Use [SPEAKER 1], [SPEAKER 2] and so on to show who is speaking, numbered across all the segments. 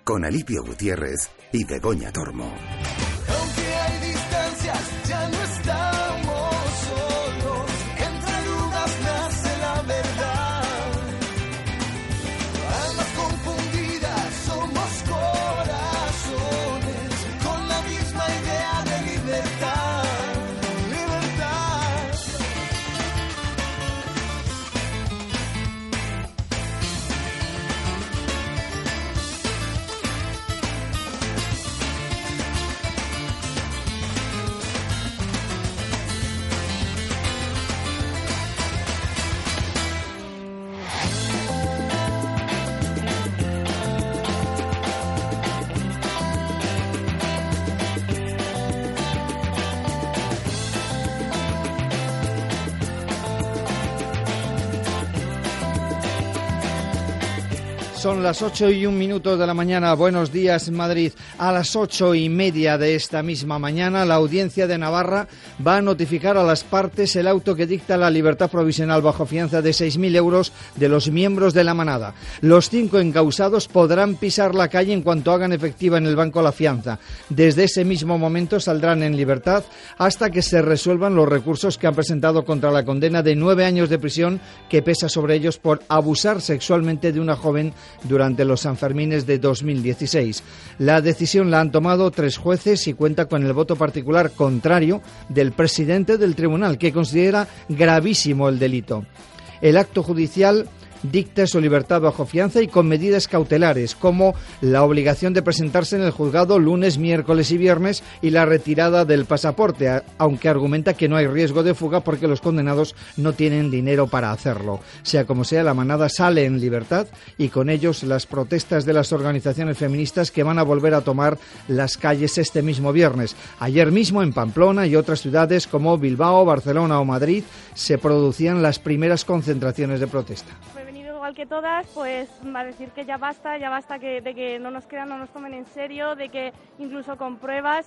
[SPEAKER 1] con Alipio Gutiérrez y Begoña Tormo.
[SPEAKER 2] Aunque hay distancias, ya no estamos solos. Entre dudas nace la verdad. Almas confundidas, somos corazones con la misma idea de libertad.
[SPEAKER 3] Son las 8:01 de la mañana. Buenos días, Madrid. A las 8:30 de esta misma mañana, la Audiencia de Navarra va a notificar a las partes el auto que dicta la libertad provisional bajo fianza de 6.000 euros de los miembros de la manada. Los 5 encausados podrán pisar la calle en cuanto hagan efectiva en el banco la fianza. Desde ese mismo momento saldrán en libertad hasta que se resuelvan los recursos que han presentado contra la condena de 9 años de prisión que pesa sobre ellos por abusar sexualmente de una joven durante los Sanfermines de 2016. La decisión la han tomado 3 jueces y cuenta con el voto particular contrario del presidente del tribunal, que considera gravísimo el delito. El acto judicial dicta su libertad bajo fianza y con medidas cautelares, como la obligación de presentarse en el juzgado lunes, miércoles y viernes y la retirada del pasaporte, aunque argumenta que no hay riesgo de fuga porque los condenados no tienen dinero para hacerlo. Sea como sea, la manada sale en libertad y con ellos las protestas de las organizaciones feministas que van a volver a tomar las calles este mismo viernes. Ayer mismo en Pamplona y otras ciudades como Bilbao, Barcelona o Madrid se producían las primeras concentraciones de protesta.
[SPEAKER 4] Igual que todas, pues va a decir que ya basta de que no nos crean, no nos tomen en serio, de que incluso con pruebas,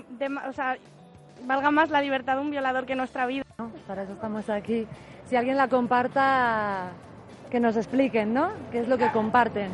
[SPEAKER 4] valga más la libertad de un violador que nuestra vida.
[SPEAKER 5] Para eso estamos aquí. Si alguien la comparta, que nos expliquen, ¿no? ¿Qué es lo que comparten?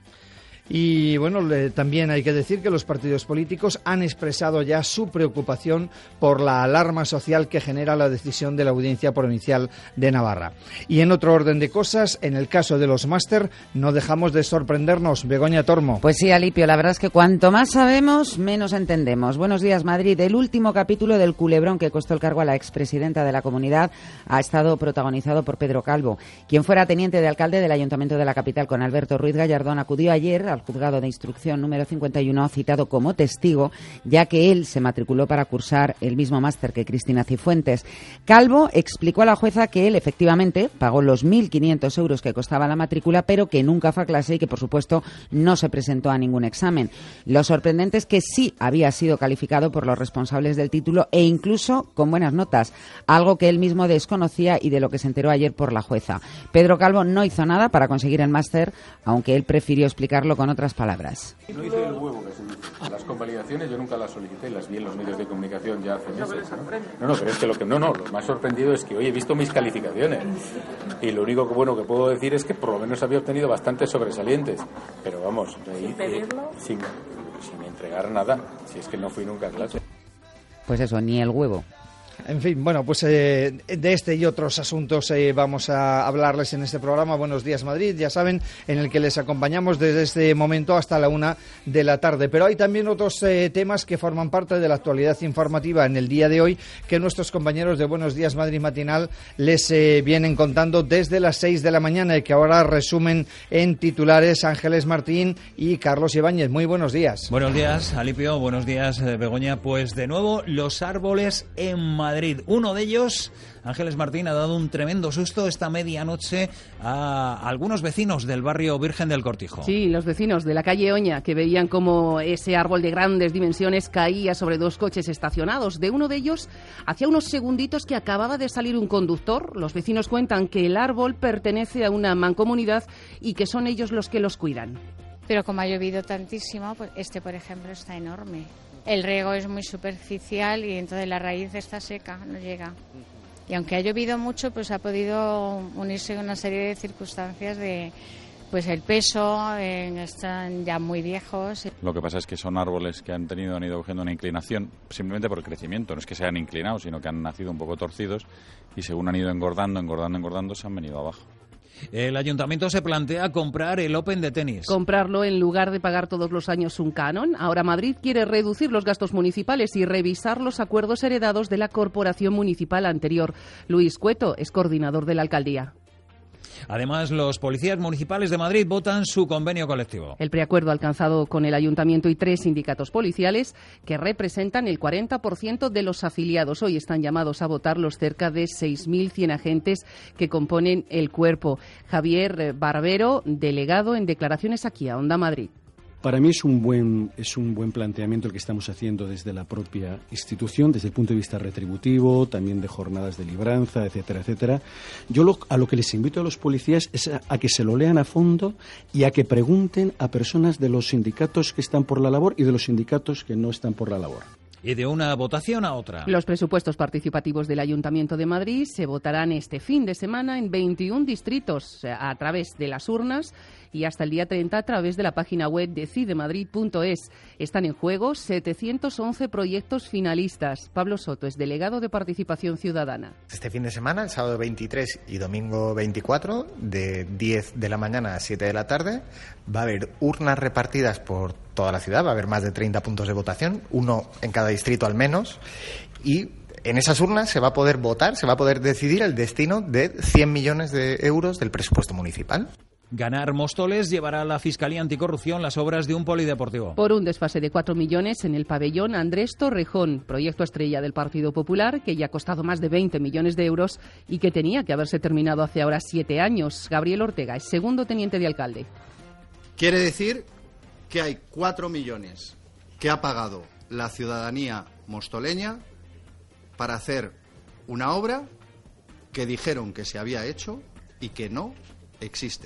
[SPEAKER 3] Y bueno, también hay que decir que los partidos políticos han expresado ya su preocupación por la alarma social que genera la decisión de la Audiencia Provincial de Navarra. Y en otro orden de cosas, en el caso de los máster, no dejamos de sorprendernos. Begoña Tormo.
[SPEAKER 6] Pues sí, Alipio, la verdad es que cuanto más sabemos, menos entendemos. Buenos días, Madrid. El último capítulo del culebrón que costó el cargo a la expresidenta de la comunidad ha estado protagonizado por Pedro Calvo. Quien fuera teniente de alcalde del Ayuntamiento de la capital con Alberto Ruiz Gallardón acudió ayer al juzgado de instrucción número 51 citado como testigo, ya que él se matriculó para cursar el mismo máster que Cristina Cifuentes. Calvo explicó a la jueza que él efectivamente pagó los 1.500 euros que costaba la matrícula, pero que nunca fue a clase y que por supuesto no se presentó a ningún examen. Lo sorprendente es que sí había sido calificado por los responsables del título e incluso con buenas notas, algo que él mismo desconocía y de lo que se enteró ayer por la jueza. Pedro Calvo no hizo nada para conseguir el máster, aunque él prefirió explicarlo con otras palabras.
[SPEAKER 7] No hice el huevo que se dice. Las convalidaciones yo nunca las solicité, las vi en los medios de comunicación ya hace meses. No, pero es que lo más sorprendido es que hoy he visto mis calificaciones y lo único que bueno que puedo decir es que por lo menos había obtenido bastantes sobresalientes, pero vamos,
[SPEAKER 5] ¿Sin pedirlo?
[SPEAKER 7] Sin entregar nada, si es que no fui nunca a clase.
[SPEAKER 6] Pues eso, ni el huevo.
[SPEAKER 3] En fin, bueno, pues de este y otros asuntos vamos a hablarles en este programa. Buenos días, Madrid, ya saben, en el que les acompañamos desde este momento hasta la 1 de la tarde. Pero hay también otros temas que forman parte de la actualidad informativa en el día de hoy, que nuestros compañeros de Buenos Días Madrid Matinal les vienen contando desde las 6 de la mañana y que ahora resumen en titulares Ángeles Martín y Carlos Ibáñez. Muy buenos días.
[SPEAKER 8] Buenos días, Alipio. Buenos días, Begoña. Pues de nuevo, los árboles en Madrid. Uno de ellos, Ángeles Martín, ha dado un tremendo susto esta medianoche a algunos vecinos del barrio Virgen del Cortijo.
[SPEAKER 9] Sí, los vecinos de la calle Oña, que veían cómo ese árbol de grandes dimensiones caía sobre 2 coches estacionados. De uno de ellos, hacía unos segunditos que acababa de salir un conductor. Los vecinos cuentan que el árbol pertenece a una mancomunidad y que son ellos los que los cuidan.
[SPEAKER 10] Pero como ha llovido tantísimo, pues por ejemplo, está enorme. El riego es muy superficial y entonces la raíz está seca, no llega. Y aunque ha llovido mucho, pues ha podido unirse una serie de circunstancias de pues el peso, están ya muy viejos.
[SPEAKER 11] Lo que pasa es que son árboles que han ido cogiendo una inclinación simplemente por crecimiento, no es que se han inclinado, sino que han nacido un poco torcidos y según han ido engordando, se han venido abajo.
[SPEAKER 8] El ayuntamiento se plantea comprar el Open de tenis.
[SPEAKER 9] Comprarlo en lugar de pagar todos los años un canon. Ahora Madrid quiere reducir los gastos municipales y revisar los acuerdos heredados de la corporación municipal anterior. Luis Cueto es coordinador de la alcaldía.
[SPEAKER 8] Además, los policías municipales de Madrid votan su convenio colectivo.
[SPEAKER 9] El preacuerdo alcanzado con el ayuntamiento y 3 sindicatos policiales que representan el 40% de los afiliados. Hoy están llamados a votar los cerca de 6.100 agentes que componen el cuerpo. Javier Barbero, delegado en declaraciones aquí a Onda Madrid.
[SPEAKER 12] Para mí es un buen planteamiento el que estamos haciendo desde la propia institución, desde el punto de vista retributivo, también de jornadas de libranza, etcétera, etcétera. Yo a lo que les invito a los policías es a que se lo lean a fondo y a que pregunten a personas de los sindicatos que están por la labor y de los sindicatos que no están por la labor.
[SPEAKER 8] Y de una votación a otra.
[SPEAKER 9] Los presupuestos participativos del Ayuntamiento de Madrid se votarán este fin de semana en 21 distritos a través de las urnas y hasta el día 30 a través de la página web decidemadrid.es. Están en juego 711 proyectos finalistas. Pablo Soto es delegado de Participación Ciudadana.
[SPEAKER 13] Este fin de semana, el sábado 23 y domingo 24, de 10 de la mañana a 7 de la tarde, va a haber urnas repartidas por toda la ciudad, va a haber más de 30 puntos de votación, uno en cada distrito al menos, y en esas urnas se va a poder votar, se va a poder decidir el destino de 100 millones de euros del presupuesto municipal.
[SPEAKER 8] Ganar Móstoles llevará a la Fiscalía Anticorrupción las obras de un polideportivo.
[SPEAKER 9] Por un desfase de 4 millones en el pabellón Andrés Torrejón, proyecto estrella del Partido Popular, que ya ha costado más de 20 millones de euros y que tenía que haberse terminado hace ahora 7 años. Gabriel Ortega es segundo teniente de alcalde.
[SPEAKER 14] Quiere decir que hay 4 millones que ha pagado la ciudadanía mostoleña para hacer una obra que dijeron que se había hecho y que no existe.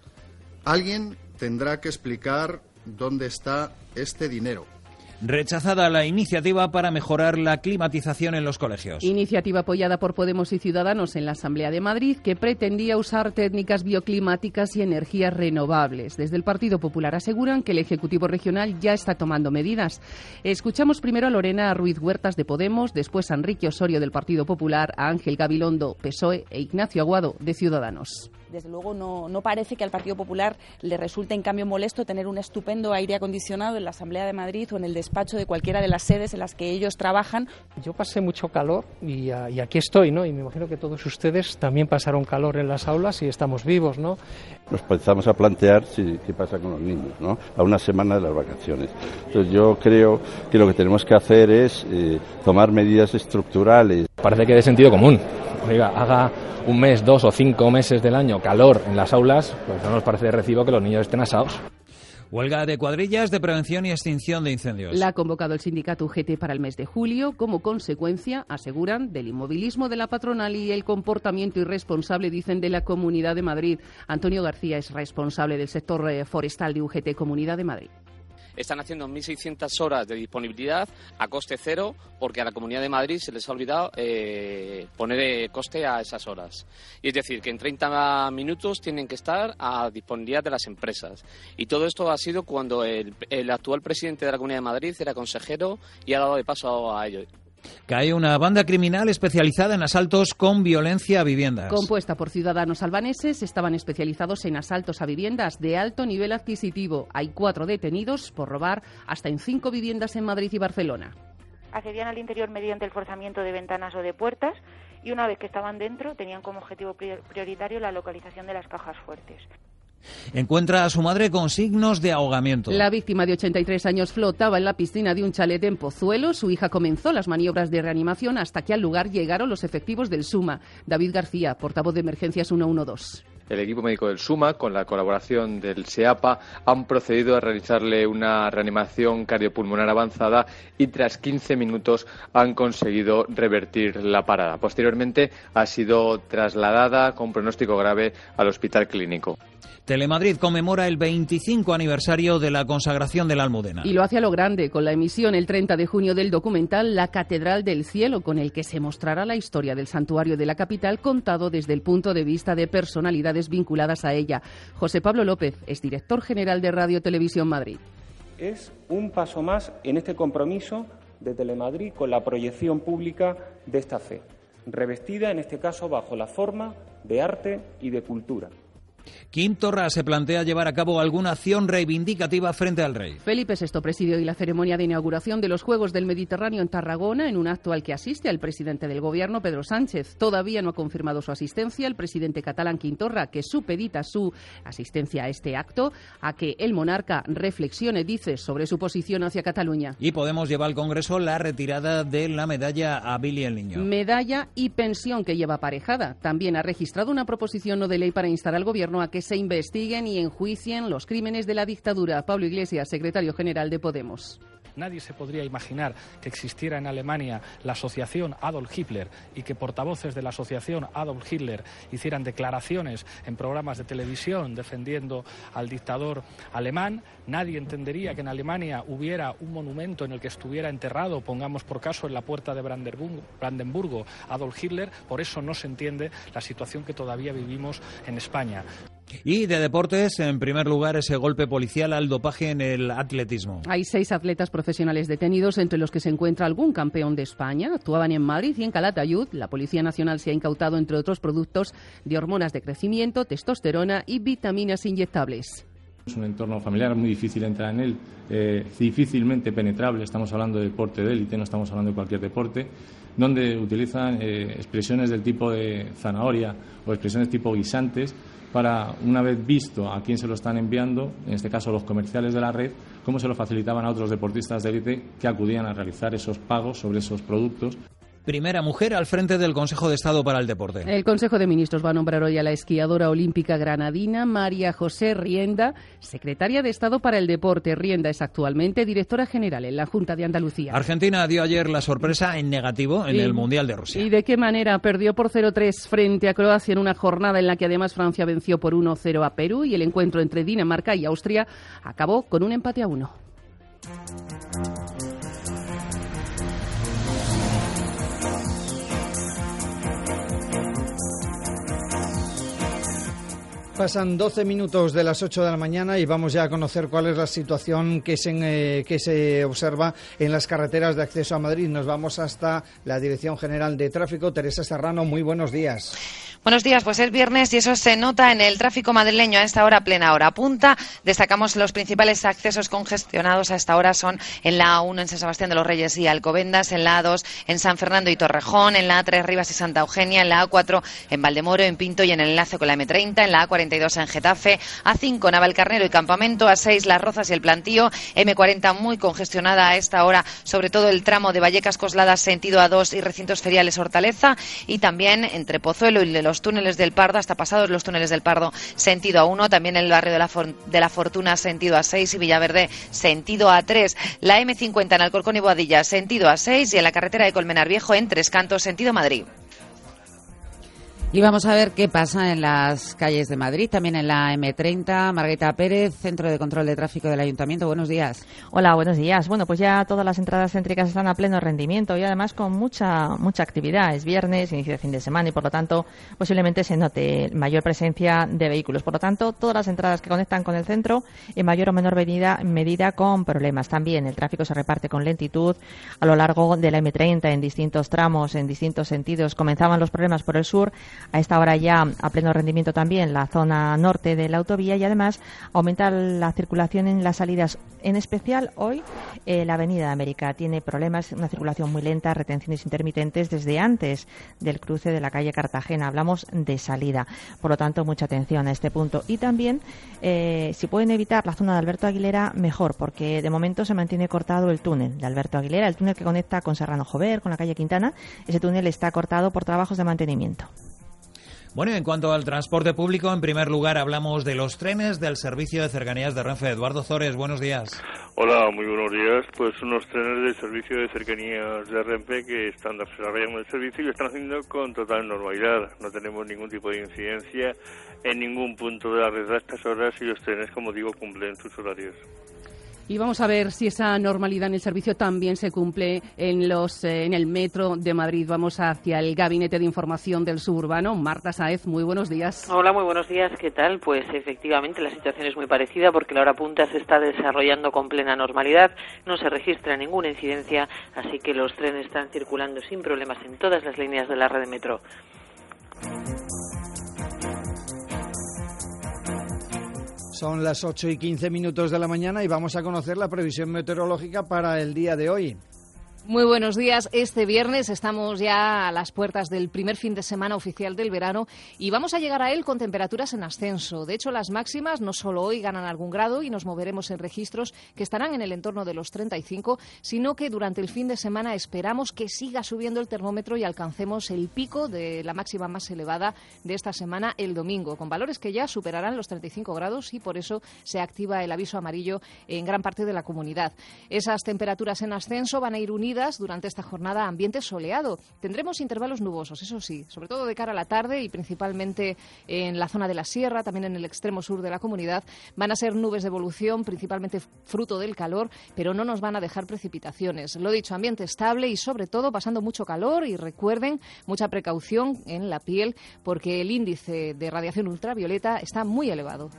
[SPEAKER 14] Alguien tendrá que explicar dónde está este dinero.
[SPEAKER 8] Rechazada la iniciativa para mejorar la climatización en los colegios.
[SPEAKER 9] Iniciativa apoyada por Podemos y Ciudadanos en la Asamblea de Madrid, que pretendía usar técnicas bioclimáticas y energías renovables. Desde el Partido Popular aseguran que el Ejecutivo Regional ya está tomando medidas. Escuchamos primero a Lorena Ruiz Huertas de Podemos, después a Enrique Osorio del Partido Popular, a Ángel Gabilondo, PSOE e Ignacio Aguado de Ciudadanos.
[SPEAKER 15] Desde luego no parece que al Partido Popular le resulte en cambio molesto tener un estupendo aire acondicionado en la Asamblea de Madrid o en el despacho de cualquiera de las sedes en las que ellos trabajan.
[SPEAKER 16] Yo pasé mucho calor y aquí estoy, ¿no? Y me imagino que todos ustedes también pasaron calor en las aulas y estamos vivos, ¿no?
[SPEAKER 17] Nos empezamos a plantear qué pasa con los niños, ¿no? A una semana de las vacaciones. Entonces yo creo que lo que tenemos que hacer es tomar medidas estructurales.
[SPEAKER 18] Parece que de sentido común. Oiga, haga un mes, 2 o 5 meses del año calor en las aulas, pues no nos parece de recibo que los niños estén asados.
[SPEAKER 8] Huelga de cuadrillas de prevención y extinción de incendios.
[SPEAKER 9] La ha convocado el sindicato UGT para el mes de julio como consecuencia, aseguran, del inmovilismo de la patronal y el comportamiento irresponsable, dicen, de la Comunidad de Madrid. Antonio García es responsable del sector forestal de UGT Comunidad de Madrid.
[SPEAKER 19] Están haciendo 1.600 horas de disponibilidad a coste cero porque a la Comunidad de Madrid se les ha olvidado poner coste a esas horas. Y es decir, que en 30 minutos tienen que estar a disponibilidad de las empresas. Y todo esto ha sido cuando el actual presidente de la Comunidad de Madrid era consejero y ha dado de paso a ello.
[SPEAKER 8] Cae una banda criminal especializada en asaltos con violencia a viviendas.
[SPEAKER 9] Compuesta por ciudadanos albaneses, estaban especializados en asaltos a viviendas de alto nivel adquisitivo. Hay 4 detenidos por robar hasta en 5 viviendas en Madrid y Barcelona.
[SPEAKER 20] Accedían al interior mediante el forzamiento de ventanas o de puertas y una vez que estaban dentro tenían como objetivo prioritario la localización de las cajas fuertes.
[SPEAKER 8] Encuentra a su madre con signos de ahogamiento.
[SPEAKER 9] La víctima de 83 años flotaba en la piscina de un chalet en Pozuelo. Su hija comenzó las maniobras de reanimación hasta que al lugar llegaron los efectivos del SUMA. David García, portavoz de Emergencias 112.
[SPEAKER 21] El equipo médico del SUMA, con la colaboración del SEAPA, han procedido a realizarle una reanimación cardiopulmonar avanzada y tras 15 minutos han conseguido revertir la parada. Posteriormente ha sido trasladada con pronóstico grave al hospital clínico.
[SPEAKER 8] Telemadrid conmemora el 25 aniversario de la consagración de la Almudena.
[SPEAKER 9] Y lo hace a lo grande, con la emisión el 30 de junio del documental La Catedral del Cielo, con el que se mostrará la historia del santuario de la capital contado desde el punto de vista de personalidades vinculadas a ella. José Pablo López es director general de Radio Televisión Madrid.
[SPEAKER 1] Es un paso más en este compromiso de Telemadrid con la proyección pública de esta fe, revestida en este caso bajo la forma de arte y de cultura.
[SPEAKER 8] Quim Torra se plantea llevar a cabo alguna acción reivindicativa frente al rey.
[SPEAKER 9] Felipe VI presidió hoy la ceremonia de inauguración de los Juegos del Mediterráneo en Tarragona, en un acto al que asiste el presidente del Gobierno, Pedro Sánchez. Todavía no ha confirmado su asistencia el presidente catalán Quim Torra, que supedita su asistencia a este acto a que el monarca reflexione, dice, sobre su posición hacia Cataluña.
[SPEAKER 8] Y Podemos lleva al Congreso la retirada de la medalla a Billy el Niño.
[SPEAKER 9] Medalla y pensión que lleva aparejada. También ha registrado una proposición no de ley para instar al Gobierno a que se investiguen y enjuicien los crímenes de la dictadura. Pablo Iglesias, secretario general de Podemos.
[SPEAKER 22] Nadie se podría imaginar que existiera en Alemania la asociación Adolf Hitler y que portavoces de la asociación Adolf Hitler hicieran declaraciones en programas de televisión defendiendo al dictador alemán. Nadie entendería que en Alemania hubiera un monumento en el que estuviera enterrado, pongamos por caso en la puerta de Brandenburgo, Adolf Hitler. Por eso no se entiende la situación que todavía vivimos en España.
[SPEAKER 8] Y de deportes, en primer lugar, ese golpe policial al dopaje en el atletismo.
[SPEAKER 9] Hay 6 atletas profesionales detenidos, entre los que se encuentra algún campeón de España. Actuaban en Madrid y en Calatayud. La Policía Nacional se ha incautado, entre otros productos, de hormonas de crecimiento, testosterona y vitaminas inyectables.
[SPEAKER 23] Es un entorno familiar muy difícil entrar en él, difícilmente penetrable. Estamos hablando de deporte de élite, no estamos hablando de cualquier deporte, donde utilizan expresiones del tipo de zanahoria o expresiones tipo guisantes para, una vez visto a quién se lo están enviando, en este caso los comerciales de la red, cómo se lo facilitaban a otros deportistas de élite que acudían a realizar esos pagos sobre esos productos.
[SPEAKER 8] Primera mujer al frente del Consejo de Estado para el Deporte.
[SPEAKER 9] El Consejo de Ministros va a nombrar hoy a la esquiadora olímpica granadina María José Rienda, secretaria de Estado para el Deporte. Rienda es actualmente directora general en la Junta de Andalucía.
[SPEAKER 8] Argentina dio ayer la sorpresa en negativo en el Mundial de Rusia.
[SPEAKER 9] ¿Y de qué manera? Perdió por 0-3 frente a Croacia en una jornada en la que además Francia venció por 1-0 a Perú, y el encuentro entre Dinamarca y Austria acabó con un empate a 1.
[SPEAKER 3] Pasan 12 minutos de las 8 de la mañana y vamos ya a conocer cuál es la situación que se observa en las carreteras de acceso a Madrid. Nos vamos hasta la Dirección General de Tráfico. Teresa Serrano, muy buenos días.
[SPEAKER 24] Buenos días, pues es viernes y eso se nota en el tráfico madrileño a esta hora, plena hora punta. Destacamos los principales accesos congestionados a esta hora son en la A1 en San Sebastián de los Reyes y Alcobendas, en la A2 en San Fernando y Torrejón, en la A3 Rivas y Santa Eugenia, en la A4 en Valdemoro, en Pinto y en el enlace con la M30, en la A42 en Getafe, A5 Navalcarnero y Campamento, A6 Las Rozas y el Plantío, M40 muy congestionada a esta hora, sobre todo el tramo de Vallecas Cosladas sentido A2 y Recintos Feriales Hortaleza, y también entre Pozuelo y los túneles del Pardo, hasta pasados los túneles del Pardo, sentido A1, también el barrio de la Fortuna, sentido A6, y Villaverde, sentido A3. La M50 en Alcorcón y Boadilla, sentido A6, y en la carretera de Colmenar Viejo, en Tres Cantos, sentido Madrid.
[SPEAKER 6] Y vamos a ver qué pasa en las calles de Madrid, también en la M30. Margarita Pérez, Centro de Control de Tráfico del Ayuntamiento. Buenos días.
[SPEAKER 25] Hola, buenos días. Bueno, pues ya todas las entradas céntricas están a pleno rendimiento y además con mucha actividad. Es viernes, inicio de fin de semana y por lo tanto posiblemente se note mayor presencia de vehículos. Por lo tanto, todas las entradas que conectan con el centro en mayor o menor medida con problemas. También el tráfico se reparte con lentitud a lo largo de la M30 en distintos tramos, en distintos sentidos. Comenzaban los problemas por el sur. A esta hora ya a pleno rendimiento también la zona norte de la autovía y además aumenta la circulación en las salidas. En especial hoy la Avenida de América tiene problemas, una circulación muy lenta, retenciones intermitentes desde antes del cruce de la calle Cartagena. Hablamos de salida. Por lo tanto, mucha atención a este punto. Y también, si pueden evitar la zona de Alberto Aguilera, mejor, porque de momento se mantiene cortado el túnel de Alberto Aguilera, el túnel que conecta con Serrano Jover, con la calle Quintana. Ese túnel está cortado por trabajos de mantenimiento.
[SPEAKER 8] Bueno, y en cuanto al transporte público, en primer lugar hablamos de los trenes del servicio de cercanías de Renfe. Eduardo Zores, buenos días.
[SPEAKER 2] Hola, muy buenos días. Pues unos trenes del servicio de cercanías de Renfe que están desarrollando el servicio y lo están haciendo con total normalidad. No tenemos ningún tipo de incidencia en ningún punto de la red a estas horas y los trenes, como digo, cumplen sus horarios.
[SPEAKER 9] Y vamos a ver si esa normalidad en el servicio también se cumple en el metro de Madrid. Vamos hacia el Gabinete de Información del Suburbano. Marta Sáez, muy buenos días.
[SPEAKER 4] Hola, muy buenos días. ¿Qué tal? Pues efectivamente la situación es muy parecida porque la hora punta se está desarrollando con plena normalidad. No se registra ninguna incidencia, así que los trenes están circulando sin problemas en todas las líneas de la red de metro.
[SPEAKER 3] Son las 8:15 de la mañana y vamos a conocer la previsión meteorológica para el día de hoy.
[SPEAKER 5] Muy buenos días. Este viernes estamos ya a las puertas del primer fin de semana oficial del verano y vamos a llegar a él con temperaturas en ascenso. De hecho, las máximas no solo hoy ganan algún grado y nos moveremos en registros que estarán en el entorno de los 35, sino que durante el fin de semana esperamos que siga subiendo el termómetro y alcancemos el pico de la máxima más elevada de esta semana el domingo, con valores que ya superarán los 35 grados y por eso se activa el aviso amarillo en gran parte de la comunidad. Esas temperaturas en ascenso van a ir unidas durante esta jornada a ambiente soleado. Tendremos intervalos nubosos, eso sí, sobre todo de cara a la tarde y principalmente en la zona de la sierra, también en el extremo sur de la comunidad. Van a ser nubes de evolución, principalmente fruto del calor, pero no nos van a dejar precipitaciones. Lo dicho, ambiente estable y sobre todo pasando mucho calor y recuerden, mucha precaución en la piel porque el índice de radiación ultravioleta está muy elevado.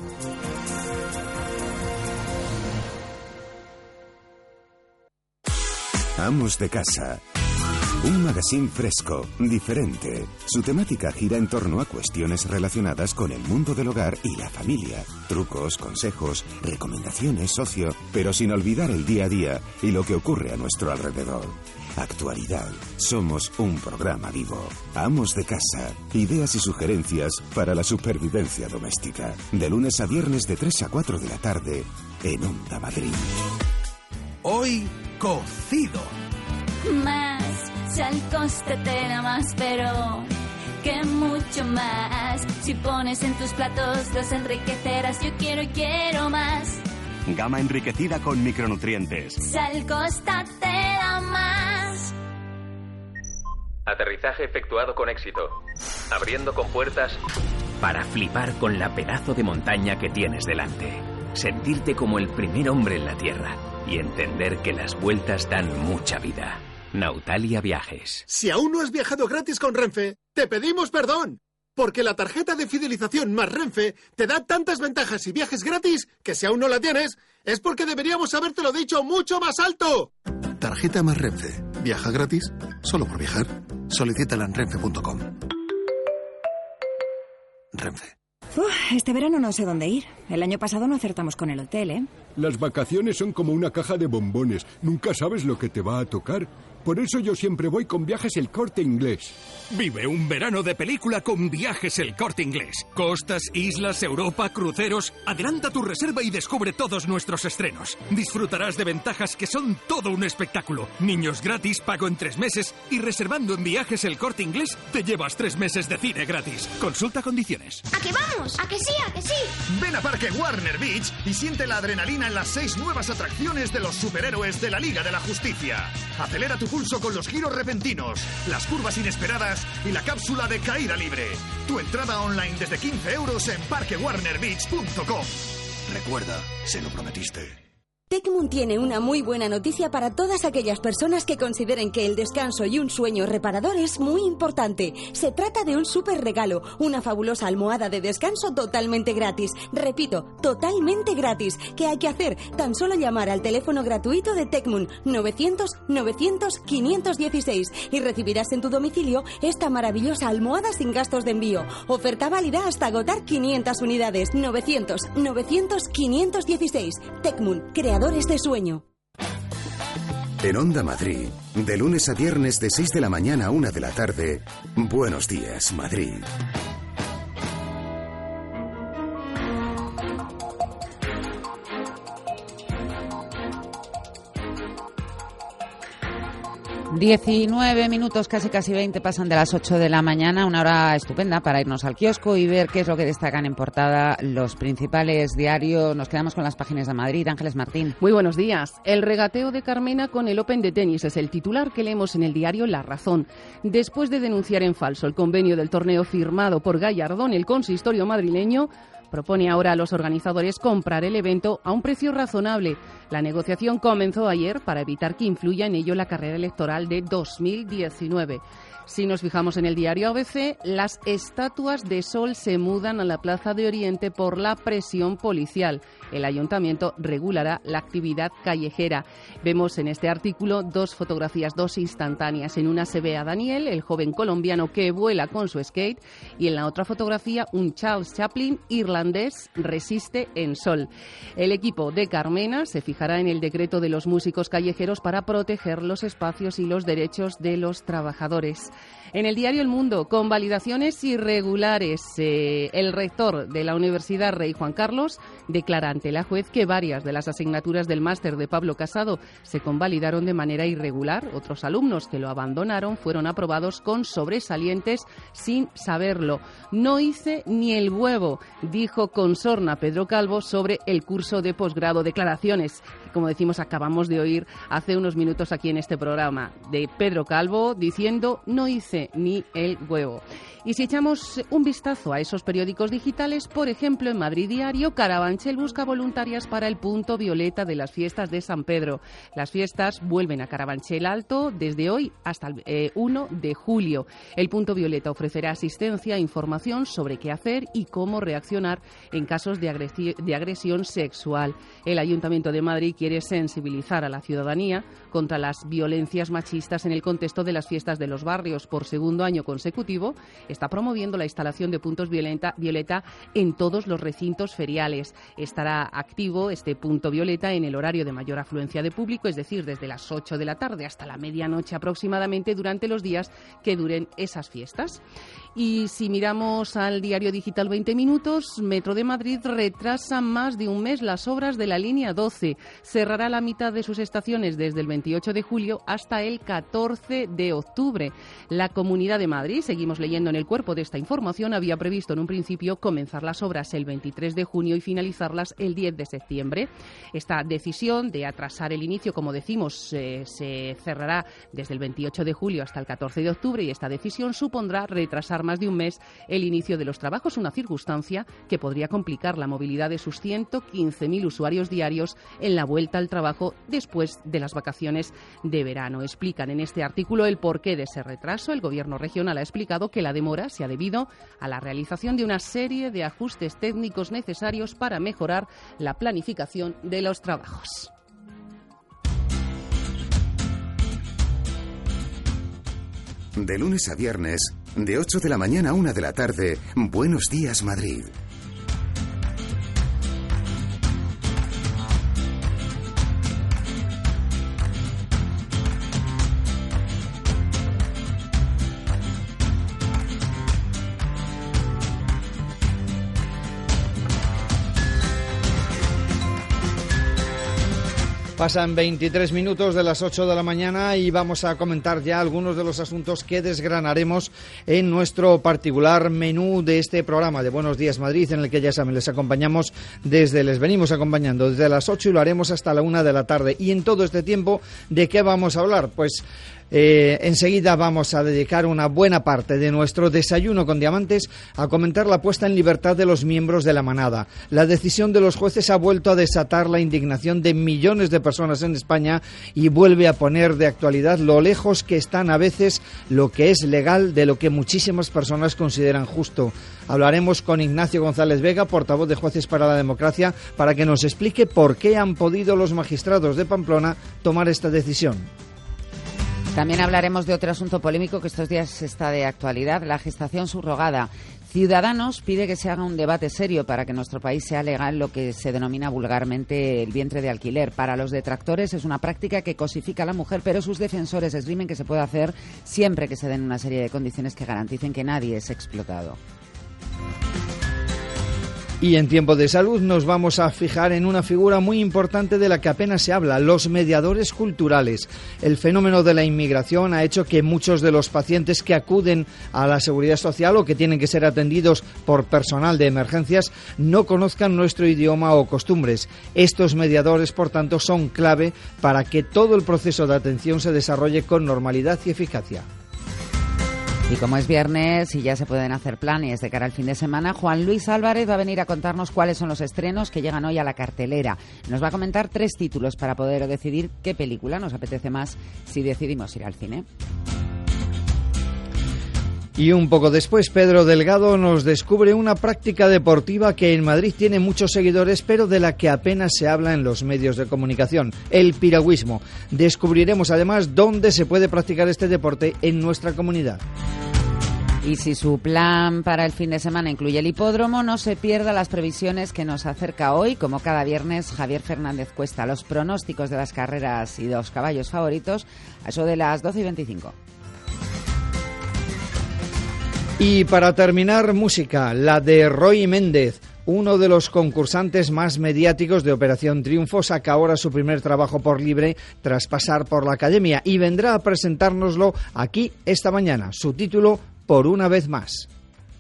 [SPEAKER 7] Amos de Casa. Un magazine fresco, diferente. Su temática gira en torno a cuestiones relacionadas con el mundo del hogar y la familia. Trucos, consejos, recomendaciones, ocio, pero sin olvidar el día a día y lo que ocurre a nuestro alrededor. Actualidad. Somos un programa vivo. Amos de Casa. Ideas y sugerencias para la supervivencia doméstica. De lunes a viernes de 3 a 4 de la tarde en Onda Madrid.
[SPEAKER 10] Hoy, cocido.
[SPEAKER 26] Más, si al coste te da más, pero que mucho más. Si pones en tus platos, los enriquecerás. Yo quiero más.
[SPEAKER 10] Gama enriquecida con micronutrientes.
[SPEAKER 26] Si al coste te da más.
[SPEAKER 27] Aterrizaje efectuado con éxito. Abriendo compuertas para flipar con la pedazo de montaña que tienes delante. Sentirte como el primer hombre en la Tierra. Y entender que las vueltas dan mucha vida. Nautalia Viajes.
[SPEAKER 28] Si aún no has viajado gratis con Renfe, te pedimos perdón. Porque la tarjeta de fidelización más Renfe te da tantas ventajas y viajes gratis que si aún no la tienes, es porque deberíamos habértelo dicho mucho más alto. Tarjeta más Renfe. Viaja gratis solo por viajar. Solicítala en renfe.com. Renfe.
[SPEAKER 29] Este verano no sé dónde ir. El año pasado no acertamos con el hotel, ¿eh?
[SPEAKER 30] Las vacaciones son como una caja de bombones. Nunca sabes lo que te va a tocar. Por eso yo siempre voy con Viajes El Corte Inglés.
[SPEAKER 10] Vive un verano de película con Viajes El Corte Inglés. Costas, islas, Europa, cruceros. Adelanta tu reserva y descubre todos nuestros estrenos. Disfrutarás de ventajas que son todo un espectáculo. Niños gratis, pago en 3 meses. Y reservando en Viajes El Corte Inglés, te llevas 3 meses de cine gratis. Consulta condiciones.
[SPEAKER 31] ¿A qué vamos? ¿A que sí? ¿A que sí?
[SPEAKER 10] Ven a Parque Warner Beach y siente la adrenalina en las 6 nuevas atracciones de los superhéroes de la Liga de la Justicia. Acelera tu pulso con los giros repentinos, las curvas inesperadas y la cápsula de caída libre. Tu entrada online desde 15 € en parquewarnerbeach.com. Recuerda, se lo prometiste.
[SPEAKER 29] Tecmun tiene una muy buena noticia para todas aquellas personas que consideren que el descanso y un sueño reparador es muy importante. Se trata de un súper regalo, una fabulosa almohada de descanso totalmente gratis. Repito, totalmente gratis. ¿Qué hay que hacer? Tan solo llamar al teléfono gratuito de Tecmun 900-900-516 y recibirás en tu domicilio esta maravillosa almohada sin gastos de envío. Oferta válida hasta agotar 500 unidades. 900-900-516. Tecmun, creadores de sueño.
[SPEAKER 7] En Onda Madrid, de lunes a viernes de 6 de la mañana a 1 de la tarde, Buenos Días, Madrid.
[SPEAKER 6] 19 minutos, casi 20 pasan de las 8 de la mañana, una hora estupenda para irnos al kiosco y ver qué es lo que destacan en portada los principales diarios. Nos quedamos con las páginas de Madrid. Ángeles Martín.
[SPEAKER 9] Muy buenos días. El regateo de Carmena con el Open de tenis es el titular que leemos en el diario La Razón. Después de denunciar en falso el convenio del torneo firmado por Gallardón, el consistorio madrileño propone ahora a los organizadores comprar el evento a un precio razonable. La negociación comenzó ayer para evitar que influya en ello la carrera electoral de 2019. Si nos fijamos en el diario ABC, las estatuas de Sol se mudan a la Plaza de Oriente por la presión policial. El ayuntamiento regulará la actividad callejera. Vemos en este artículo dos fotografías, dos instantáneas. En una se ve a Daniel, el joven colombiano que vuela con su skate, y en la otra fotografía un Charles Chaplin irlandés resiste en Sol. El equipo de Carmena se fijará en el decreto de los músicos callejeros para proteger los espacios y los derechos de los trabajadores. En el diario El Mundo, convalidaciones irregulares. El rector de la Universidad Rey Juan Carlos declara ante la juez que varias de las asignaturas del máster de Pablo Casado se convalidaron de manera irregular. Otros alumnos que lo abandonaron fueron aprobados con sobresalientes sin saberlo. No hice ni el huevo, dijo con sorna Pedro Calvo sobre el curso de posgrado. Declaraciones que, como decimos, acabamos de oír hace unos minutos aquí en este programa, de Pedro Calvo diciendo no hice ni el huevo. Y si echamos un vistazo a esos periódicos digitales, por ejemplo, en Madrid Diario, Carabanchel busca voluntarias para el punto violeta de las fiestas de San Pedro. Las fiestas vuelven a Carabanchel Alto desde hoy hasta el 1 de julio. El punto violeta ofrecerá asistencia e información sobre qué hacer y cómo reaccionar en casos de agresión sexual. El Ayuntamiento de Madrid quiere sensibilizar a la ciudadanía contra las violencias machistas en el contexto de las fiestas de los barrios. Por segundo año consecutivo, está promoviendo la instalación de puntos violeta en todos los recintos feriales. Estará activo este punto violeta en el horario de mayor afluencia de público, es decir, desde las 8 de la tarde hasta la medianoche aproximadamente, durante los días que duren esas fiestas. Y si miramos al diario digital 20 Minutos, Metro de Madrid retrasa más de un mes las obras de la línea 12. Cerrará la mitad de sus estaciones desde el 28 de julio hasta el 14 de octubre. La Comunidad de Madrid, seguimos leyendo en el cuerpo de esta información, había previsto en un principio comenzar las obras el 23 de junio y finalizarlas el 10 de septiembre. Esta decisión de atrasar el inicio, como decimos, se cerrará desde el 28 de julio hasta el 14 de octubre y esta decisión supondrá retrasar más de un mes el inicio de los trabajos, una circunstancia que podría complicar la movilidad de sus 115.000 usuarios diarios en la vuelta al trabajo después de las vacaciones de verano. Explican en este artículo el porqué de ese retraso. El Gobierno regional ha explicado que la demora se ha debido a la realización de una serie de ajustes técnicos necesarios para mejorar la planificación de los trabajos.
[SPEAKER 7] De lunes a viernes, de 8 de la mañana a 1 de la tarde, Buenos Días Madrid.
[SPEAKER 3] Pasan 23 minutos de las 8 de la mañana y vamos a comentar ya algunos de los asuntos que desgranaremos en nuestro particular menú de este programa de Buenos Días Madrid, en el que ya saben, les venimos acompañando desde las 8 y lo haremos hasta la 1 de la tarde. Y en todo este tiempo, ¿de qué vamos a hablar? Pues enseguida vamos a dedicar una buena parte de nuestro desayuno con diamantes a comentar la puesta en libertad de los miembros de la manada. La decisión de los jueces ha vuelto a desatar la indignación de millones de personas en España y vuelve a poner de actualidad lo lejos que están a veces lo que es legal de lo que muchísimas personas consideran justo. Hablaremos con Ignacio González Vega, portavoz de Jueces para la Democracia, para que nos explique por qué han podido los magistrados de Pamplona tomar esta decisión.
[SPEAKER 6] También hablaremos de otro asunto polémico que estos días está de actualidad, la gestación subrogada. Ciudadanos pide que se haga un debate serio para que en nuestro país sea legal lo que se denomina vulgarmente el vientre de alquiler. Para los detractores es una práctica que cosifica a la mujer, pero sus defensores esgrimen que se puede hacer siempre que se den una serie de condiciones que garanticen que nadie es explotado.
[SPEAKER 3] Y en tiempo de salud nos vamos a fijar en una figura muy importante de la que apenas se habla, los mediadores culturales. El fenómeno de la inmigración ha hecho que muchos de los pacientes que acuden a la seguridad social o que tienen que ser atendidos por personal de emergencias no conozcan nuestro idioma o costumbres. Estos mediadores, por tanto, son clave para que todo el proceso de atención se desarrolle con normalidad y eficacia.
[SPEAKER 6] Y como es viernes y ya se pueden hacer planes de cara al fin de semana, Juan Luis Álvarez va a venir a contarnos cuáles son los estrenos que llegan hoy a la cartelera. Nos va a comentar 3 títulos para poder decidir qué película nos apetece más si decidimos ir al cine.
[SPEAKER 3] Y un poco después, Pedro Delgado nos descubre una práctica deportiva que en Madrid tiene muchos seguidores, pero de la que apenas se habla en los medios de comunicación, el piragüismo. Descubriremos además dónde se puede practicar este deporte en nuestra comunidad.
[SPEAKER 6] Y si su plan para el fin de semana incluye el hipódromo, no se pierda las previsiones que nos acerca hoy, como cada viernes, Javier Fernández Cuesta. Los pronósticos de las carreras y de los caballos favoritos, a eso de las 12:25.
[SPEAKER 3] Y para terminar, música, la de Roy Méndez. Uno de los concursantes más mediáticos de Operación Triunfo saca ahora su primer trabajo por libre tras pasar por la academia y vendrá a presentárnoslo aquí esta mañana. Su título, Por una vez más.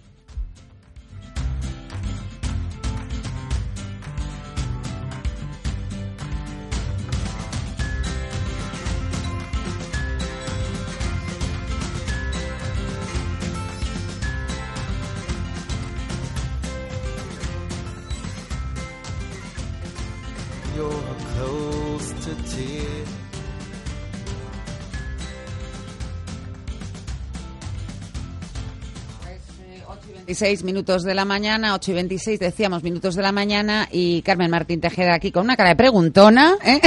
[SPEAKER 11] Close to tears.
[SPEAKER 6] 8:26 minutos de la mañana, 8:26 decíamos minutos de la mañana, y Carmen Martín Tejeda aquí con una cara de preguntona, ¿eh?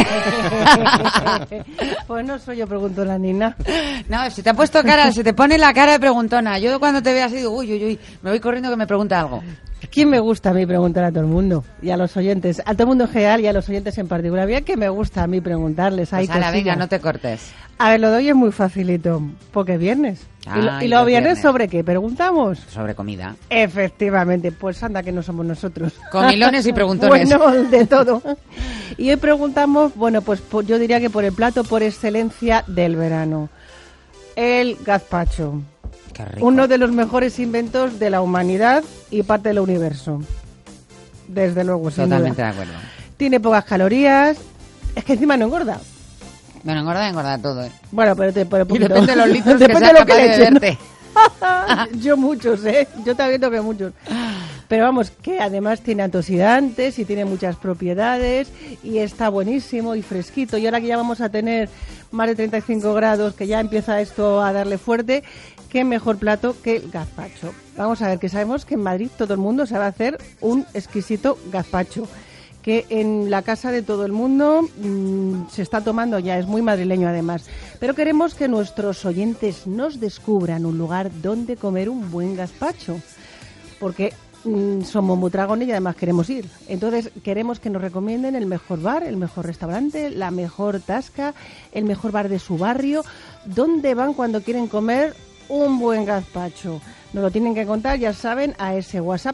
[SPEAKER 12] Pues no soy yo preguntona, Nina.
[SPEAKER 6] No, se te ha puesto cara, se te pone la cara de preguntona. Yo cuando te veo así digo, uy, me voy corriendo que me pregunta algo.
[SPEAKER 12] ¿Quién me gusta a mí preguntar a todo el mundo? Y a los oyentes, a todo el mundo en general y a los oyentes en particular. Bien que me gusta a mí preguntarles.
[SPEAKER 6] Pues ala, venga, no te cortes.
[SPEAKER 12] A ver, lo de hoy es muy facilito, porque es viernes. ¿Y los viernes sobre qué? ¿Preguntamos?
[SPEAKER 6] Sobre comida.
[SPEAKER 12] Efectivamente, pues anda que no somos nosotros.
[SPEAKER 6] Comilones y preguntones.
[SPEAKER 12] Bueno, de todo. Y hoy preguntamos, bueno, pues yo diría que por el plato por excelencia del verano. El gazpacho.
[SPEAKER 6] Qué rico.
[SPEAKER 12] Uno de los mejores inventos de la humanidad y parte del universo. Desde luego, sin
[SPEAKER 6] Totalmente
[SPEAKER 12] duda.
[SPEAKER 6] de acuerdo.
[SPEAKER 12] Tiene pocas calorías. Es que encima no engorda.
[SPEAKER 6] Bueno, engorda todo, ¿eh?
[SPEAKER 12] Bueno, pero
[SPEAKER 6] y depende de los litros que seas capaz de beberte.
[SPEAKER 12] Yo muchos, ¿eh? Yo también tengo que muchos. Pero vamos, que además tiene antioxidantes y tiene muchas propiedades y está buenísimo y fresquito. Y ahora que ya vamos a tener más de 35 grados, que ya empieza esto a darle fuerte, qué mejor plato que el gazpacho. Vamos a ver, que sabemos que en Madrid todo el mundo sabe hacer un exquisito gazpacho, que en la casa de todo el mundo se está tomando ya, es muy madrileño además. Pero queremos que nuestros oyentes nos descubran un lugar donde comer un buen gazpacho, porque somos muy dragones y además queremos ir. Entonces queremos que nos recomienden el mejor bar, el mejor restaurante, la mejor tasca, el mejor bar de su barrio, dónde van cuando quieren comer un buen gazpacho. Nos lo tienen que contar, ya saben, a ese WhatsApp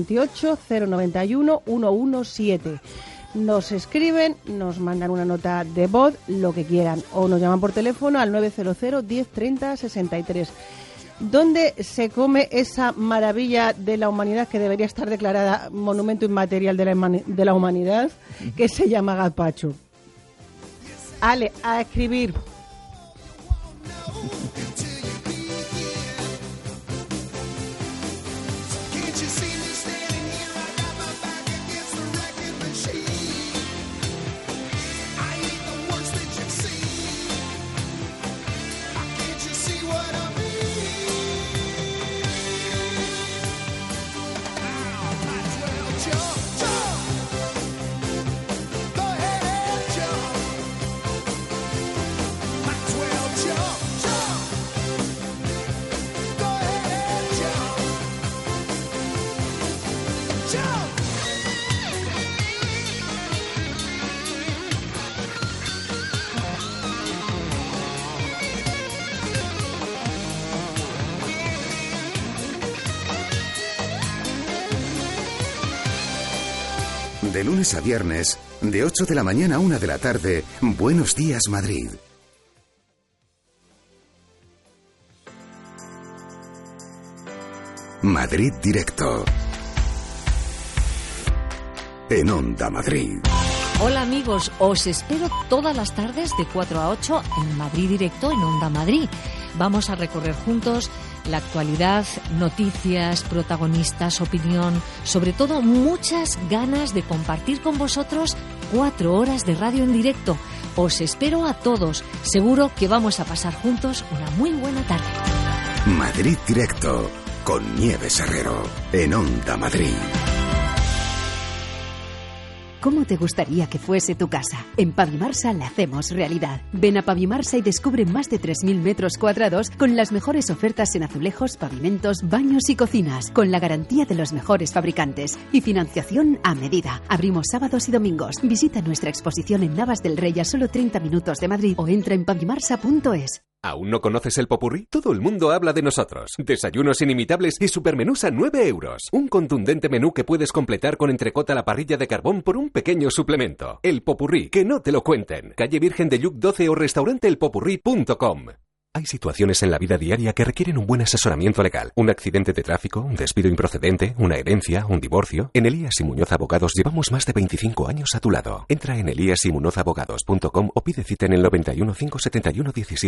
[SPEAKER 12] 628-091-117. Nos escriben, nos mandan una nota de voz, lo que quieran, o nos llaman por teléfono al 900 10 30 63. ¿Dónde se come esa maravilla de la humanidad que debería estar declarada monumento inmaterial de la humanidad, que se llama gazpacho? Ale, a escribir.
[SPEAKER 7] De lunes a viernes, de 8 de la mañana a 1 de la tarde, Buenos Días Madrid. Madrid Directo. En Onda Madrid.
[SPEAKER 1] Hola amigos, os espero todas las tardes de 4 a 8 en Madrid Directo en Onda Madrid. Vamos a recorrer juntos la actualidad, noticias, protagonistas, opinión, sobre todo muchas ganas de compartir con vosotros 4 horas de radio en directo. Os espero a todos, seguro que vamos a pasar juntos una muy buena tarde.
[SPEAKER 7] Madrid Directo, con Nieves Herrero, en Onda Madrid.
[SPEAKER 13] ¿Cómo te gustaría que fuese tu casa? En Pavimarsa la hacemos realidad. Ven a Pavimarsa y descubre más de 3.000 metros cuadrados con las mejores ofertas en azulejos, pavimentos, baños y cocinas, con la garantía de los mejores fabricantes y financiación a medida. Abrimos sábados y domingos. Visita nuestra exposición en Navas del Rey a solo 30 minutos de Madrid o entra en pavimarsa.es.
[SPEAKER 27] ¿Aún no conoces el Popurrí? Todo el mundo habla de nosotros. Desayunos inimitables y supermenús a 9 euros. Un contundente menú que puedes completar con entrecot a la parrilla de carbón por un pequeño suplemento. El Popurrí, que no te lo cuenten. Calle Virgen de Lluc 12 o restauranteelpopurrí.com. Hay situaciones en la vida diaria que requieren un buen asesoramiento legal. Un accidente de tráfico, un despido improcedente, una herencia, un divorcio. En Elías y Muñoz Abogados llevamos más de 25 años a tu lado. Entra en eliasymunozabogados.com o pide cita en el 91 571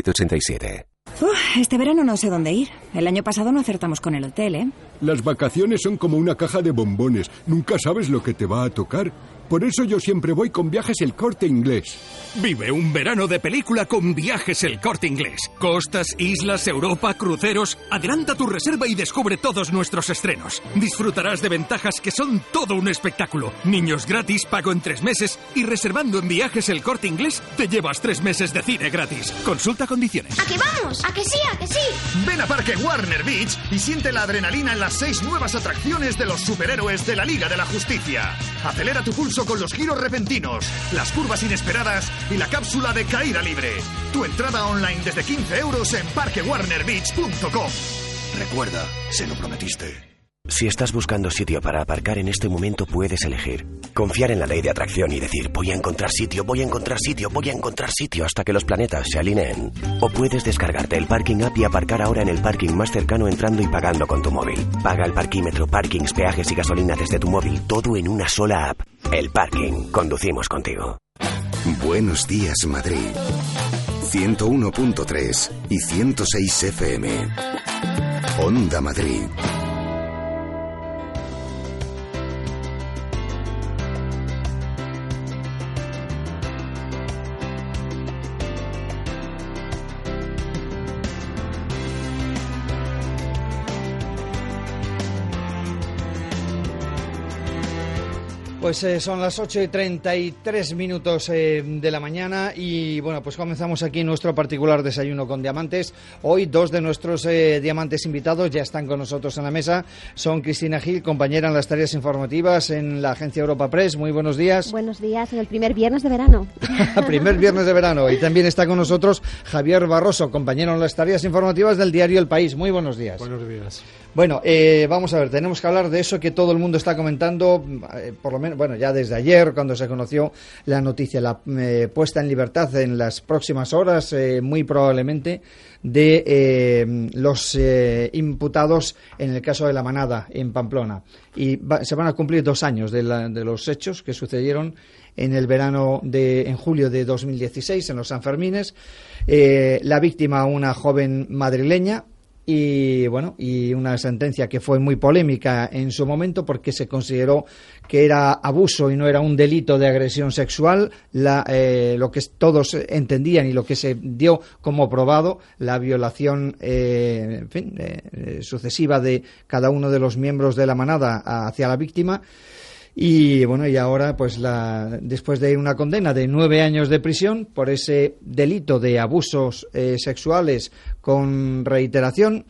[SPEAKER 27] 1787.
[SPEAKER 14] Este verano no sé dónde ir. El año pasado no acertamos con el hotel, ¿eh?
[SPEAKER 30] Las vacaciones son como una caja de bombones. Nunca sabes lo que te va a tocar. Por eso yo siempre voy con Viajes El Corte Inglés.
[SPEAKER 10] Vive un verano de película con Viajes El Corte Inglés. Costas, islas, Europa, cruceros. Adelanta tu reserva y descubre todos nuestros estrenos. Disfrutarás de ventajas que son todo un espectáculo. Niños gratis, pago en 3 meses. Y reservando en Viajes El Corte Inglés, te llevas 3 meses de cine gratis. Consulta condiciones.
[SPEAKER 31] ¿A qué vamos? ¿A que sí? ¿A que sí?
[SPEAKER 15] Ven a Parque Warner Beach y siente la adrenalina en las 6 nuevas atracciones de los superhéroes de la Liga de la Justicia. Acelera tu pulso con los giros repentinos, las curvas inesperadas y la cápsula de caída libre. Tu entrada online desde 15 euros en parquewarnerbeach.com.
[SPEAKER 16] Recuerda, se lo prometiste.
[SPEAKER 27] Si estás buscando sitio para aparcar en este momento, puedes elegir. Confiar en la ley de atracción y decir, voy a encontrar sitio, voy a encontrar sitio, voy a encontrar sitio hasta que los planetas se alineen. O puedes descargarte el Parking App y aparcar ahora en el parking más cercano entrando y pagando con tu móvil. Paga el parquímetro, parkings, peajes y gasolina desde tu móvil, todo en una sola app. El Parking. Conducimos contigo.
[SPEAKER 7] Buenos Días Madrid. 101.3 y 106 FM. Onda Madrid.
[SPEAKER 3] Pues son las 8:33 de la mañana y bueno, pues comenzamos aquí nuestro particular desayuno con diamantes. Hoy 2 de nuestros diamantes invitados ya están con nosotros en la mesa. Son Cristina Gil, compañera en las tareas informativas en la agencia Europa Press. Muy buenos días.
[SPEAKER 17] Buenos días, en el primer viernes de verano.
[SPEAKER 3] Primer viernes de verano. Y también está con nosotros Javier Barroso, compañero en las tareas informativas del diario El País. Muy buenos días.
[SPEAKER 18] Buenos días.
[SPEAKER 3] Bueno, vamos a ver, tenemos que hablar de eso que todo el mundo está comentando, por lo menos, bueno, ya desde ayer, cuando se conoció la noticia, la puesta en libertad en las próximas horas, muy probablemente, de los imputados en el caso de La Manada, en Pamplona. Y se van a cumplir 2 años de los hechos que sucedieron en el verano en julio de 2016, en los Sanfermines. La víctima, una joven madrileña. Y bueno, y una sentencia que fue muy polémica en su momento porque se consideró que era abuso y no era un delito de agresión sexual, lo que todos entendían y lo que se dio como probado, la violación sucesiva de cada uno de los miembros de la manada hacia la víctima. Y bueno, y ahora pues después de una condena de 9 años de prisión por ese delito de abusos sexuales con reiteración,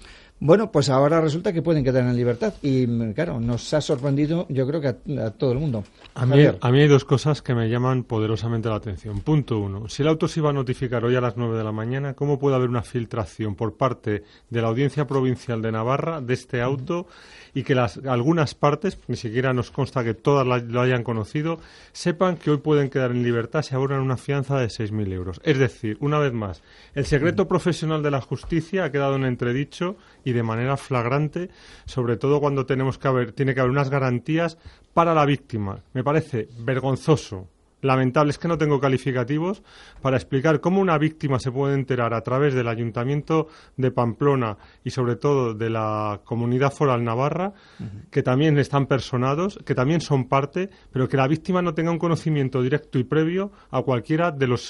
[SPEAKER 3] Bueno, pues ahora resulta que pueden quedar en libertad y, claro, nos ha sorprendido, yo creo que a todo el mundo.
[SPEAKER 2] A mí hay dos cosas que me llaman poderosamente la atención. Punto 1. Si el auto se iba a notificar hoy a las 9 de la mañana, ¿cómo puede haber una filtración por parte de la Audiencia Provincial de Navarra de este auto y que algunas partes, ni siquiera nos consta que todas lo hayan conocido, sepan que hoy pueden quedar en libertad si abonan una fianza de 6.000 euros? Es decir, una vez más, el secreto profesional de la justicia ha quedado en entredicho y de manera flagrante, sobre todo cuando tiene que haber unas garantías para la víctima. Me parece vergonzoso, lamentable, es que no tengo calificativos para explicar cómo una víctima se puede enterar a través del Ayuntamiento de Pamplona y sobre todo de la Comunidad Foral Navarra, que también están personados, que también son parte, pero que la víctima no tenga un conocimiento directo y previo a cualquiera de los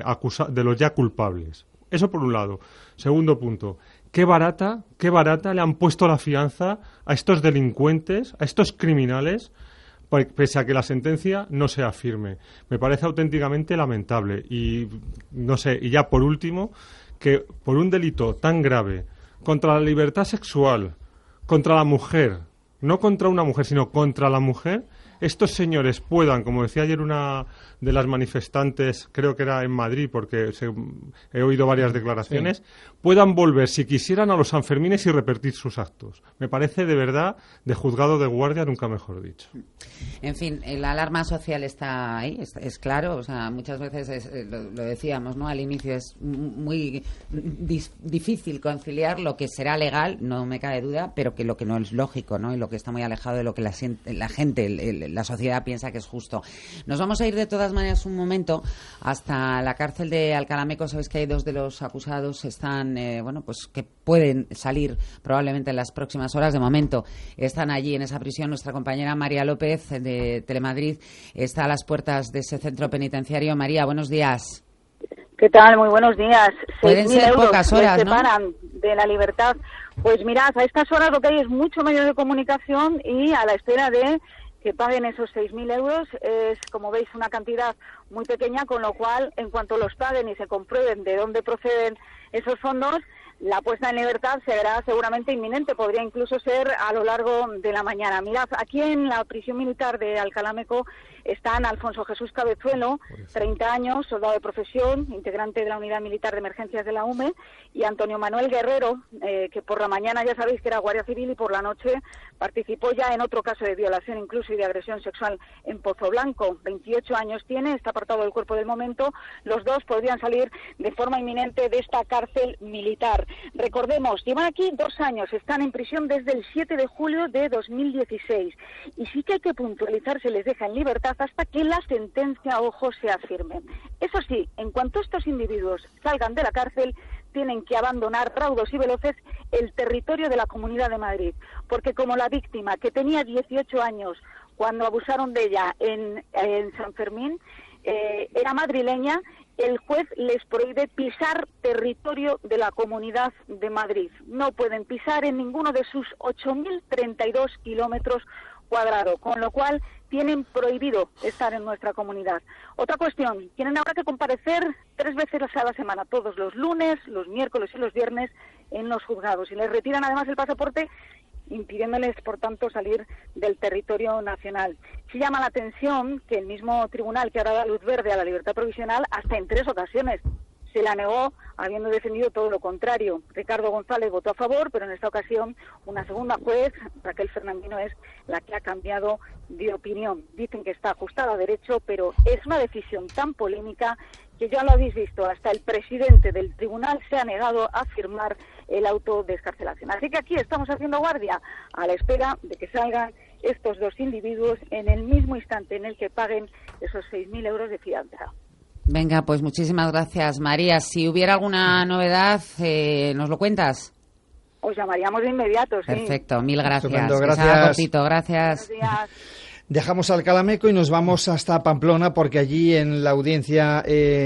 [SPEAKER 2] ya culpables. Eso por un lado. Segundo punto. Qué barata le han puesto la fianza a estos delincuentes, a estos criminales, pese a que la sentencia no sea firme. Me parece auténticamente lamentable. Y no sé, y ya por último, que por un delito tan grave contra la libertad sexual, contra la mujer, no contra una mujer, sino contra la mujer, estos señores puedan, como decía ayer una de las manifestantes, creo que era en Madrid, porque he oído varias declaraciones, puedan volver, si quisieran, a los Sanfermines y repetir sus actos. Me parece de verdad de juzgado de guardia, nunca mejor dicho.
[SPEAKER 6] En fin, la alarma social está ahí, es claro, o sea, muchas veces lo decíamos, ¿no? Al inicio es muy difícil conciliar lo que será legal, no me cabe duda, pero que lo que no es lógico, ¿no? Y lo que está muy alejado de lo que la gente, la sociedad piensa que es justo. Nos vamos a ir de todas maneras un momento hasta la cárcel de Alcalameco. Sabéis que hay dos de los acusados están, pues que pueden salir probablemente en las próximas horas. De momento están allí en esa prisión. Nuestra compañera María López de Telemadrid está a las puertas de ese centro penitenciario. María, buenos días.
[SPEAKER 4] ¿Qué tal? Muy buenos días.
[SPEAKER 6] Pueden ser pocas horas, ¿no?
[SPEAKER 4] Separan de la libertad. Pues mirad, a estas horas lo que hay es mucho medio de comunicación y a la espera de que paguen esos 6.000 euros. Es, como veis, una cantidad muy pequeña, con lo cual, en cuanto los paguen y se comprueben de dónde proceden esos fondos, la puesta en libertad será seguramente inminente, podría incluso ser a lo largo de la mañana. Mirad, aquí en la prisión militar de Alcalameco están Alfonso Jesús Cabezuelo, 30 años, soldado de profesión, integrante de la Unidad Militar de Emergencias de la UME, y Antonio Manuel Guerrero, que por la mañana ya sabéis que era guardia civil y por la noche participó ya en otro caso de violación incluso y de agresión sexual en Pozo Blanco. 28 años tiene, está apartado del cuerpo del momento. Los dos podrían salir de forma inminente de esta cárcel militar. Recordemos, llevan aquí 2 años, están en prisión desde el 7 de julio de 2016. Y sí que hay que puntualizar, se les deja en libertad hasta que la sentencia, ojo, sea firme. Eso sí, en cuanto estos individuos salgan de la cárcel, tienen que abandonar raudos y veloces el territorio de la Comunidad de Madrid, porque como la víctima, que tenía 18 años cuando abusaron de ella en San Fermín, era madrileña, el juez les prohíbe pisar territorio de la Comunidad de Madrid. No pueden pisar en ninguno de sus 8.032 kilómetros cuadrados, con lo cual tienen prohibido estar en nuestra comunidad. Otra cuestión, tienen ahora que comparecer 3 veces a la semana, todos los lunes, los miércoles y los viernes en los juzgados, y les retiran además el pasaporte, impidiéndoles, por tanto, salir del territorio nacional. Sí llama la atención que el mismo tribunal que ahora da luz verde a la libertad provisional, hasta en 3 ocasiones se la negó, habiendo defendido todo lo contrario. Ricardo González votó a favor, pero en esta ocasión una segunda juez, Raquel Fernandino, es la que ha cambiado de opinión. Dicen que está ajustada a derecho, pero es una decisión tan polémica que ya lo habéis visto, hasta el presidente del tribunal se ha negado a firmar el auto de excarcelación. Así que aquí estamos haciendo guardia a la espera de que salgan estos 2 individuos en el mismo instante en el que paguen esos 6.000 euros de fianza.
[SPEAKER 6] Venga, pues muchísimas gracias, María. Si hubiera alguna novedad, ¿nos lo cuentas?
[SPEAKER 4] Os llamaríamos de inmediato, sí.
[SPEAKER 6] Perfecto, mil gracias.
[SPEAKER 3] Estupendo, gracias.
[SPEAKER 6] Cortito, gracias.
[SPEAKER 3] Dejamos Alcalameco y nos vamos hasta Pamplona, porque allí en la audiencia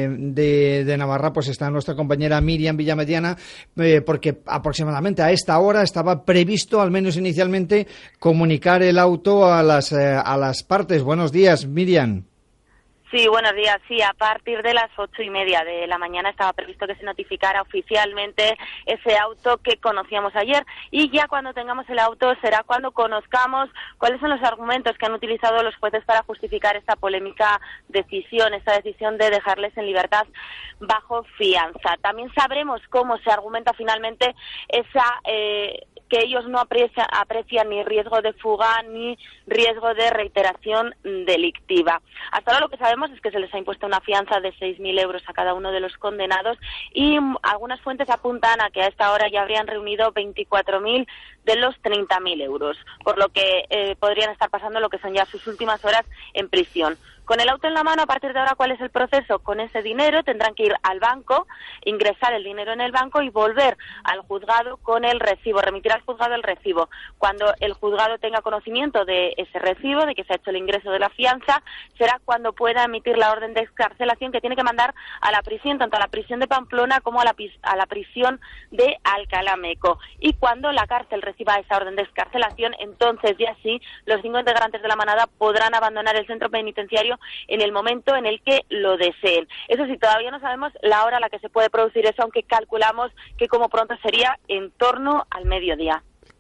[SPEAKER 3] de Navarra pues está nuestra compañera Miriam Villamediana, porque aproximadamente a esta hora estaba previsto, al menos inicialmente, comunicar el auto a las partes. Buenos días, Miriam.
[SPEAKER 5] Sí, buenos días. Sí, a partir de las 8:30 de la mañana estaba previsto que se notificara oficialmente ese auto que conocíamos ayer, y ya cuando tengamos el auto será cuando conozcamos cuáles son los argumentos que han utilizado los jueces para justificar esta polémica decisión, esta decisión de dejarles en libertad bajo fianza. También sabremos cómo se argumenta finalmente esa que ellos no aprecian ni riesgo de fuga ni riesgo de reiteración delictiva. Hasta ahora lo que sabemos es que se les ha impuesto una fianza de 6.000 euros a cada uno de los condenados, y algunas fuentes apuntan a que a esta hora ya habrían reunido 24.000 de los 30.000 euros, por lo que podrían estar pasando lo que son ya sus últimas horas en prisión. Con el auto en la mano, a partir de ahora, ¿cuál es el proceso? Con ese dinero tendrán que ir al banco, ingresar el dinero en el banco y volver al juzgado con el recibo, remitir al juzgado el recibo. Cuando el juzgado tenga conocimiento de ese recibo, de que se ha hecho el ingreso de la fianza, será cuando pueda emitir la orden de excarcelación que tiene que mandar a la prisión, tanto a la prisión de Pamplona como a la prisión de Alcalá Meco. Y cuando la cárcel reciba esa orden de excarcelación, entonces ya sí, los 5 integrantes de la manada podrán abandonar el centro penitenciario en el momento en el que lo deseen. Eso sí, todavía no sabemos la hora a la que se puede producir eso, aunque calculamos que como pronto sería en torno al mediodía.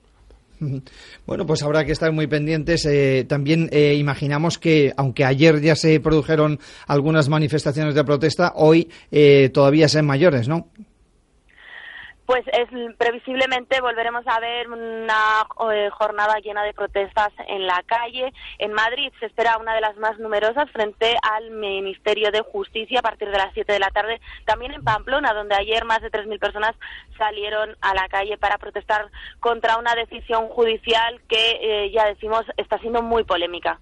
[SPEAKER 3] Bueno, pues habrá que estar muy pendientes. También imaginamos que, aunque ayer ya se produjeron algunas manifestaciones de protesta, hoy todavía sean mayores, ¿no?
[SPEAKER 5] Pues previsiblemente volveremos a ver una jornada llena de protestas en la calle. En Madrid se espera una de las más numerosas frente al Ministerio de Justicia a partir de las 7 de la tarde. También en Pamplona, donde ayer más de 3.000 personas salieron a la calle para protestar contra una decisión judicial que, ya decimos, está siendo muy polémica.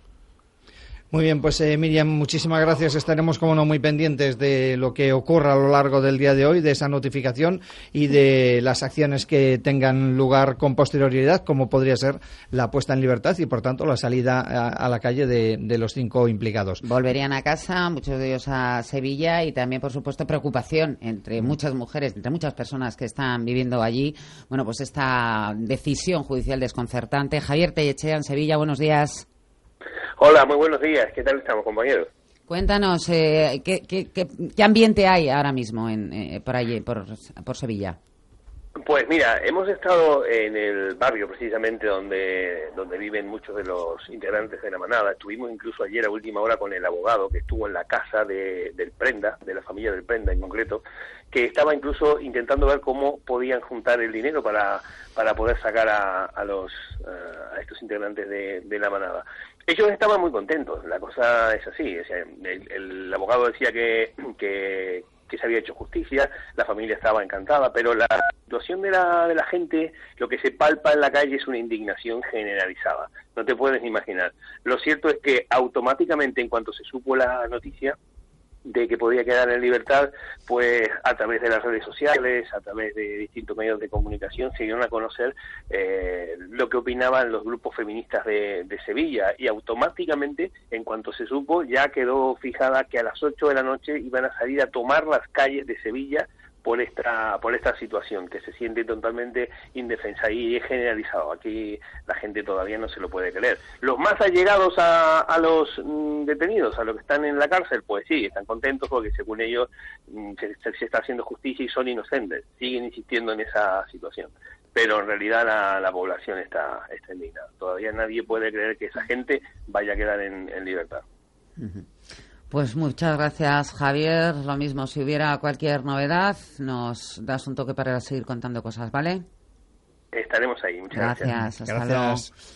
[SPEAKER 3] Muy bien, pues Miriam, muchísimas gracias. Estaremos, como no, muy pendientes de lo que ocurra a lo largo del día de hoy, de esa notificación y de las acciones que tengan lugar con posterioridad, como podría ser la puesta en libertad y, por tanto, la salida a la calle de los 5 implicados.
[SPEAKER 6] Volverían a casa, muchos de ellos a Sevilla, y también, por supuesto, preocupación entre muchas mujeres, entre muchas personas que están viviendo allí. Bueno, pues esta decisión judicial desconcertante. Javier Tellechea, en Sevilla, buenos días.
[SPEAKER 8] Hola, muy buenos días. ¿Qué tal estamos, compañeros?
[SPEAKER 6] Cuéntanos, ¿qué ambiente hay ahora mismo por allí, por Sevilla?
[SPEAKER 8] Pues mira, hemos estado en el barrio precisamente donde viven muchos de los integrantes de la manada. Estuvimos incluso ayer a última hora con el abogado que estuvo en la casa del Prenda, de la familia del Prenda en concreto, que estaba incluso intentando ver cómo podían juntar el dinero para poder sacar a estos integrantes de la manada. Ellos estaban muy contentos, la cosa es así. O sea, el abogado decía que se había hecho justicia, la familia estaba encantada, pero la situación de la gente, lo que se palpa en la calle es una indignación generalizada, no te puedes imaginar. Lo cierto es que automáticamente, en cuanto se supo la noticia de que podía quedar en libertad, pues a través de las redes sociales, a través de distintos medios de comunicación, se dieron a conocer lo que opinaban los grupos feministas de Sevilla, y automáticamente, en cuanto se supo, ya quedó fijada que a las 8 de la noche iban a salir a tomar las calles de Sevilla por esta situación, que se siente totalmente indefensa, y es generalizado. Aquí la gente todavía no se lo puede creer. Los más allegados a los detenidos, a los que están en la cárcel, pues sí, están contentos porque según ellos se está haciendo justicia y son inocentes. Siguen insistiendo en esa situación. Pero en realidad la población está indignada. Todavía nadie puede creer que esa gente vaya a quedar en libertad.
[SPEAKER 6] Uh-huh. Pues muchas gracias, Javier. Lo mismo, si hubiera cualquier novedad, nos das un toque para seguir contando cosas, ¿vale?
[SPEAKER 8] Estaremos ahí. Muchas gracias.
[SPEAKER 6] Gracias. Hasta luego.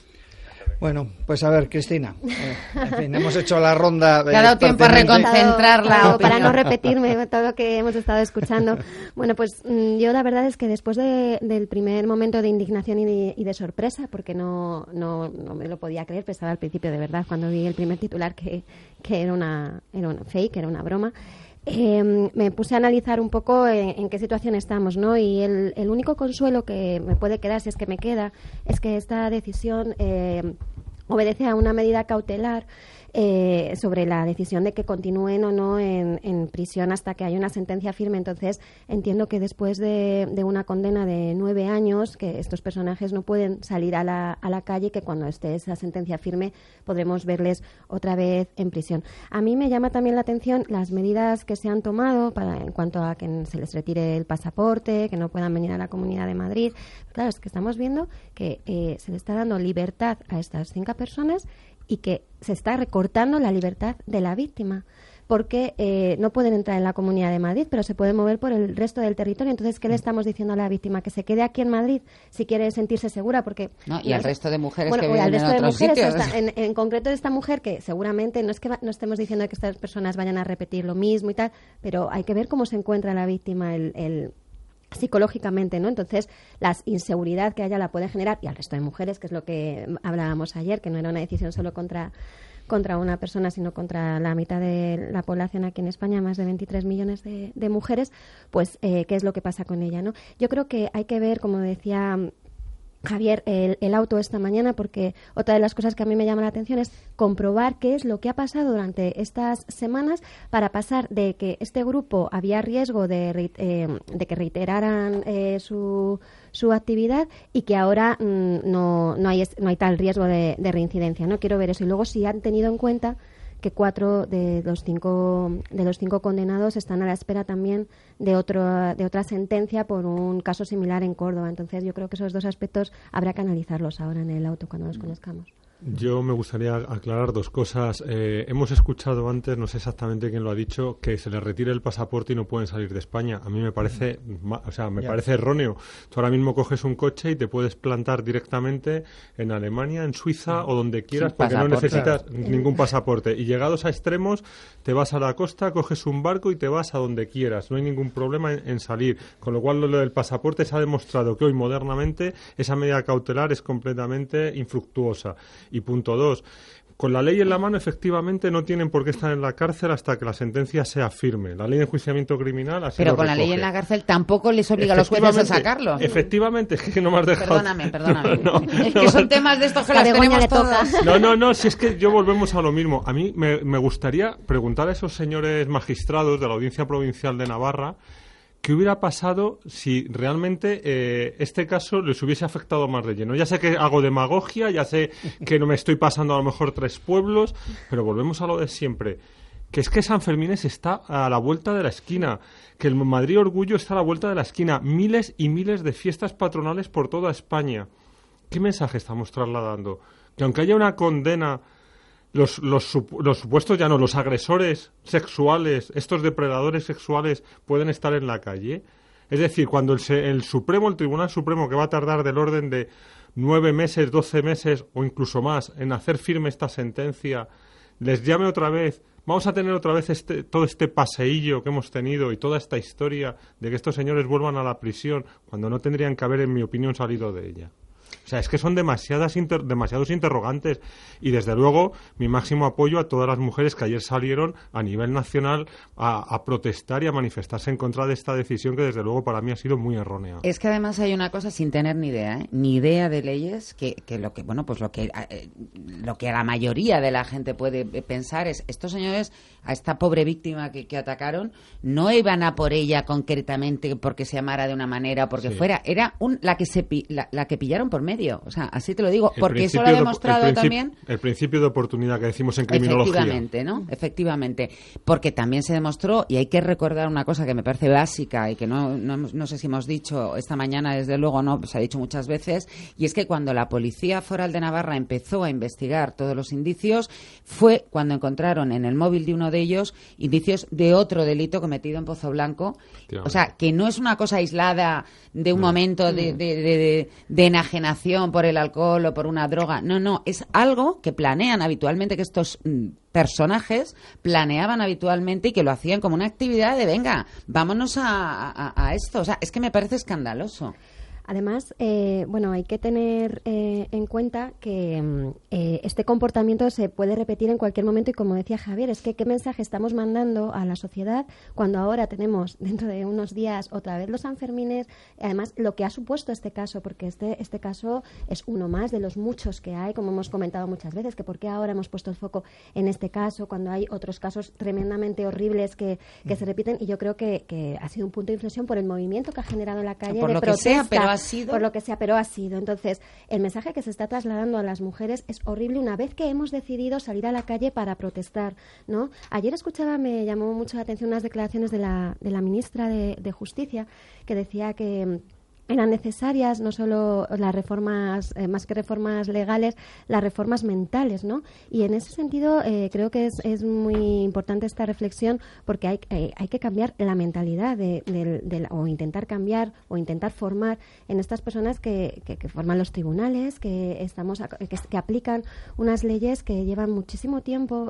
[SPEAKER 3] Bueno, pues a ver, Cristina. En fin, hemos hecho la ronda.
[SPEAKER 6] Te ha dado tiempo a reconcentrar la opinión.
[SPEAKER 17] Para no repetirme todo lo que hemos estado escuchando. Bueno, pues yo la verdad es que después del primer momento de indignación y de sorpresa, porque no me lo podía creer, pensaba al principio de verdad, cuando vi el primer titular que era una fake, era una broma. Me puse a analizar un poco en qué situación estamos, ¿no? Y el único consuelo que me puede quedar, si es que me queda, es que esta decisión obedece a una medida cautelar sobre la decisión de que continúen o no en prisión hasta que haya una sentencia firme. Entonces, entiendo que después de una condena de 9 años, que estos personajes no pueden salir a la calle, que cuando esté esa sentencia firme podremos verles otra vez en prisión. A mí me llama también la atención las medidas que se han tomado en cuanto a que se les retire el pasaporte, que no puedan venir a la Comunidad de Madrid. Claro, es que estamos viendo que se le está dando libertad a estas 5 personas y que se está recortando la libertad de la víctima, porque no pueden entrar en la Comunidad de Madrid, pero se pueden mover por el resto del territorio. Entonces, ¿qué le estamos diciendo a la víctima? Que se quede aquí en Madrid si quiere sentirse segura, porque...
[SPEAKER 6] No, y al resto de mujeres
[SPEAKER 17] que
[SPEAKER 6] viven en otros sitios.
[SPEAKER 17] En concreto, esta mujer, que seguramente no es que no estemos diciendo que estas personas vayan a repetir lo mismo y tal, pero hay que ver cómo se encuentra la víctima psicológicamente, ¿no? Entonces, la inseguridad que haya la puede generar, y al resto de mujeres, que es lo que hablábamos ayer, que no era una decisión solo contra una persona, sino contra la mitad de la población aquí en España, más de 23 millones de mujeres, pues qué es lo que pasa con ella, ¿no? Yo creo que hay que ver, como decía Javier, el auto esta mañana, porque otra de las cosas que a mí me llama la atención es comprobar qué es lo que ha pasado durante estas semanas para pasar de que este grupo había riesgo de que reiteraran su actividad y que ahora no hay tal riesgo de reincidencia, ¿no? Quiero ver eso. Y luego si han tenido en cuenta que 4 de los 5 condenados están a la espera también de otra sentencia por un caso similar en Córdoba. Entonces yo creo que esos 2 aspectos habrá que analizarlos ahora en el auto cuando los conozcamos.
[SPEAKER 2] Yo me gustaría aclarar 2 cosas. Hemos escuchado antes, no sé exactamente quién lo ha dicho, que se les retire el pasaporte y no pueden salir de España. A mí me parece, parece erróneo. Tú ahora mismo coges un coche y te puedes plantar directamente en Alemania, en Suiza o donde quieras, porque no necesitas ningún pasaporte. Y llegados a extremos, te vas a la costa, coges un barco y te vas a donde quieras. No hay ningún problema en salir. Con lo cual, lo del pasaporte se ha demostrado que hoy, modernamente, esa medida cautelar es completamente infructuosa. Y punto 2, con la ley en la mano, efectivamente, no tienen por qué estar en la cárcel hasta que la sentencia sea firme. La ley de enjuiciamiento criminal así
[SPEAKER 6] Pero
[SPEAKER 2] lo
[SPEAKER 6] con
[SPEAKER 2] recoge.
[SPEAKER 6] la ley en la cárcel tampoco les obliga a los jueces a sacarlo.
[SPEAKER 2] Efectivamente, es que no me has dejado...
[SPEAKER 6] Perdóname. Es que son temas de estos que las tenemos todas.
[SPEAKER 2] No, si es que yo volvemos a lo mismo. A mí me gustaría preguntar a esos señores magistrados de la Audiencia Provincial de Navarra ¿qué hubiera pasado si realmente este caso les hubiese afectado más de lleno? Ya sé que hago demagogia, ya sé que no me estoy pasando a lo mejor 3 pueblos, pero volvemos a lo de siempre. Que es que San Fermines está a la vuelta de la esquina, que el Madrid Orgullo está a la vuelta de la esquina, miles y miles de fiestas patronales por toda España. ¿Qué mensaje estamos trasladando? Que aunque haya una condena... Los supuestos ya no, los agresores sexuales, estos depredadores sexuales pueden estar en la calle. Es decir, cuando el Tribunal Supremo, que va a tardar del orden de 9 meses, 12 meses o incluso más en hacer firme esta sentencia, les llame otra vez, vamos a tener otra vez todo este paseillo que hemos tenido y toda esta historia de que estos señores vuelvan a la prisión cuando no tendrían que haber, en mi opinión, salido de ella. O sea, es que son demasiados interrogantes y, desde luego, mi máximo apoyo a todas las mujeres que ayer salieron a nivel nacional a protestar y a manifestarse en contra de esta decisión que, desde luego, para mí ha sido muy errónea.
[SPEAKER 6] Es que, además, hay una cosa sin tener ni idea de leyes, que lo que a la mayoría de la gente puede pensar es, estos señores, a esta pobre víctima que atacaron, no iban a por ella concretamente porque se llamara de una manera o porque fuera, era la que pillaron por medio. O sea, así te lo digo, porque eso lo ha demostrado también...
[SPEAKER 2] El principio de oportunidad que decimos en criminología.
[SPEAKER 6] Efectivamente. Porque también se demostró, y hay que recordar una cosa que me parece básica y que no sé si hemos dicho esta mañana, desde luego no, se ha dicho muchas veces, y es que cuando la Policía Foral de Navarra empezó a investigar todos los indicios, fue cuando encontraron en el móvil de uno de ellos indicios de otro delito cometido en Pozoblanco. O sea, que no es una cosa aislada de un momento de enajenación por el alcohol o por una droga. No, es algo que planean habitualmente, que estos personajes planeaban habitualmente y que lo hacían como una actividad de venga, vámonos a esto. O sea, es que me parece escandaloso.
[SPEAKER 17] Además, hay que tener en cuenta que este comportamiento se puede repetir en cualquier momento y, como decía Javier, es que qué mensaje estamos mandando a la sociedad cuando ahora tenemos dentro de unos días otra vez los Sanfermines, además lo que ha supuesto este caso, porque este caso es uno más de los muchos que hay, como hemos comentado muchas veces, que por qué ahora hemos puesto el foco en este caso cuando hay otros casos tremendamente horribles que se repiten, y yo creo que ha sido un punto de inflexión por el movimiento que ha generado en la calle
[SPEAKER 6] por
[SPEAKER 17] de
[SPEAKER 6] lo
[SPEAKER 17] protesta,
[SPEAKER 6] que sea, pero ha sido.
[SPEAKER 17] Por lo que sea, pero ha sido. Entonces, el mensaje que se está trasladando a las mujeres es horrible una vez que hemos decidido salir a la calle para protestar, ¿no? Ayer me llamó mucho la atención unas declaraciones de la ministra de Justicia, que decía que eran necesarias no solo las reformas, más que reformas legales, las reformas mentales, ¿no? Y en ese sentido creo que es muy importante esta reflexión, porque hay que cambiar la mentalidad o intentar cambiar o intentar formar en estas personas que forman los tribunales, que aplican unas leyes que llevan muchísimo tiempo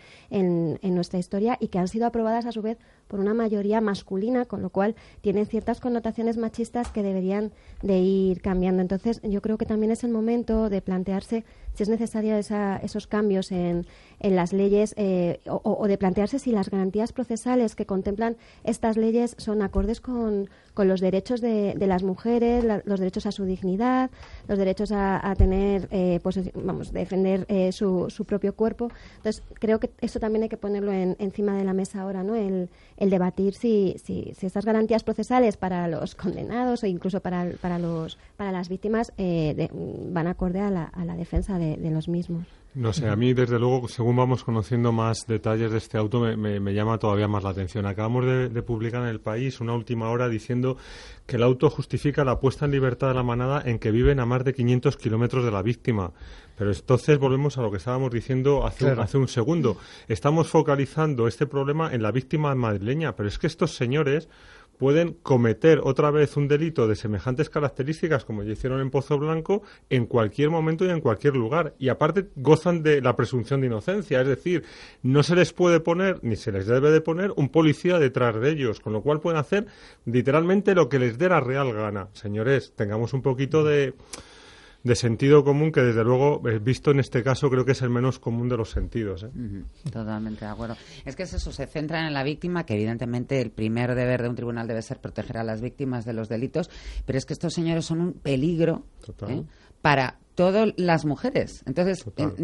[SPEAKER 17] en nuestra historia y que han sido aprobadas a su vez por una mayoría masculina, con lo cual tienen ciertas connotaciones machistas que deberían de ir cambiando. Entonces, yo creo que también es el momento de plantearse si es necesario esos cambios en las leyes o de plantearse si las garantías procesales que contemplan estas leyes son acordes con los derechos de las mujeres, los derechos a su dignidad, los derechos a tener, defender su propio cuerpo. Entonces, creo que eso también hay que ponerlo encima de la mesa ahora, ¿no? El debatir si estas garantías procesales para los condenados o incluso para las víctimas van acorde a la defensa de los mismos.
[SPEAKER 2] No sé, a mí desde luego, según vamos conociendo más detalles de este auto, me llama todavía más la atención. Acabamos de publicar en El País una última hora diciendo que el auto justifica la puesta en libertad de la manada en que viven a más de 500 kilómetros de la víctima. Pero entonces volvemos a lo que estábamos diciendo hace un segundo. Estamos focalizando este problema en la víctima madrileña, pero es que estos señores pueden cometer otra vez un delito de semejantes características como ya hicieron en Pozo Blanco en cualquier momento y en cualquier lugar. Y aparte gozan de la presunción de inocencia, es decir, no se les puede poner, ni se les debe de poner, un policía detrás de ellos, con lo cual pueden hacer literalmente lo que les dé la real gana. Señores, tengamos un poquito de sentido común, que desde luego, visto en este caso, creo que es el menos común de los sentidos.
[SPEAKER 6] Totalmente de acuerdo. Es que es eso, se centran en la víctima, que evidentemente el primer deber de un tribunal debe ser proteger a las víctimas de los delitos, pero es que estos señores son un peligro para todas las mujeres. Entonces,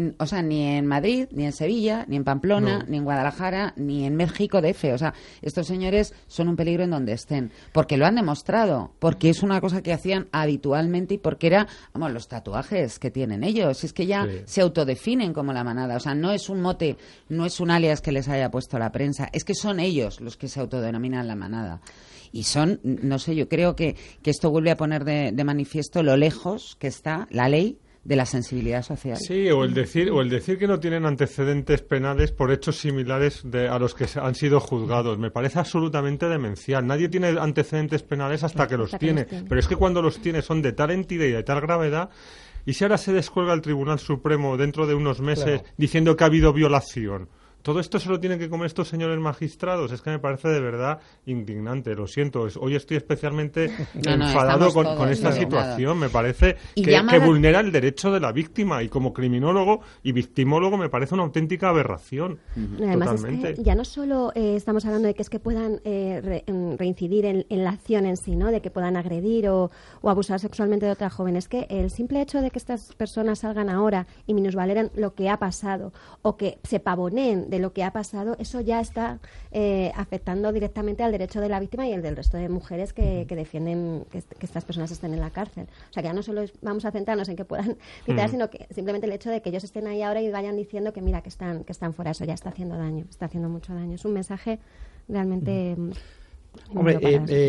[SPEAKER 6] ni en Madrid, ni en Sevilla, ni en Pamplona, ni en Guadalajara, ni en México DF. O sea, estos señores son un peligro en donde estén. Porque lo han demostrado, porque es una cosa que hacían habitualmente y porque era, los tatuajes que tienen ellos. Es que ya se autodefinen como la manada. O sea, no es un mote, no es un alias que les haya puesto la prensa. Es que son ellos los que se autodenominan la manada. Y son, no sé, yo creo que esto vuelve a poner de manifiesto lo lejos que está la ley de la sensibilidad social.
[SPEAKER 2] Sí, o el decir que no tienen antecedentes penales por hechos similares a los que han sido juzgados. Me parece absolutamente demencial. Nadie tiene antecedentes penales hasta que los tiene. Pero es que cuando los tiene son de tal entidad y de tal gravedad. Y si ahora se descuelga el Tribunal Supremo dentro de unos meses diciendo que ha habido violación, todo esto se lo tienen que comer estos señores magistrados. Es que me parece de verdad indignante. Lo siento. Hoy estoy especialmente enfadado con esta situación. Me parece que vulnera el derecho de la víctima. Y como criminólogo y victimólogo me parece una auténtica aberración.
[SPEAKER 17] Además,
[SPEAKER 2] Totalmente.
[SPEAKER 17] Es que ya no solo estamos hablando de que es que puedan reincidir en la acción en sí, ¿no? De que puedan agredir o abusar sexualmente de otra joven. Es que el simple hecho de que estas personas salgan ahora y minusvaloren lo que ha pasado o que se pavoneen de lo que ha pasado, eso ya está afectando directamente al derecho de la víctima y el del resto de mujeres que defienden que estas personas estén en la cárcel. O sea, que ya no solo vamos a centrarnos en que puedan quitar, sino que simplemente el hecho de que ellos estén ahí ahora y vayan diciendo que mira, que están fuera, eso ya está haciendo daño, está haciendo mucho daño. Es un mensaje realmente...
[SPEAKER 3] Hombre,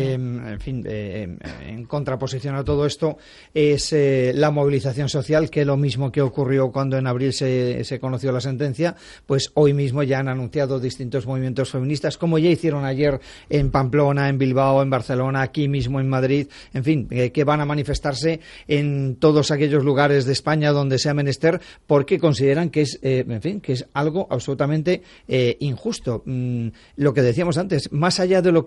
[SPEAKER 3] en fin, en contraposición a todo esto es la movilización social, que lo mismo que ocurrió cuando en abril se conoció la sentencia, pues hoy mismo ya han anunciado distintos movimientos feministas, como ya hicieron ayer en Pamplona, en Bilbao, en Barcelona, aquí mismo en Madrid, en fin, que van a manifestarse en todos aquellos lugares de España donde sea menester, porque consideran que es, que es algo absolutamente injusto. Lo que decíamos antes, más allá de lo que sea legal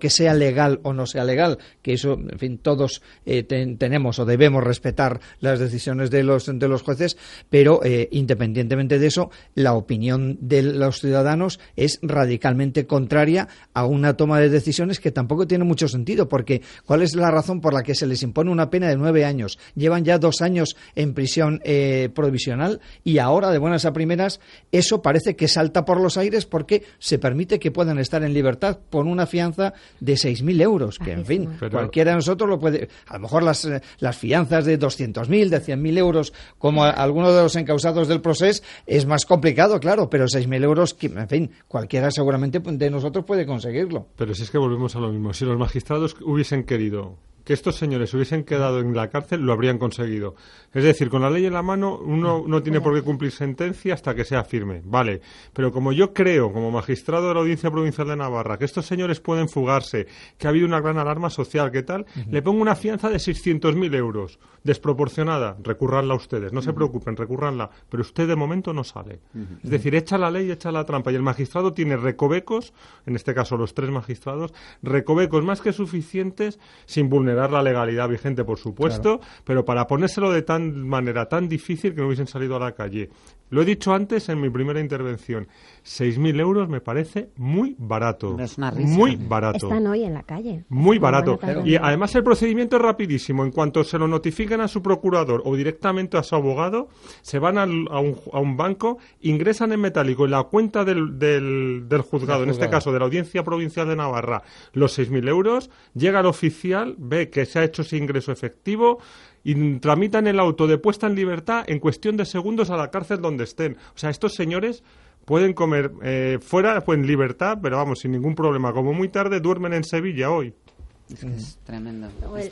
[SPEAKER 3] legal o no sea legal, que eso, en fin, todos tenemos o debemos respetar las decisiones de los jueces, pero independientemente de eso, la opinión de los ciudadanos es radicalmente contraria a una toma de decisiones que tampoco tiene mucho sentido, porque ¿cuál es la razón por la que se les impone una pena de 9 años? Llevan ya 2 años en prisión provisional y ahora, de buenas a primeras, eso parece que salta por los aires porque se permite que puedan estar en libertad por una fianza de 6.000 euros, que en fin, cualquiera de nosotros lo puede. A lo mejor las fianzas de 200.000, de 100.000 euros, como algunos de los encausados del Procés, es más complicado, claro, pero 6.000 euros, en fin, cualquiera seguramente de nosotros puede conseguirlo.
[SPEAKER 2] Pero si es que volvemos a lo mismo, si los magistrados hubiesen querido que estos señores hubiesen quedado en la cárcel, lo habrían conseguido. Es decir, con la ley en la mano, uno no tiene por qué cumplir sentencia hasta que sea firme. Vale, pero como yo creo, como magistrado de la Audiencia Provincial de Navarra, que estos señores pueden fugarse, que ha habido una gran alarma social, ¿qué tal? Le pongo una fianza de 600.000 euros, desproporcionada. Recurranla ustedes, no se preocupen, recurranla. Pero usted de momento no sale. Es decir, echa la ley, echa la trampa. Y el magistrado tiene recovecos, en este caso los 3 magistrados, recovecos más que suficientes, sin vulnerar la legalidad vigente, por supuesto, claro, pero para ponérselo de manera tan difícil que no hubiesen salido a la calle. Lo he dicho antes en mi primera intervención, 6.000 euros me parece muy barato.
[SPEAKER 6] Es una risa.
[SPEAKER 2] Muy barato.
[SPEAKER 17] Están hoy en la calle.
[SPEAKER 2] Muy barato. Y además el procedimiento es rapidísimo. En cuanto se lo notifican a su procurador o directamente a su abogado, se van a un banco, ingresan en metálico en la cuenta del juzgado, en este caso de la Audiencia Provincial de Navarra, los 6.000 euros, llega el oficial, ve que se ha hecho ese ingreso efectivo y tramitan el auto de puesta en libertad en cuestión de segundos a la cárcel donde estén. O sea, estos señores pueden comer fuera, pues en libertad, pero vamos, sin ningún problema. Como muy tarde duermen en Sevilla hoy.
[SPEAKER 6] Es que es tremendo.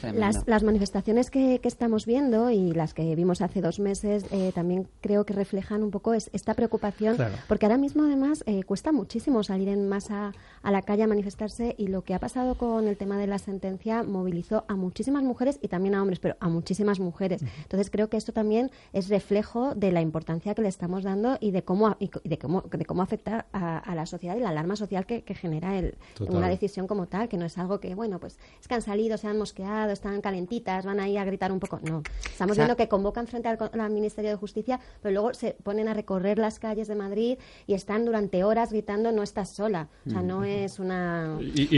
[SPEAKER 17] Las manifestaciones que estamos viendo y las que vimos hace 2 meses también creo que reflejan un poco esta preocupación, claro, porque ahora mismo además cuesta muchísimo salir en masa a la calle a manifestarse, y lo que ha pasado con el tema de la sentencia movilizó a muchísimas mujeres y también a hombres, pero a muchísimas mujeres. Entonces creo que esto también es reflejo de la importancia que le estamos dando y de cómo afecta a la sociedad y la alarma social que genera una decisión como tal, que no es algo que, bueno, pues es que han salido, se han mosqueado, están calentitas, van ahí a gritar un poco. No, estamos viendo que convocan frente al Ministerio de Justicia, pero luego se ponen a recorrer las calles de Madrid y están durante horas gritando: no estás sola. O sea, no es una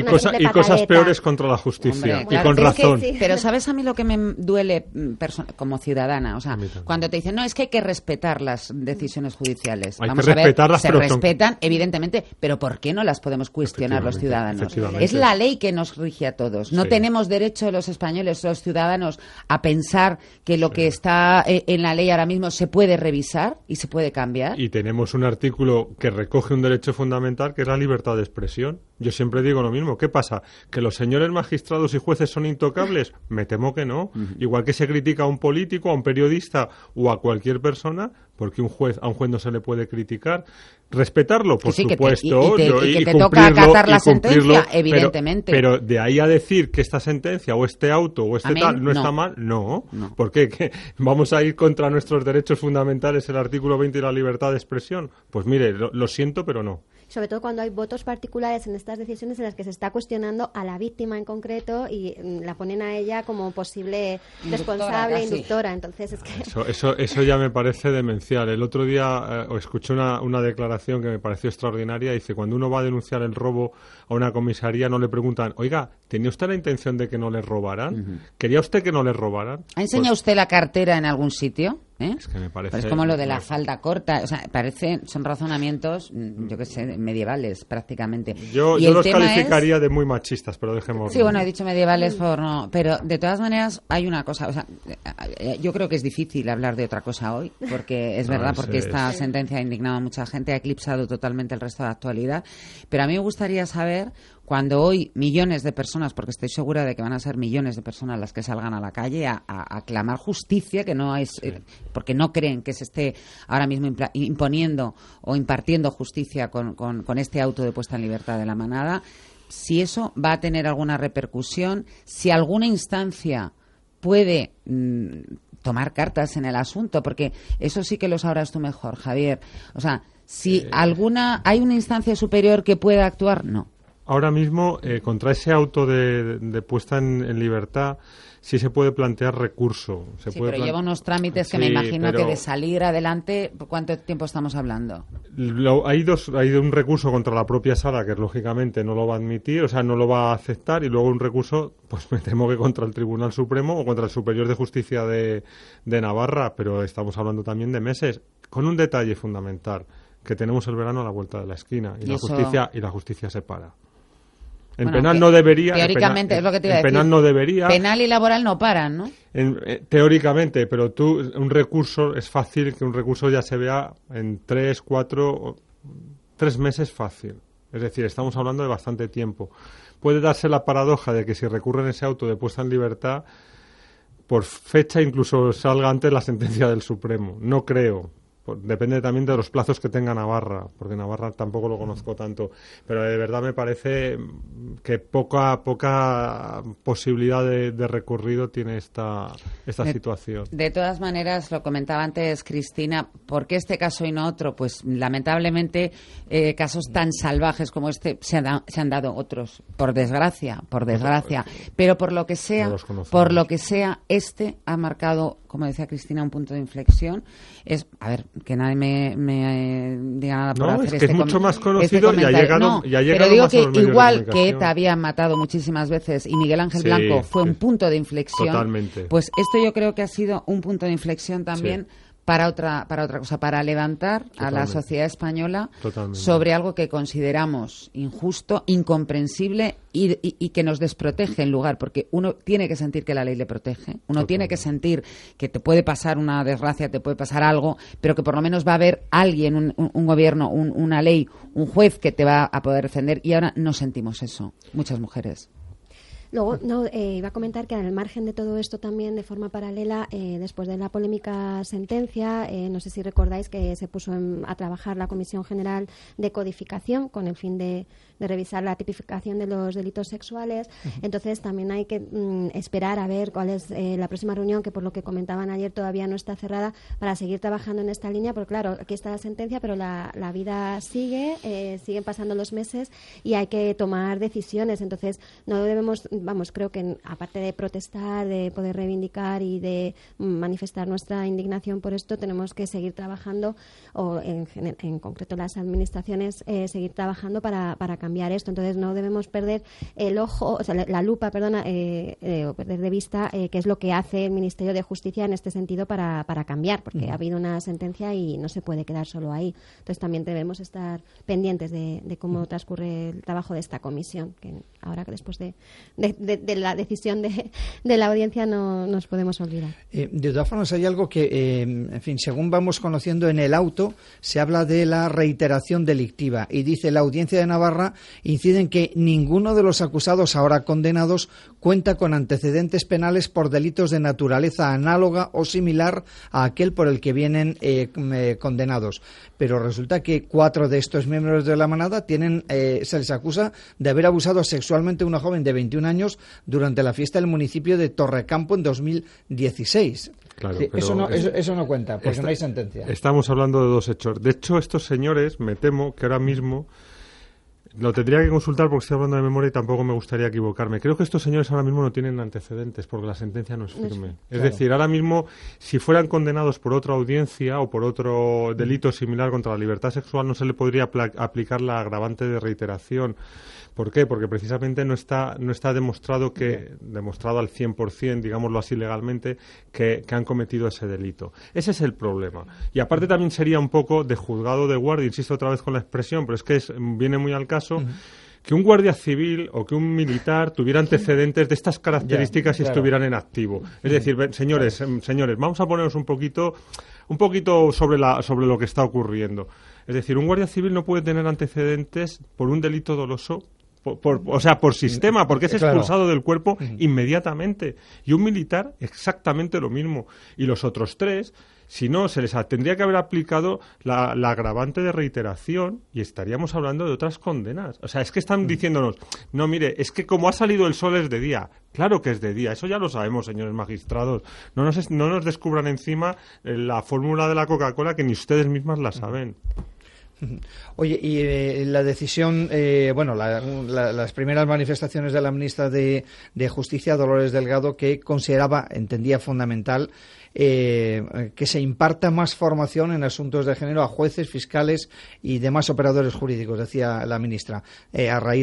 [SPEAKER 2] cosas peores contra la justicia. Hombre, claro, y con razón.
[SPEAKER 6] Sí. Pero ¿sabes a mí lo que me duele como ciudadana? O sea, cuando te dicen, no, es que hay que respetar las decisiones judiciales. Vamos a ver, se respetan, evidentemente, pero ¿por qué no las podemos cuestionar los ciudadanos? Es la ley que nos rige a todos. No tenemos derecho los españoles, los ciudadanos, a pensar que lo que está en la ley ahora mismo se puede revisar y se puede cambiar.
[SPEAKER 2] Y tenemos un artículo que recoge un derecho fundamental, que es la libertad de expresión. Yo siempre digo lo mismo. ¿Qué pasa? ¿Que los señores magistrados y jueces son intocables? Me temo que no. Igual que se critica a un político, a un periodista o a cualquier persona, porque a un juez no se le puede criticar. Respetarlo, por supuesto.
[SPEAKER 6] Y que te toca acatar la sentencia, evidentemente.
[SPEAKER 2] Pero de ahí a decir que esta sentencia o este auto o este tal no está mal, no. ¿Por qué? ¿Que vamos a ir contra nuestros derechos fundamentales, el artículo 20 y la libertad de expresión? Pues mire, lo siento, pero no.
[SPEAKER 17] Sobre todo cuando hay votos particulares en estas decisiones en las que se está cuestionando a la víctima en concreto y la ponen a ella como posible responsable, inductora. Entonces es que...
[SPEAKER 2] Eso ya me parece demencial. El otro día escuché una declaración que me pareció extraordinaria. Dice, cuando uno va a denunciar el robo a una comisaría, no le preguntan: oiga, ¿tenía usted la intención de que no le robaran? ¿Quería usted que no le robaran?
[SPEAKER 6] ¿Ha enseñado usted la cartera en algún sitio?
[SPEAKER 2] Es que me parece...
[SPEAKER 6] Pues como lo de la falda corta, o sea, son razonamientos, yo qué sé, medievales prácticamente.
[SPEAKER 2] Yo los calificaría de muy machistas, pero dejémoslo.
[SPEAKER 6] Sí, bueno, he dicho medievales pero de todas maneras hay una cosa, o sea, yo creo que es difícil hablar de otra cosa hoy, porque es verdad, porque esta sentencia ha indignado a mucha gente, ha eclipsado totalmente el resto de la actualidad, pero a mí me gustaría saber, cuando hoy millones de personas, porque estoy segura de que van a ser millones de personas las que salgan a la calle a clamar justicia, que no es... porque no creen que se esté ahora mismo imponiendo o impartiendo justicia con este auto de puesta en libertad de la manada, si eso va a tener alguna repercusión, si alguna instancia puede tomar cartas en el asunto, porque eso sí que lo sabrás tú mejor, Javier. O sea, si hay una instancia superior que pueda actuar, no.
[SPEAKER 2] ahora mismo, contra ese auto de puesta en libertad, sí se puede plantear recurso.
[SPEAKER 6] Pero lleva unos trámites que me imagino que de salir adelante, ¿por cuánto tiempo estamos hablando?
[SPEAKER 2] Hay un recurso contra la propia sala, que lógicamente no lo va a admitir, o sea, no lo va a aceptar, y luego un recurso, pues me temo que contra el Tribunal Supremo o contra el Superior de Justicia de Navarra, pero estamos hablando también de meses, con un detalle fundamental, que tenemos el verano a la vuelta de la esquina, y la justicia se para. En penal no debería.
[SPEAKER 6] Teóricamente, es lo que te iba a decir.
[SPEAKER 2] En penal no debería.
[SPEAKER 6] Penal y laboral no paran, ¿no?
[SPEAKER 2] Teóricamente, pero un recurso, es fácil que un recurso ya se vea en 3, 4, 3 meses fácil. Es decir, estamos hablando de bastante tiempo. Puede darse la paradoja de que si recurren ese auto de puesta en libertad, por fecha incluso salga antes la sentencia del Supremo. No creo. Depende también de los plazos que tenga Navarra, porque Navarra tampoco lo conozco tanto, pero de verdad me parece que poca posibilidad de recorrido tiene esta situación.
[SPEAKER 6] De todas maneras, lo comentaba antes Cristina, ¿por qué este caso y no otro? Pues lamentablemente casos tan salvajes como este se han dado otros, por desgracia, pero por lo que sea, este ha marcado, como decía Cristina, un punto de inflexión. Que nadie me diga nada por hacer
[SPEAKER 2] es que es mucho más conocido y ha llegado
[SPEAKER 6] pero digo que igual que ETA había matado muchísimas veces y Miguel Ángel Blanco fue un punto de inflexión.
[SPEAKER 2] Totalmente.
[SPEAKER 6] Pues esto yo creo que ha sido un punto de inflexión también para otra cosa, para levantar a la sociedad española sobre algo que consideramos injusto, incomprensible y que nos desprotege en lugar, porque uno tiene que sentir que la ley le protege, uno tiene que sentir que te puede pasar una desgracia, te puede pasar algo, pero que por lo menos va a haber alguien, un gobierno, una ley, un juez que te va a poder defender, y ahora no sentimos eso, muchas mujeres.
[SPEAKER 17] Luego, iba a comentar que al margen de todo esto también, de forma paralela, después de la polémica sentencia, no sé si recordáis que se puso a trabajar la Comisión General de Codificación con el fin de revisar la tipificación de los delitos sexuales. Entonces, también hay que esperar a ver cuál es la próxima reunión, que por lo que comentaban ayer todavía no está cerrada, para seguir trabajando en esta línea, porque claro, aquí está la sentencia, pero la vida sigue, siguen pasando los meses y hay que tomar decisiones. Entonces, no debemos... creo que aparte de protestar, de poder reivindicar y de manifestar nuestra indignación por esto, tenemos que seguir trabajando, o en concreto las administraciones, seguir trabajando para cambiar esto. Entonces no debemos perder el ojo, o sea, la lupa, o perder de vista qué es lo que hace el Ministerio de Justicia en este sentido para cambiar, porque ha habido una sentencia y no se puede quedar solo ahí. Entonces también debemos estar pendientes de cómo transcurre el trabajo de esta comisión, que ahora que después de la decisión de la audiencia no nos podemos olvidar.
[SPEAKER 3] De todas formas, hay algo que, en fin, según vamos conociendo en el auto, se habla de la reiteración delictiva y dice: la Audiencia de Navarra incide en que ninguno de los acusados ahora condenados cuenta con antecedentes penales por delitos de naturaleza análoga o similar a aquel por el que vienen condenados. Pero resulta que 4 de estos miembros de la manada se les acusa de haber abusado sexualmente a una joven de 21 años durante la fiesta del municipio de Torrecampo en 2016.
[SPEAKER 2] Claro,
[SPEAKER 3] sí, eso no cuenta, porque no hay sentencia.
[SPEAKER 2] Estamos hablando de 2 hechos. De hecho, estos señores, me temo que ahora mismo, lo tendría que consultar porque estoy hablando de memoria y tampoco me gustaría equivocarme. Creo que estos señores ahora mismo no tienen antecedentes porque la sentencia no es firme. Es decir, ahora mismo, si fueran condenados por otra audiencia o por otro delito similar contra la libertad sexual, no se le podría aplicar la agravante de reiteración. ¿Por qué? Porque precisamente no está demostrado al 100%, digámoslo así legalmente, que han cometido ese delito. Ese es el problema. Y aparte también sería un poco de juzgado de guardia, insisto otra vez con la expresión, pero es que viene muy al caso, que un guardia civil o que un militar tuviera antecedentes de estas características y estuvieran en activo. Es decir, señores, vamos a ponernos un poquito sobre lo que está ocurriendo. Es decir, un guardia civil no puede tener antecedentes por un delito doloso, por sistema, porque es expulsado del cuerpo inmediatamente. Y un militar, exactamente lo mismo. Y los otros 3, si no, se les tendría que haber aplicado la agravante de reiteración y estaríamos hablando de otras condenas. O sea, es que están diciéndonos, no, mire, es que como ha salido el sol es de día. Claro que es de día, eso ya lo sabemos, señores magistrados. No nos descubran encima la fórmula de la Coca-Cola que ni ustedes mismas la saben.
[SPEAKER 3] Oye, y la decisión, las primeras manifestaciones de la ministra de Justicia, Dolores Delgado, que entendía fundamental que se imparta más formación en asuntos de género a jueces, fiscales y demás operadores jurídicos, decía la ministra, a raíz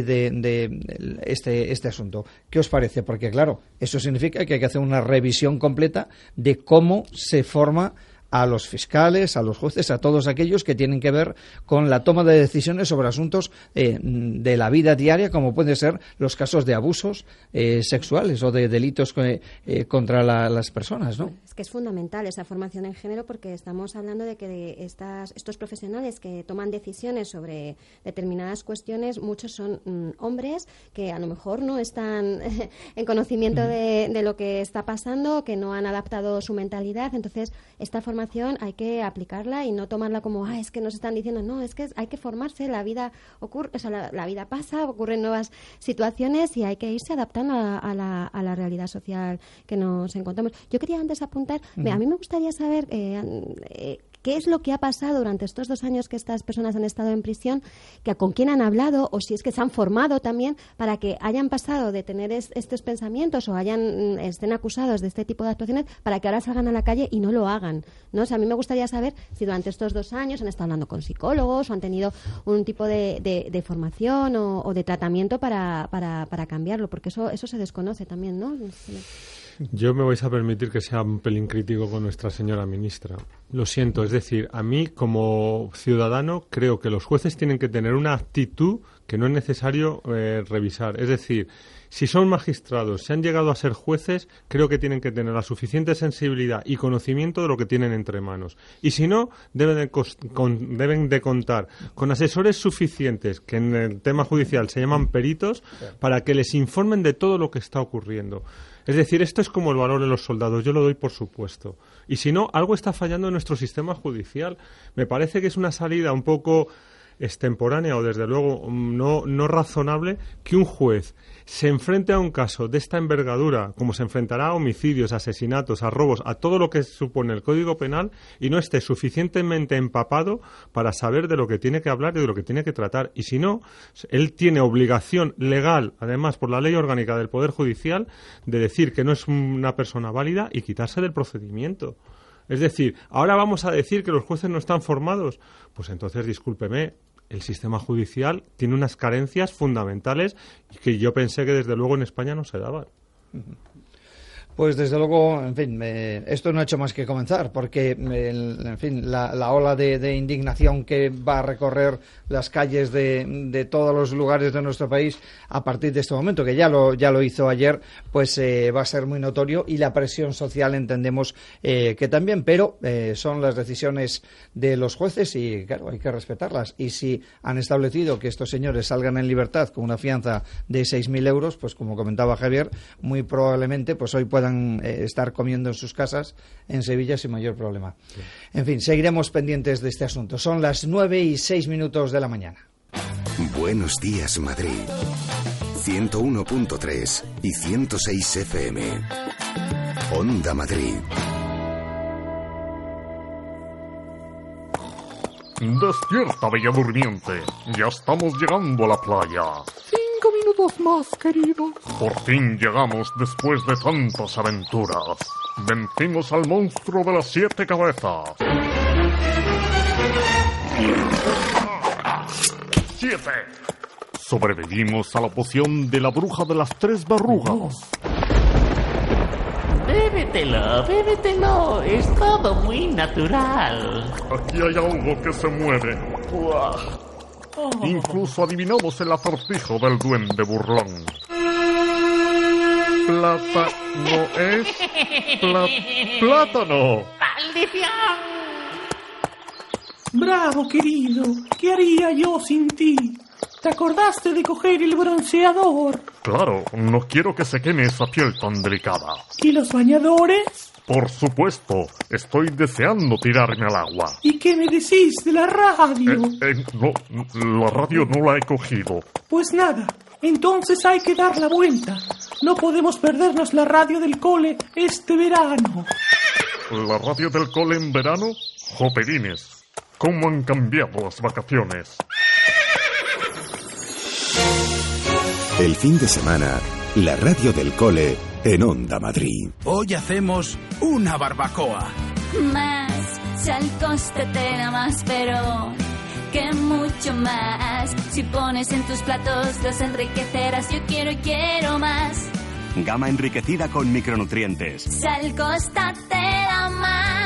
[SPEAKER 3] de este asunto. ¿Qué os parece? Porque, claro, eso significa que hay que hacer una revisión completa de cómo se forma a los fiscales, a los jueces, a todos aquellos que tienen que ver con la toma de decisiones sobre asuntos de la vida diaria, como pueden ser los casos de abusos sexuales o de delitos contra las personas, ¿no?
[SPEAKER 17] Es que es fundamental esa formación en género, porque estamos hablando de que estos profesionales que toman decisiones sobre determinadas cuestiones, muchos son hombres que a lo mejor no están en conocimiento de lo que está pasando, que no han adaptado su mentalidad. Entonces, esta formación hay que aplicarla y no tomarla como, es que nos están diciendo, no, es que hay que formarse, la vida ocurre, o sea, la vida pasa, ocurren nuevas situaciones y hay que irse adaptando a la realidad social que nos encontramos. Yo quería antes apuntar, a mí me gustaría saber qué es lo que ha pasado durante estos 2 años que estas personas han estado en prisión, con quién han hablado, o si es que se han formado también para que hayan pasado de tener estos pensamientos o estén acusados de este tipo de actuaciones, para que ahora salgan a la calle y no lo hagan, ¿no? O sea, a mí me gustaría saber si durante estos 2 años han estado hablando con psicólogos o han tenido un tipo de formación o de tratamiento para cambiarlo, porque eso se desconoce también, ¿no?
[SPEAKER 2] Yo me vais a permitir que sea un pelín crítico con nuestra señora ministra. Lo siento, es decir, a mí como ciudadano creo que los jueces tienen que tener una actitud que no es necesario revisar. Es decir, si son magistrados, si han llegado a ser jueces, creo que tienen que tener la suficiente sensibilidad y conocimiento de lo que tienen entre manos. Y si no, deben de contar con asesores suficientes, que en el tema judicial se llaman peritos, para que les informen de todo lo que está ocurriendo. Es decir, esto es como el valor de los soldados, yo lo doy por supuesto. Y si no, algo está fallando en nuestro sistema judicial. Me parece que es una salida un poco extemporánea o desde luego no razonable que un juez se enfrente a un caso de esta envergadura, como se enfrentará a homicidios, asesinatos, a robos, a todo lo que supone el Código Penal, y no esté suficientemente empapado para saber de lo que tiene que hablar y de lo que tiene que tratar. Y si no, él tiene obligación legal, además por la Ley Orgánica del Poder Judicial, de decir que no es una persona válida y quitarse del procedimiento. Es decir, ahora vamos a decir que los jueces no están formados. Pues entonces, discúlpeme, el sistema judicial tiene unas carencias fundamentales que yo pensé que desde luego en España no se daban.
[SPEAKER 3] Pues desde luego, en fin, esto no ha hecho más que comenzar, porque, en fin, la ola de indignación que va a recorrer las calles de todos los lugares de nuestro país a partir de este momento, que ya lo hizo ayer, pues va a ser muy notorio, y la presión social entendemos que también, pero son las decisiones de los jueces y, claro, hay que respetarlas. Y si han establecido que estos señores salgan en libertad con una fianza de 6.000 euros, pues como comentaba Javier, muy probablemente pues hoy puedan estar comiendo en sus casas en Sevilla sin mayor problema. Sí. En fin, seguiremos pendientes de este asunto. Son las 9:06 de la mañana.
[SPEAKER 7] Buenos días, Madrid. 101.3 y 106 FM. Onda Madrid.
[SPEAKER 18] Despierta, bella durmiente. Ya estamos llegando a la playa.
[SPEAKER 19] 5 minutos más, querido.
[SPEAKER 18] Por fin llegamos después de tantas aventuras. Vencimos al monstruo de las 7 cabezas. 7. Sobrevivimos a la poción de la bruja de las 3 verrugas.
[SPEAKER 19] Bébetelo, es todo muy natural.
[SPEAKER 18] Aquí hay algo que se mueve. Incluso adivinamos el acertijo del duende burlón. Plata no es... ¡Plátano!
[SPEAKER 19] ¡Maldición! Bravo, querido. ¿Qué haría yo sin ti? ¿Te acordaste de coger el bronceador?
[SPEAKER 18] Claro, no quiero que se queme esa piel tan delicada.
[SPEAKER 19] ¿Y los bañadores?
[SPEAKER 18] Por supuesto, estoy deseando tirarme al agua.
[SPEAKER 19] ¿Y qué me decís de la radio?
[SPEAKER 18] No, la radio no la he cogido.
[SPEAKER 19] Pues nada, entonces hay que dar la vuelta. No podemos perdernos la radio del cole este verano.
[SPEAKER 18] ¿La radio del cole en verano? Joperines. ¿Cómo han cambiado las vacaciones?
[SPEAKER 7] El fin de semana, la radio del cole en Onda Madrid.
[SPEAKER 9] Hoy hacemos una barbacoa.
[SPEAKER 11] Más, si al coste te da más, pero que mucho más. Si pones en tus platos los enriquecerás. Yo quiero más.
[SPEAKER 20] Gama enriquecida con micronutrientes.
[SPEAKER 11] Si al coste te da más.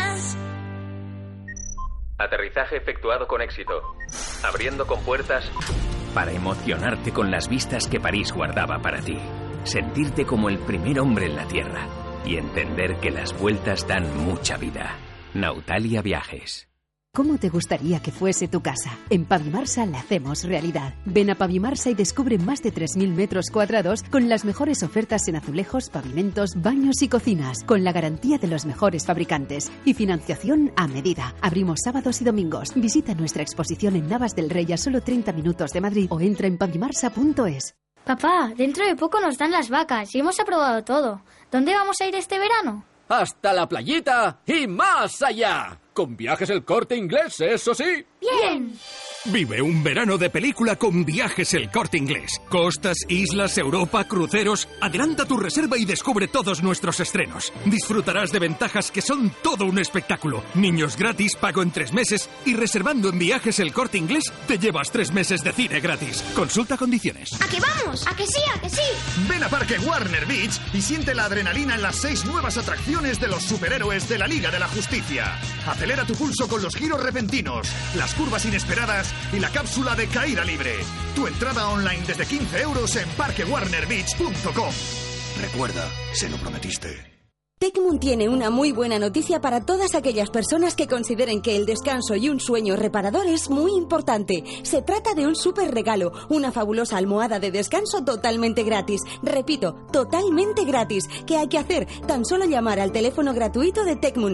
[SPEAKER 27] Aterrizaje efectuado con éxito. Abriendo compuertas para emocionarte con las vistas que París guardaba para ti. Sentirte como el primer hombre en la Tierra y entender que las vueltas dan mucha vida. Nautalia Viajes.
[SPEAKER 13] ¿Cómo te gustaría que fuese tu casa? En Pavimarsa la hacemos realidad. Ven a Pavimarsa y descubre más de 3.000 metros cuadrados con las mejores ofertas en azulejos, pavimentos, baños y cocinas, con la garantía de los mejores fabricantes y financiación a medida. Abrimos sábados y domingos. Visita nuestra exposición en Navas del Rey a solo 30 minutos de Madrid o entra en pavimarsa.es.
[SPEAKER 31] Papá, dentro de poco nos dan las vacas y hemos aprobado todo. ¿Dónde vamos a ir este verano?
[SPEAKER 21] Hasta la playita y más allá. Con Viajes El Corte Inglés, eso sí.
[SPEAKER 31] ¡Bien!
[SPEAKER 10] Vive un verano de película con Viajes El Corte Inglés. Costas, islas, Europa, cruceros. Adelanta tu reserva y descubre todos nuestros estrenos. Disfrutarás de ventajas que son todo un espectáculo. Niños gratis, pago en 3 meses. Y reservando en Viajes El Corte Inglés, te llevas 3 meses de cine gratis. Consulta condiciones.
[SPEAKER 31] ¿A qué vamos? ¿A que sí? ¿A que sí?
[SPEAKER 15] Ven a Parque Warner Beach y siente la adrenalina en las 6 nuevas atracciones de los superhéroes de la Liga de la Justicia. Acelera tu pulso con los giros repentinos, las curvas inesperadas y la cápsula de caída libre. Tu entrada online desde 15 euros en parquewarnerbeach.com.
[SPEAKER 16] Recuerda, se lo prometiste.
[SPEAKER 22] Tecmun tiene una muy buena noticia para todas aquellas personas que consideren que el descanso y un sueño reparador es muy importante. Se trata de un súper regalo, una fabulosa almohada de descanso totalmente gratis. Repito, totalmente gratis. ¿Qué hay que hacer? Tan solo llamar al teléfono gratuito de Tecmun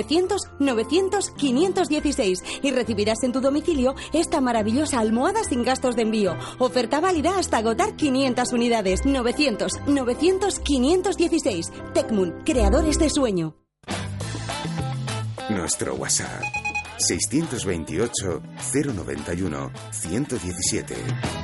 [SPEAKER 22] 900-900-516 y recibirás en tu domicilio esta maravillosa almohada sin gastos de envío. Oferta válida hasta agotar 500 unidades. 900-900-516. Tecmun, creadores de sueño.
[SPEAKER 7] Nuestro WhatsApp 628 091 117.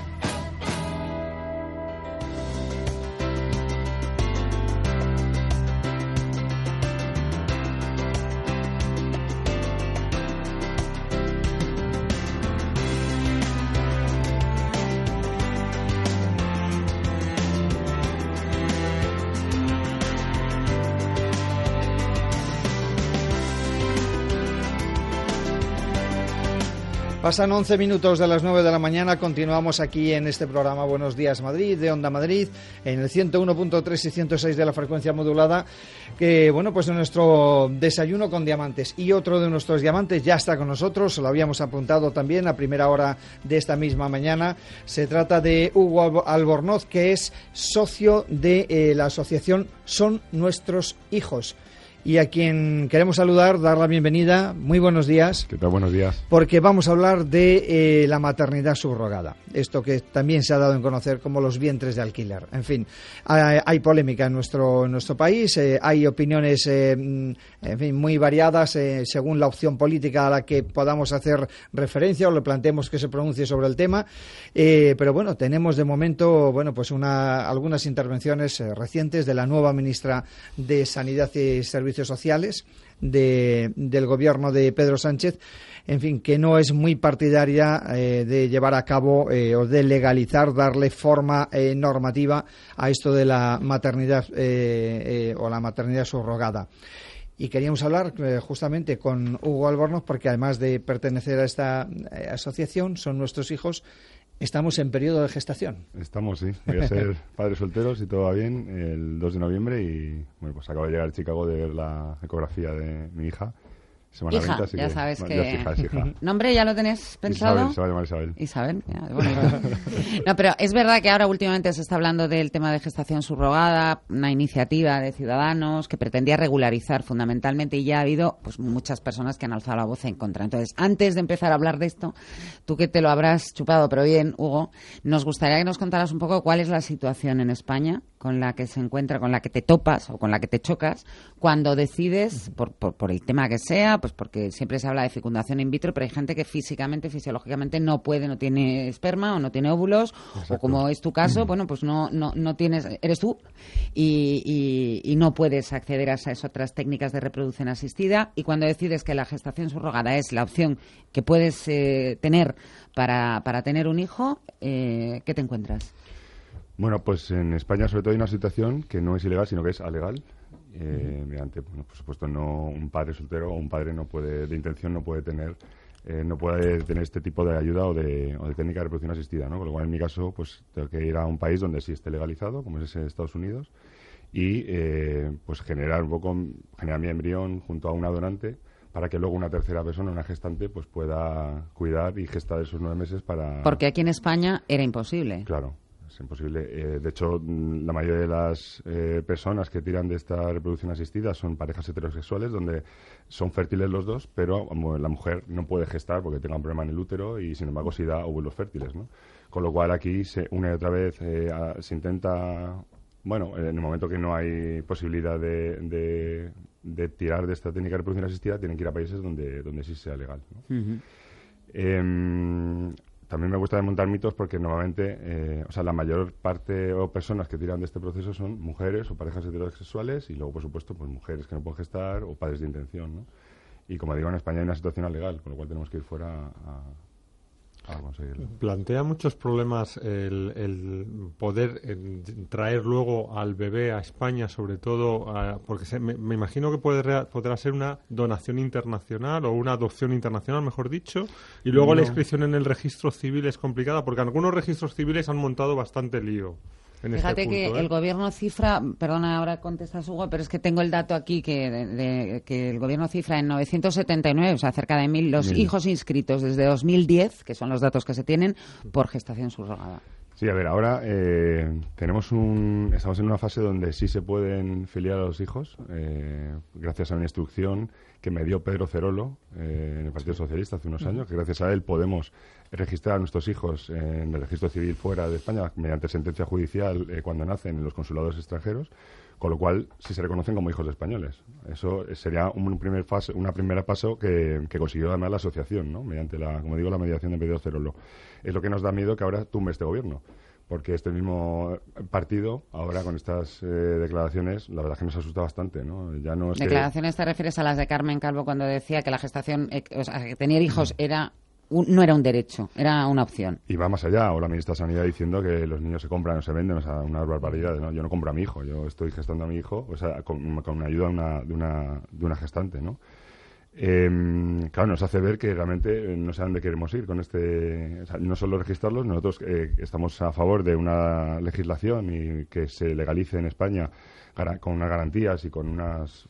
[SPEAKER 3] Pasan 11 minutos de las 9 de la mañana, continuamos aquí en este programa Buenos Días Madrid, de Onda Madrid, en el 101.3 y 106 de la frecuencia modulada, que bueno, pues en nuestro desayuno con diamantes. Y otro de nuestros diamantes ya está con nosotros, lo habíamos apuntado también a primera hora de esta misma mañana. Se trata de Hugo Albornoz, que es socio de la asociación Son Nuestros Hijos, y a quien queremos saludar, dar la bienvenida. Muy buenos días.
[SPEAKER 22] ¿Qué tal? Buenos días.
[SPEAKER 3] Porque vamos a hablar de la maternidad subrogada, esto que también se ha dado en conocer como los vientres de alquiler. En fin, hay polémica en nuestro país, hay opiniones en fin, muy variadas según la opción política a la que podamos hacer referencia o le planteemos que se pronuncie sobre el tema, pero bueno, tenemos de momento pues algunas intervenciones recientes de la nueva ministra de Sanidad y Servicios Sociales del gobierno de Pedro Sánchez, en fin, que no es muy partidaria de llevar a cabo o de legalizar, darle forma normativa a esto de la maternidad o la maternidad subrogada. Y queríamos hablar justamente con Hugo Albornoz, porque además de pertenecer a esta asociación, Son Nuestros Hijos, estamos en periodo de gestación.
[SPEAKER 22] Estamos, sí. Voy a ser padre soltero, si todo va bien, el 2 de noviembre y bueno, pues acabo de llegar a Chicago de ver la ecografía de mi hija. Semana
[SPEAKER 6] hija,
[SPEAKER 22] 20, así
[SPEAKER 6] ya
[SPEAKER 22] que,
[SPEAKER 6] sabes
[SPEAKER 22] bueno,
[SPEAKER 6] que...
[SPEAKER 22] es hija.
[SPEAKER 6] ¿Nombre ya lo tenés pensado?
[SPEAKER 22] Isabel, se va a llamar Isabel.
[SPEAKER 6] Isabel, ya, bonito. No, pero es verdad que ahora últimamente se está hablando del tema de gestación subrogada, una iniciativa de Ciudadanos que pretendía regularizar fundamentalmente, y ya ha habido pues muchas personas que han alzado la voz en contra. Entonces, antes de empezar a hablar de esto, tú que te lo habrás chupado, pero bien, Hugo, nos gustaría que nos contaras un poco cuál es la situación en España con la que se encuentra, con la que te topas o con la que te chocas cuando decides, por el tema que sea, pues pues porque siempre se habla de fecundación in vitro, pero hay gente que físicamente, fisiológicamente no puede, no tiene esperma o no tiene óvulos, o como es tu caso, bueno, pues no tienes, eres tú y no puedes acceder a esas otras técnicas de reproducción asistida, y cuando decides que la gestación subrogada es la opción que puedes tener para tener un hijo, ¿qué te encuentras?
[SPEAKER 1] Bueno, pues en España sobre todo hay una situación que no es ilegal, sino que es alegal. Mediante, bueno, por supuesto, no un padre soltero o un padre no puede tener este tipo de ayuda o de técnica de reproducción asistida, ¿no? Con lo cual, en mi caso, pues tengo que ir a un país donde sí esté legalizado, como es Estados Unidos, y pues generar mi embrión junto a una donante para que luego una tercera persona, una gestante, pues pueda cuidar y gestar esos 9 meses para...
[SPEAKER 6] Porque aquí en España era imposible.
[SPEAKER 1] Claro. Es imposible. De hecho, la mayoría de las personas que tiran de esta reproducción asistida son parejas heterosexuales donde son fértiles los dos, pero la mujer no puede gestar porque tenga un problema en el útero y, sin embargo, sí da óvulos fértiles, ¿no? Con lo cual, aquí una y otra vez se intenta... Bueno, en el momento que no hay posibilidad de tirar de esta técnica de reproducción asistida, tienen que ir a países donde sí sea legal, ¿no? Uh-huh. También me gusta desmontar mitos porque normalmente, la mayor parte o personas que tiran de este proceso son mujeres o parejas heterosexuales y luego, por supuesto, pues mujeres que no pueden gestar o padres de intención, ¿no? Y como digo, en España hay una situación legal, con lo cual tenemos que ir fuera a conseguirlo.
[SPEAKER 2] Plantea muchos problemas el poder traer luego al bebé a España, sobre todo porque me imagino que podrá ser una donación internacional o una adopción internacional, mejor dicho, y luego la inscripción en el registro civil es complicada porque algunos registros civiles han montado bastante lío.
[SPEAKER 6] Fíjate que el gobierno cifra, perdona, ahora contestas, Hugo, pero es que tengo el dato aquí que el gobierno cifra en 979, o sea, cerca de 1.000 los hijos inscritos desde 2010, que son los datos que se tienen, por gestación subrogada.
[SPEAKER 1] Sí, a ver, ahora estamos en una fase donde sí se pueden filiar a los hijos, gracias a una instrucción que me dio Pedro Cerolo en el Partido Socialista hace unos años, que gracias a él podemos registrar a nuestros hijos en el registro civil fuera de España mediante sentencia judicial cuando nacen en los consulados extranjeros, con lo cual sí se reconocen como hijos españoles. Eso sería una primera paso que consiguió además la asociación, ¿no? Mediante la mediación de Pedro Cerolo. Es lo que nos da miedo que ahora tumbe este gobierno, porque este mismo partido, ahora con estas declaraciones, la verdad es que nos asusta bastante, ¿no? Ya no es
[SPEAKER 6] ¿Declaraciones te refieres a las de Carmen Calvo cuando decía que la gestación, que tener hijos no era un derecho, era una opción?
[SPEAKER 1] Y va más allá, o la ministra de Sanidad diciendo que los niños se compran o se venden, o sea, una barbaridad, ¿no? Yo no compro a mi hijo, yo estoy gestando a mi hijo, o sea, con ayuda de una gestante, ¿no? Claro, nos hace ver que realmente no sé a dónde queremos ir con o sea, no solo registrarlos, nosotros estamos a favor de una legislación y que se legalice en España con unas garantías y con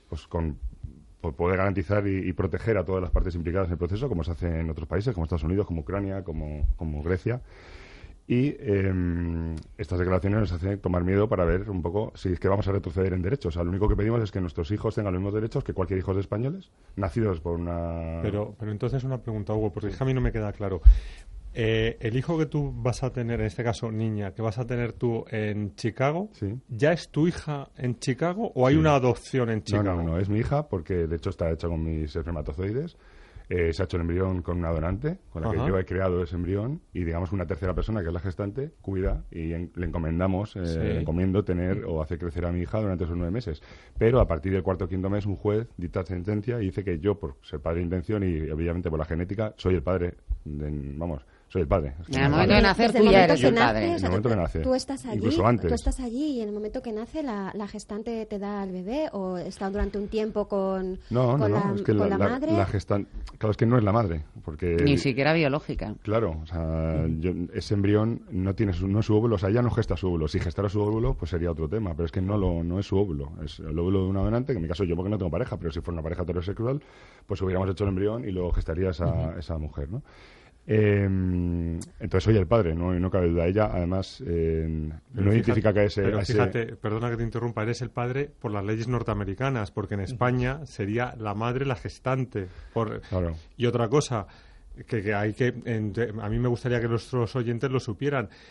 [SPEAKER 1] por poder garantizar y proteger a todas las partes implicadas en el proceso, como se hace en otros países, como Estados Unidos, como Ucrania, como Grecia. Y estas declaraciones nos hacen tomar miedo para ver un poco si es que vamos a retroceder en derechos. O sea, lo único que pedimos es que nuestros hijos tengan los mismos derechos que cualquier hijo de españoles, nacidos por una...
[SPEAKER 2] Pero entonces una pregunta, Hugo, porque a mí no me queda claro. El hijo que tú vas a tener, en este caso niña, que vas a tener tú en Chicago,
[SPEAKER 1] sí.
[SPEAKER 2] ¿Ya es tu hija en Chicago o hay una adopción en Chicago?
[SPEAKER 1] No, es mi hija porque de hecho está hecha con mis espermatozoides. Se ha hecho el embrión con una donante, con la que yo he creado ese embrión, y digamos una tercera persona, que es la gestante, cuida y le encomendamos, encomiendo tener o hacer crecer a mi hija durante esos 9 meses. Pero a partir del 4º o 5º mes un juez dicta sentencia y dice que yo, por ser padre de intención y obviamente por la genética, soy el padre, soy el padre.
[SPEAKER 6] En el momento de nacer tú ya eres el padre.
[SPEAKER 1] En el momento que nace.
[SPEAKER 17] Tú estás allí,
[SPEAKER 1] incluso antes.
[SPEAKER 17] Tú estás allí y en el momento que nace la gestante te da al bebé o está durante un tiempo con la madre.
[SPEAKER 1] La gestante, claro, es que no es la madre, porque
[SPEAKER 6] ni siquiera biológica.
[SPEAKER 1] Claro, o sea, ese embrión no es su óvulo, o sea, ella no gesta su óvulo. Si gestara su óvulo, pues sería otro tema, pero es que no es su óvulo, es el óvulo de una donante, que en mi caso yo porque no tengo pareja, pero si fuera una pareja heterosexual, pues hubiéramos hecho el embrión y luego gestaría esa mujer, ¿no? Entonces soy el padre, no cabe duda. Ella además no identifica que ese...
[SPEAKER 2] Pero fíjate, perdona que te interrumpa, eres el padre por las leyes norteamericanas, porque en España sería la madre la gestante.
[SPEAKER 1] Claro.
[SPEAKER 2] Y otra cosa que hay a mí me gustaría que nuestros oyentes lo supieran.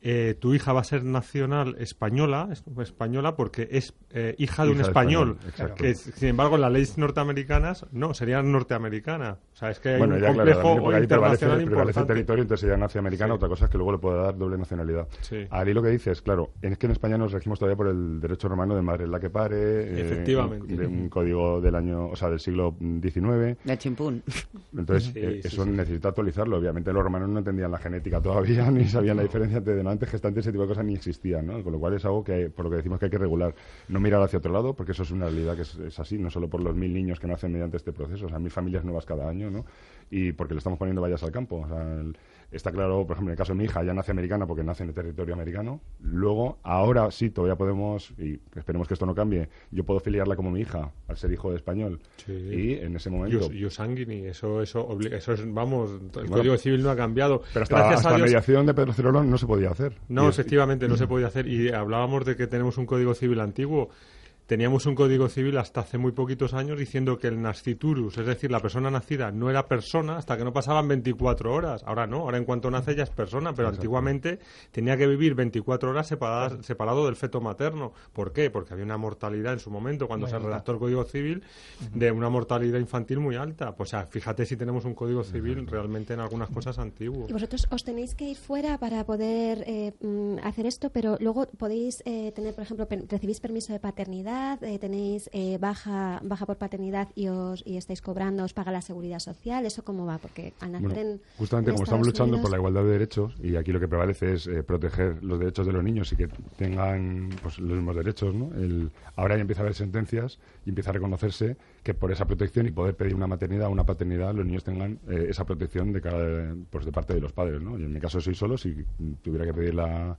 [SPEAKER 2] tu hija va a ser nacional española porque es hija de un español, que sin embargo en las leyes norteamericanas no, sería norteamericana. O sea, es que hay un complejo internacional importante.
[SPEAKER 1] Prevalece el territorio, entonces sería nacionamericana, otra cosa es que luego le puede dar doble nacionalidad. Ahí lo que dices, claro, es que en España nos regimos todavía por el derecho romano de madre es la que pare,
[SPEAKER 2] efectivamente,
[SPEAKER 1] de un código del año, o sea, del siglo XIX.
[SPEAKER 6] De chimpún.
[SPEAKER 1] Entonces, eso necesita actualizarlo. Obviamente los romanos no entendían la genética todavía, ni sabían la diferencia entre donantes, gestantes, ese tipo de cosas ni existían, ¿no? Con lo cual es algo que, por lo que decimos que hay que regular. No mirar hacia otro lado, porque eso es una realidad que es así, no solo por los 1.000 niños que nacen mediante este proceso, o sea, 1.000 familias nuevas cada año, ¿no? Y porque le estamos poniendo vallas al campo. O sea, está claro, por ejemplo, en el caso de mi hija, ya nace americana porque nace en el territorio americano. Luego, ahora sí, todavía podemos, y esperemos que esto no cambie, yo puedo filiarla como mi hija, al ser hijo de español. Y en ese momento...
[SPEAKER 2] Yo sanguini, eso es, vamos, el Código Civil no ha cambiado.
[SPEAKER 1] Pero hasta la mediación de Pedro Cirolón no se podía hacer.
[SPEAKER 2] No, efectivamente, no se podía hacer. Y hablábamos de que tenemos un Código Civil antiguo. Teníamos un Código Civil hasta hace muy poquitos años diciendo que el nasciturus, es decir, la persona nacida, no era persona hasta que no pasaban 24 horas. Ahora no, ahora en cuanto nace ya es persona, pero antiguamente tenía que vivir 24 horas separado del feto materno. ¿Por qué? Porque había una mortalidad en su momento, cuando se redactó el Código Civil, de una mortalidad infantil muy alta. Pues, o sea, fíjate si tenemos un Código Civil realmente en algunas cosas antiguo.
[SPEAKER 17] Y vosotros os tenéis que ir fuera para poder hacer esto, pero luego podéis tener, por ejemplo, recibís permiso de paternidad, tenéis baja por paternidad y estáis cobrando, os paga la seguridad social. ¿Eso cómo va? Porque al nacer
[SPEAKER 1] justamente como estamos luchando por la igualdad de derechos, y aquí lo que prevalece es proteger los derechos de los niños y que tengan pues, los mismos derechos, ¿no? Ahora ya empieza a haber sentencias y empieza a reconocerse que por esa protección y poder pedir una maternidad o una paternidad, los niños tengan esa protección de parte de los padres, ¿no? Y en mi caso soy solo, si tuviera que pedir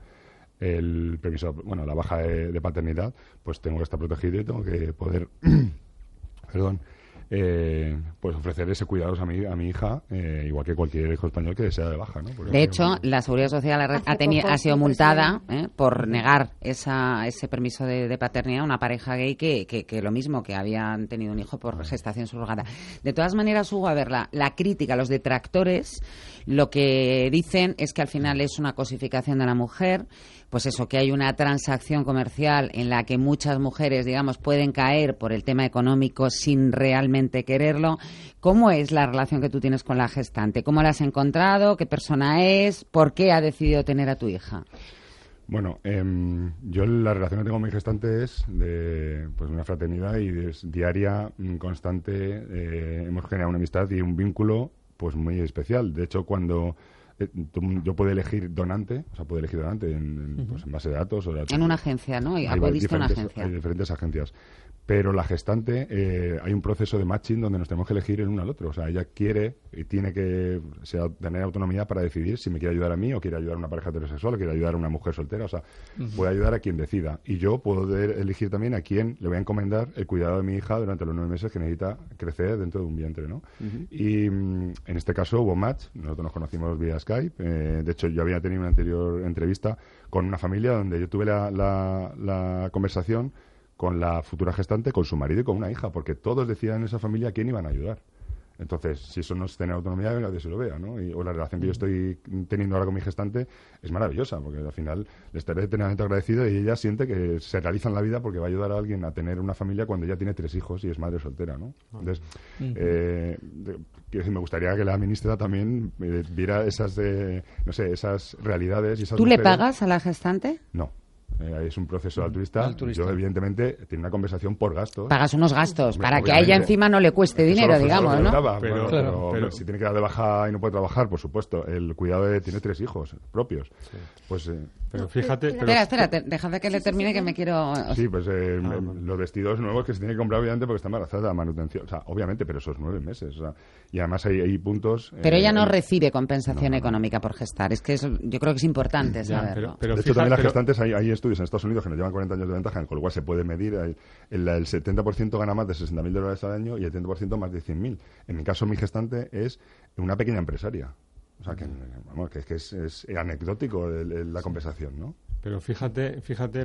[SPEAKER 1] el permiso, la baja de paternidad, pues tengo que estar protegido y tengo que poder pues ofrecer ese cuidado a mi hija, igual que cualquier hijo español que sea de baja, ¿no? Porque
[SPEAKER 6] de hecho, la Seguridad Social ha sido multada por negar ese permiso de paternidad a una pareja gay que lo mismo, que habían tenido un hijo por gestación subrogada. De todas maneras, Hugo, a ver, la crítica, los detractores, lo que dicen es que al final es una cosificación de la mujer, pues eso, que hay una transacción comercial en la que muchas mujeres, digamos, pueden caer por el tema económico sin realmente quererlo. ¿Cómo es la relación que tú tienes con la gestante? ¿Cómo la has encontrado? ¿Qué persona es? ¿Por qué ha decidido tener a tu hija?
[SPEAKER 1] Bueno, yo la relación que tengo con mi gestante es de una fraternidad y diaria, constante. Hemos generado una amistad y un vínculo pues muy especial. De hecho, cuando... yo puedo elegir donante, en base de datos.
[SPEAKER 6] En una agencia, ¿no? Acudiste a una agencia.
[SPEAKER 1] Hay diferentes agencias. Pero la gestante, hay un proceso de matching donde nos tenemos que elegir el uno al otro. O sea, ella quiere y tiene que tener autonomía para decidir si me quiere ayudar a mí o quiere ayudar a una pareja heterosexual o quiere ayudar a una mujer soltera. O sea, puede ayudar a quien decida. Y yo puedo elegir también a quién le voy a encomendar el cuidado de mi hija durante los 9 meses que necesita crecer dentro de un vientre, ¿no? Y en este caso hubo match. Nosotros nos conocimos vía Skype. De hecho, yo había tenido una anterior entrevista con una familia donde yo tuve la conversación con la futura gestante, con su marido y con una hija, porque todos decían en esa familia a quién iban a ayudar. Entonces, si eso no es tener autonomía, que nadie se lo vea, ¿no? O la relación que yo estoy teniendo ahora con mi gestante es maravillosa, porque al final le estaré eternamente agradecido y ella siente que se realiza en la vida porque va a ayudar a alguien a tener una familia cuando ya tiene 3 hijos y es madre soltera, ¿no? Entonces, me gustaría que la ministra también viera esas realidades y esas
[SPEAKER 6] ¿Tú
[SPEAKER 1] mujeres.
[SPEAKER 6] le pagas a la gestante?
[SPEAKER 1] No. Es un proceso altruista. Yo, evidentemente, tengo una conversación por gastos.
[SPEAKER 6] Pagas unos gastos para que a ella encima no le cueste dinero, digamos, ¿no?
[SPEAKER 1] Pero si tiene que dar de baja y no puede trabajar, por supuesto. El cuidado tiene 3 hijos propios. Pues...
[SPEAKER 2] pero fíjate...
[SPEAKER 6] Espera, déjame que le termine que me quiero...
[SPEAKER 1] Sí, pues los vestidos nuevos que se tiene que comprar, obviamente, porque está embarazada, manutención. O sea, obviamente, pero esos 9 meses. O sea, y además hay puntos...
[SPEAKER 6] Pero ella no recibe compensación económica por gestar. Es que eso, yo creo que es importante saberlo.
[SPEAKER 1] De hecho, también las gestantes hay estudios en Estados Unidos que nos llevan 40 años de ventaja, con lo cual se puede medir. El 70% gana más de $60.000 al año y el 30% más de 100.000. En mi caso, mi gestante es una pequeña empresaria. O sea, que es anecdótico la compensación, ¿no?
[SPEAKER 2] Pero fíjate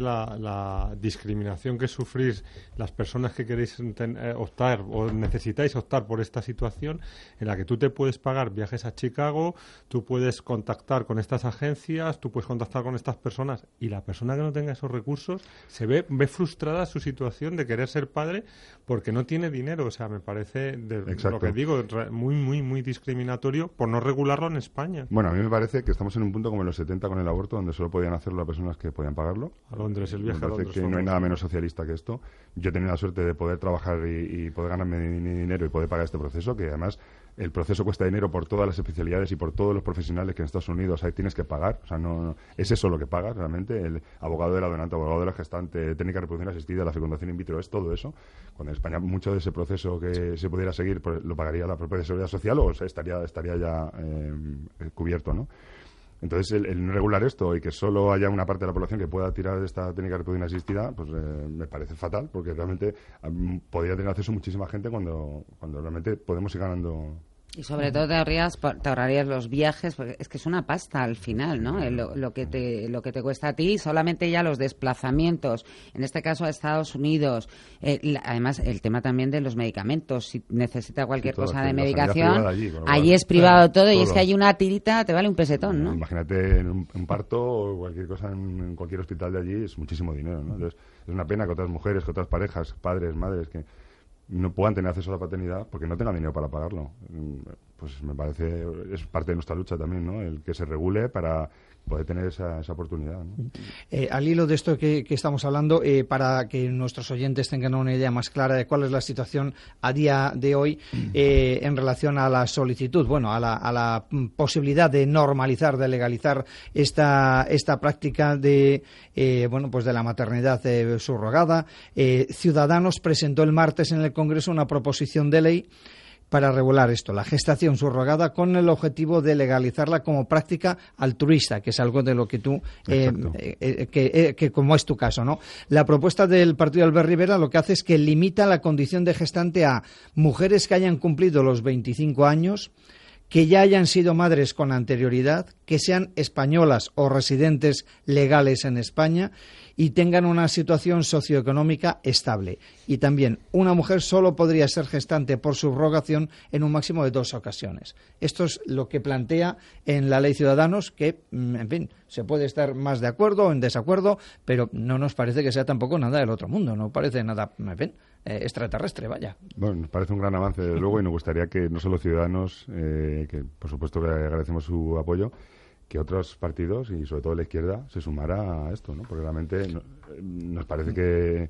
[SPEAKER 2] la discriminación que sufrís las personas que queréis optar o necesitáis optar por esta situación en la que tú te puedes pagar viajes a Chicago, tú puedes contactar con estas agencias, tú puedes contactar con estas personas, y la persona que no tenga esos recursos se ve frustrada su situación de querer ser padre porque no tiene dinero. O sea, me parece, lo que digo, muy, muy, muy discriminatorio por no regularlo en España.
[SPEAKER 1] Bueno, a mí me parece que estamos en un punto como en los 70 con el aborto, donde solo podían hacerlo las personas que podían pagarlo.
[SPEAKER 2] A Londres, el viaje a Londres.
[SPEAKER 1] Que no hay nada menos socialista que esto. Yo he tenido la suerte de poder trabajar y poder ganarme mi dinero y poder pagar este proceso, que además el proceso cuesta dinero por todas las especialidades y por todos los profesionales que en Estados Unidos ahí tienes que pagar. O sea, no es eso lo que pagas realmente. El abogado de la donante, abogado de la gestante, técnica de reproducción asistida, la fecundación in vitro, es todo eso. Cuando en España mucho de ese proceso que se pudiera seguir pues, lo pagaría la propia Seguridad Social o sea, estaría ya cubierto, ¿no? Entonces, el no regular esto y que solo haya una parte de la población que pueda tirar de esta técnica de reproducción asistida, pues me parece fatal, porque realmente podría tener acceso muchísima gente cuando realmente podemos ir ganando.
[SPEAKER 6] Y sobre todo te ahorrarías los viajes, porque es que es una pasta al final, ¿no? Lo que te cuesta a ti, solamente ya los desplazamientos, en este caso a Estados Unidos. Además, el tema también de los medicamentos. Si necesita cualquier cosa de medicación, allí es privado todo, y es que hay una tirita, te vale un pesetón, ¿no?
[SPEAKER 1] Imagínate en un parto o cualquier cosa en cualquier hospital de allí, es muchísimo dinero, ¿no? Entonces, es una pena que otras mujeres, que otras parejas, padres, madres, que no puedan tener acceso a la paternidad porque no tengan dinero para pagarlo. Pues me parece, es parte de nuestra lucha también, ¿no? El que se regule para poder tener esa oportunidad, ¿no?
[SPEAKER 3] Al hilo de esto que estamos hablando, para que nuestros oyentes tengan una idea más clara de cuál es la situación a día de hoy en relación a la solicitud, bueno, a la posibilidad de normalizar, de legalizar esta práctica de pues de la maternidad subrogada. Ciudadanos presentó el martes en el Congreso una proposición de ley para regular esto, la gestación subrogada, con el objetivo de legalizarla como práctica altruista, que es algo de lo que tú, que como es tu caso, ¿no? La propuesta del partido de Albert Rivera lo que hace es que limita la condición de gestante a mujeres que hayan cumplido los 25 años, que ya hayan sido madres con anterioridad, que sean españolas o residentes legales en España y tengan una situación socioeconómica estable. Y también, una mujer solo podría ser gestante por subrogación en un máximo de 2 ocasiones. Esto es lo que plantea en la Ley Ciudadanos, que, en fin, se puede estar más de acuerdo o en desacuerdo, pero no nos parece que sea tampoco nada del otro mundo, no parece nada, en fin, extraterrestre, vaya. Bueno,
[SPEAKER 1] nos parece un gran avance, desde luego, y nos gustaría que no solo Ciudadanos, que por supuesto que agradecemos su apoyo, que otros partidos, y sobre todo la izquierda, se sumara a esto, ¿no? Porque realmente nos parece que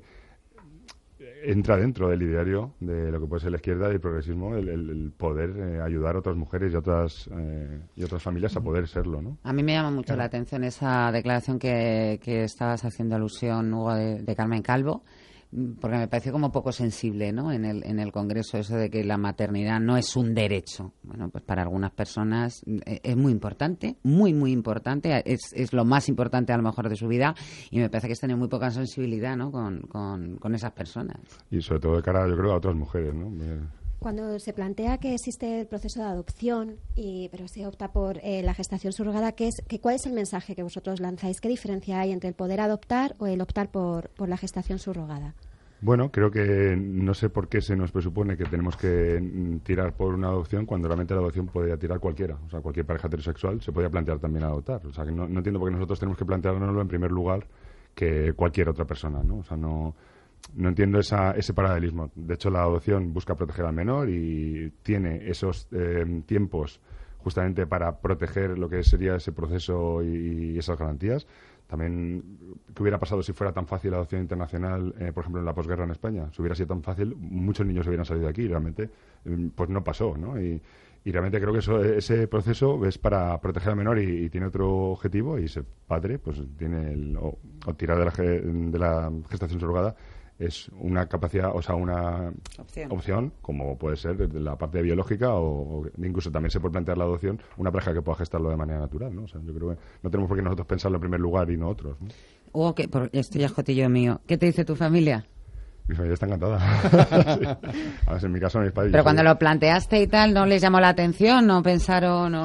[SPEAKER 1] entra dentro del ideario de lo que puede ser la izquierda y el progresismo, el poder ayudar a otras mujeres y otras familias a poder serlo, ¿no?
[SPEAKER 6] A mí me llama mucho la atención esa declaración que estabas haciendo alusión, Hugo, de Carmen Calvo, porque me pareció como poco sensible, ¿no? En el Congreso, eso de que la maternidad no es un derecho. Bueno, pues para algunas personas es muy importante, muy, muy importante, es lo más importante a lo mejor de su vida, y me parece que es tener muy poca sensibilidad, ¿no? Con esas personas.
[SPEAKER 1] Y sobre todo de cara, yo creo, a otras mujeres, ¿no?
[SPEAKER 17] Cuando se plantea que existe el proceso de adopción, pero se opta por la gestación subrogada, ¿cuál es el mensaje que vosotros lanzáis? ¿Qué diferencia hay entre el poder adoptar o el optar por la gestación subrogada?
[SPEAKER 1] Bueno, creo que no sé por qué se nos presupone que tenemos que tirar por una adopción cuando realmente la adopción podría tirar cualquiera. O sea, cualquier pareja heterosexual se podría plantear también adoptar. O sea, que no entiendo por qué nosotros tenemos que planteárnoslo en primer lugar que cualquier otra persona, ¿no? O sea, no entiendo ese paralelismo. De hecho, la adopción busca proteger al menor y tiene esos tiempos justamente para proteger lo que sería ese proceso y esas garantías. También, ¿qué hubiera pasado si fuera tan fácil la adopción internacional, por ejemplo, en la posguerra en España? Si hubiera sido tan fácil, muchos niños hubieran salido de aquí. Realmente, pues no pasó, ¿no? Y realmente creo que ese proceso es para proteger al menor y tiene otro objetivo, y ese padre pues tiene o tirar de la gestación subrogada es una capacidad, o sea, una opción, como puede ser de la parte biológica, o incluso también se puede plantear la adopción, una pareja que pueda gestarlo de manera natural, ¿no? O sea, yo creo que no tenemos por qué nosotros pensarlo en primer lugar y no otros, ¿no?
[SPEAKER 6] Hugo, esto ya es jotillo mío. ¿Qué te dice tu familia?
[SPEAKER 1] Mi familia está encantada. Sí. A ver, en mi caso, mis padres...
[SPEAKER 6] Pero cuando lo planteaste y tal, ¿no les llamó la atención? ¿No pensaron...?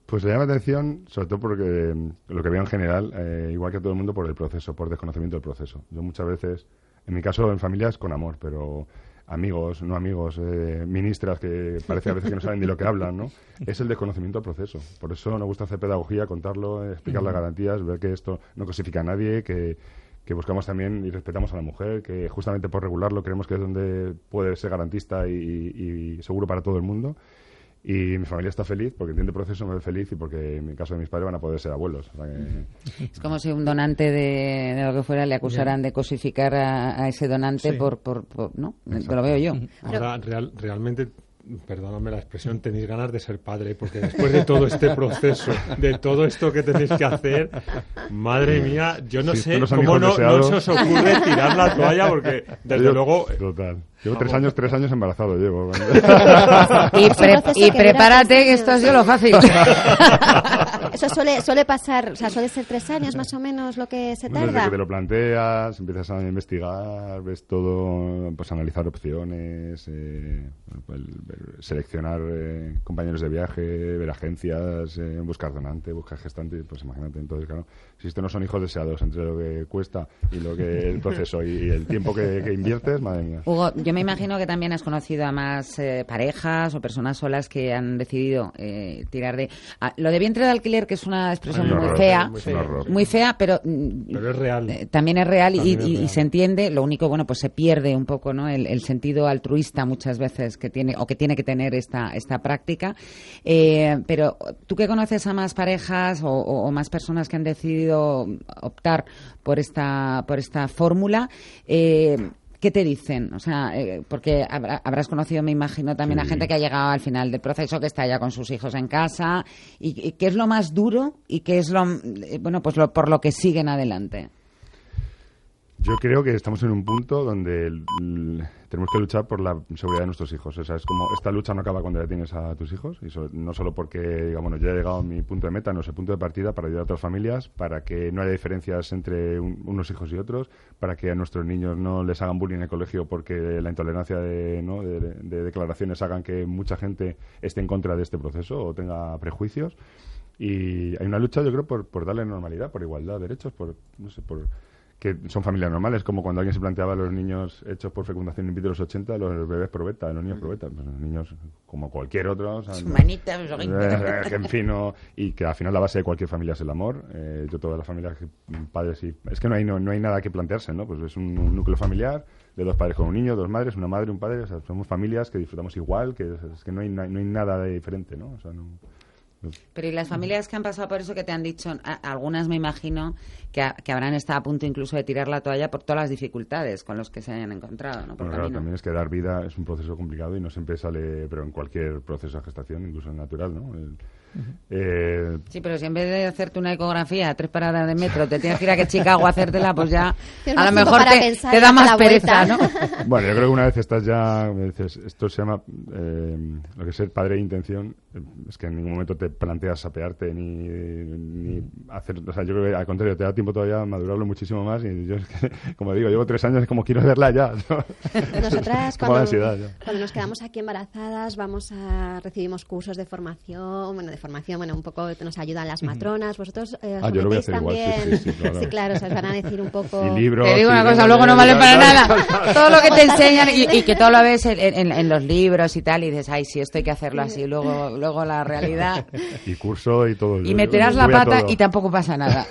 [SPEAKER 1] Pues le llama la atención, sobre todo porque lo que veo en general, igual que todo el mundo, por el proceso, por desconocimiento del proceso. Yo muchas veces, en mi caso, en familias con amor, pero amigos, no amigos, ministras que parece a veces que no saben ni lo que hablan, ¿no? Es el desconocimiento del proceso. Por eso nos gusta hacer pedagogía, contarlo, explicar las garantías, ver que esto no cosifica a nadie, que buscamos también y respetamos a la mujer, que justamente por regularlo creemos que es donde puede ser garantista y seguro para todo el mundo. Y mi familia está feliz porque entiende el proceso, me ve feliz y porque en el caso de mis padres van a poder ser abuelos. O sea que...
[SPEAKER 6] Es como si un donante de lo que fuera le acusaran de cosificar a ese donante por ¿no? Exacto. Lo veo yo.
[SPEAKER 2] Ahora, realmente... Perdóname la expresión, tenéis ganas de ser padre, porque después de todo este proceso, de todo esto que tenéis que hacer, madre mía, yo no sé cómo no se os ocurre tirar la toalla, porque desde luego...
[SPEAKER 1] Total. Llevo 3 años embarazado, llevo.
[SPEAKER 6] Y prepárate, que esto ha sido lo fácil.
[SPEAKER 17] Eso suele pasar, o sea, suele ser 3 años más o menos lo que se tarda.
[SPEAKER 1] Desde que te lo planteas, empiezas a investigar, ves todo, pues analizar opciones, seleccionar compañeros de viaje, ver agencias, buscar donante, buscar gestante, pues imagínate. Entonces, claro, si esto no son hijos deseados, entre lo que cuesta y lo que el proceso y el tiempo que inviertes, madre mía.
[SPEAKER 6] Hugo, yo me imagino que también has conocido a más parejas o personas solas que han decidido tirar de... lo de vientre de alquiler, que es una expresión muy fea, pero
[SPEAKER 2] es real.
[SPEAKER 6] También es real y se entiende. Lo único, bueno, pues se pierde un poco, ¿no? El sentido altruista muchas veces que tiene que tener esta práctica. Pero tú que conoces a más parejas o más personas que han decidido optar por esta fórmula, ¿qué te dicen? O sea, porque habrás conocido, me imagino, también a gente que ha llegado al final del proceso, que está ya con sus hijos en casa, y qué es lo más duro y qué es por lo que siguen adelante.
[SPEAKER 1] Yo creo que estamos en un punto donde tenemos que luchar por la seguridad de nuestros hijos. O sea, es como esta lucha no acaba cuando ya tienes a tus hijos, y no solo porque, digamos, ya he llegado a mi punto de meta, no es el punto de partida para ayudar a otras familias, para que no haya diferencias entre unos hijos y otros, para que a nuestros niños no les hagan bullying en el colegio porque la intolerancia de declaraciones hagan que mucha gente esté en contra de este proceso o tenga prejuicios. Y hay una lucha, yo creo, por darle normalidad, por igualdad de derechos, por que son familias normales, como cuando alguien se planteaba los niños hechos por fecundación in vitro de los 80, los bebés probeta, los niños probeta, pues los niños como cualquier otro, o sea, en fin, y que al final la base de cualquier familia es el amor. Yo todas las familias, padres y... Es que no hay nada que plantearse, ¿no? Pues es un núcleo familiar de 2 padres con un niño, 2 madres, una madre, un padre, o sea, somos familias que disfrutamos igual, que es que no hay nada de diferente, ¿no? O sea, no...
[SPEAKER 6] Pero ¿y las familias que han pasado por eso, que te han dicho? Algunas me imagino que habrán estado a punto incluso de tirar la toalla por todas las dificultades con los que se hayan encontrado, ¿no?
[SPEAKER 1] Bueno, claro, también es que dar vida es un proceso complicado y no siempre sale, pero en cualquier proceso de gestación, incluso en natural, ¿no?
[SPEAKER 6] Sí, pero si en vez de hacerte una ecografía a 3 paradas de metro te tienes que ir a Chicago a hacértela, pues ya a lo mejor te da más pereza, ¿no?
[SPEAKER 1] Bueno, yo creo que una vez estás ya, dices, esto se llama lo que es ser padre de intención, es que en ningún momento te planteas sapearte ni hacer, o sea, yo creo que al contrario te da tiempo todavía a madurarlo muchísimo más, y yo es que, como digo, llevo 3 años, es como quiero verla ya, ¿no?
[SPEAKER 17] Nosotras cuando nos quedamos aquí embarazadas recibimos cursos de formación, un poco nos ayudan las matronas. Vosotros
[SPEAKER 1] yo lo voy a hacer
[SPEAKER 17] también.
[SPEAKER 1] Igual, sí, claro.
[SPEAKER 17] Sí, claro, se os van a decir un poco...
[SPEAKER 1] Y libros,
[SPEAKER 6] te digo una cosa, luego no vale para nada. Todo lo que te enseñan y que todo lo ves en los libros y tal, y dices, ay, sí, esto hay que hacerlo así, luego la realidad...
[SPEAKER 1] Y curso y todo.
[SPEAKER 6] Y meterás la pata y tampoco pasa nada.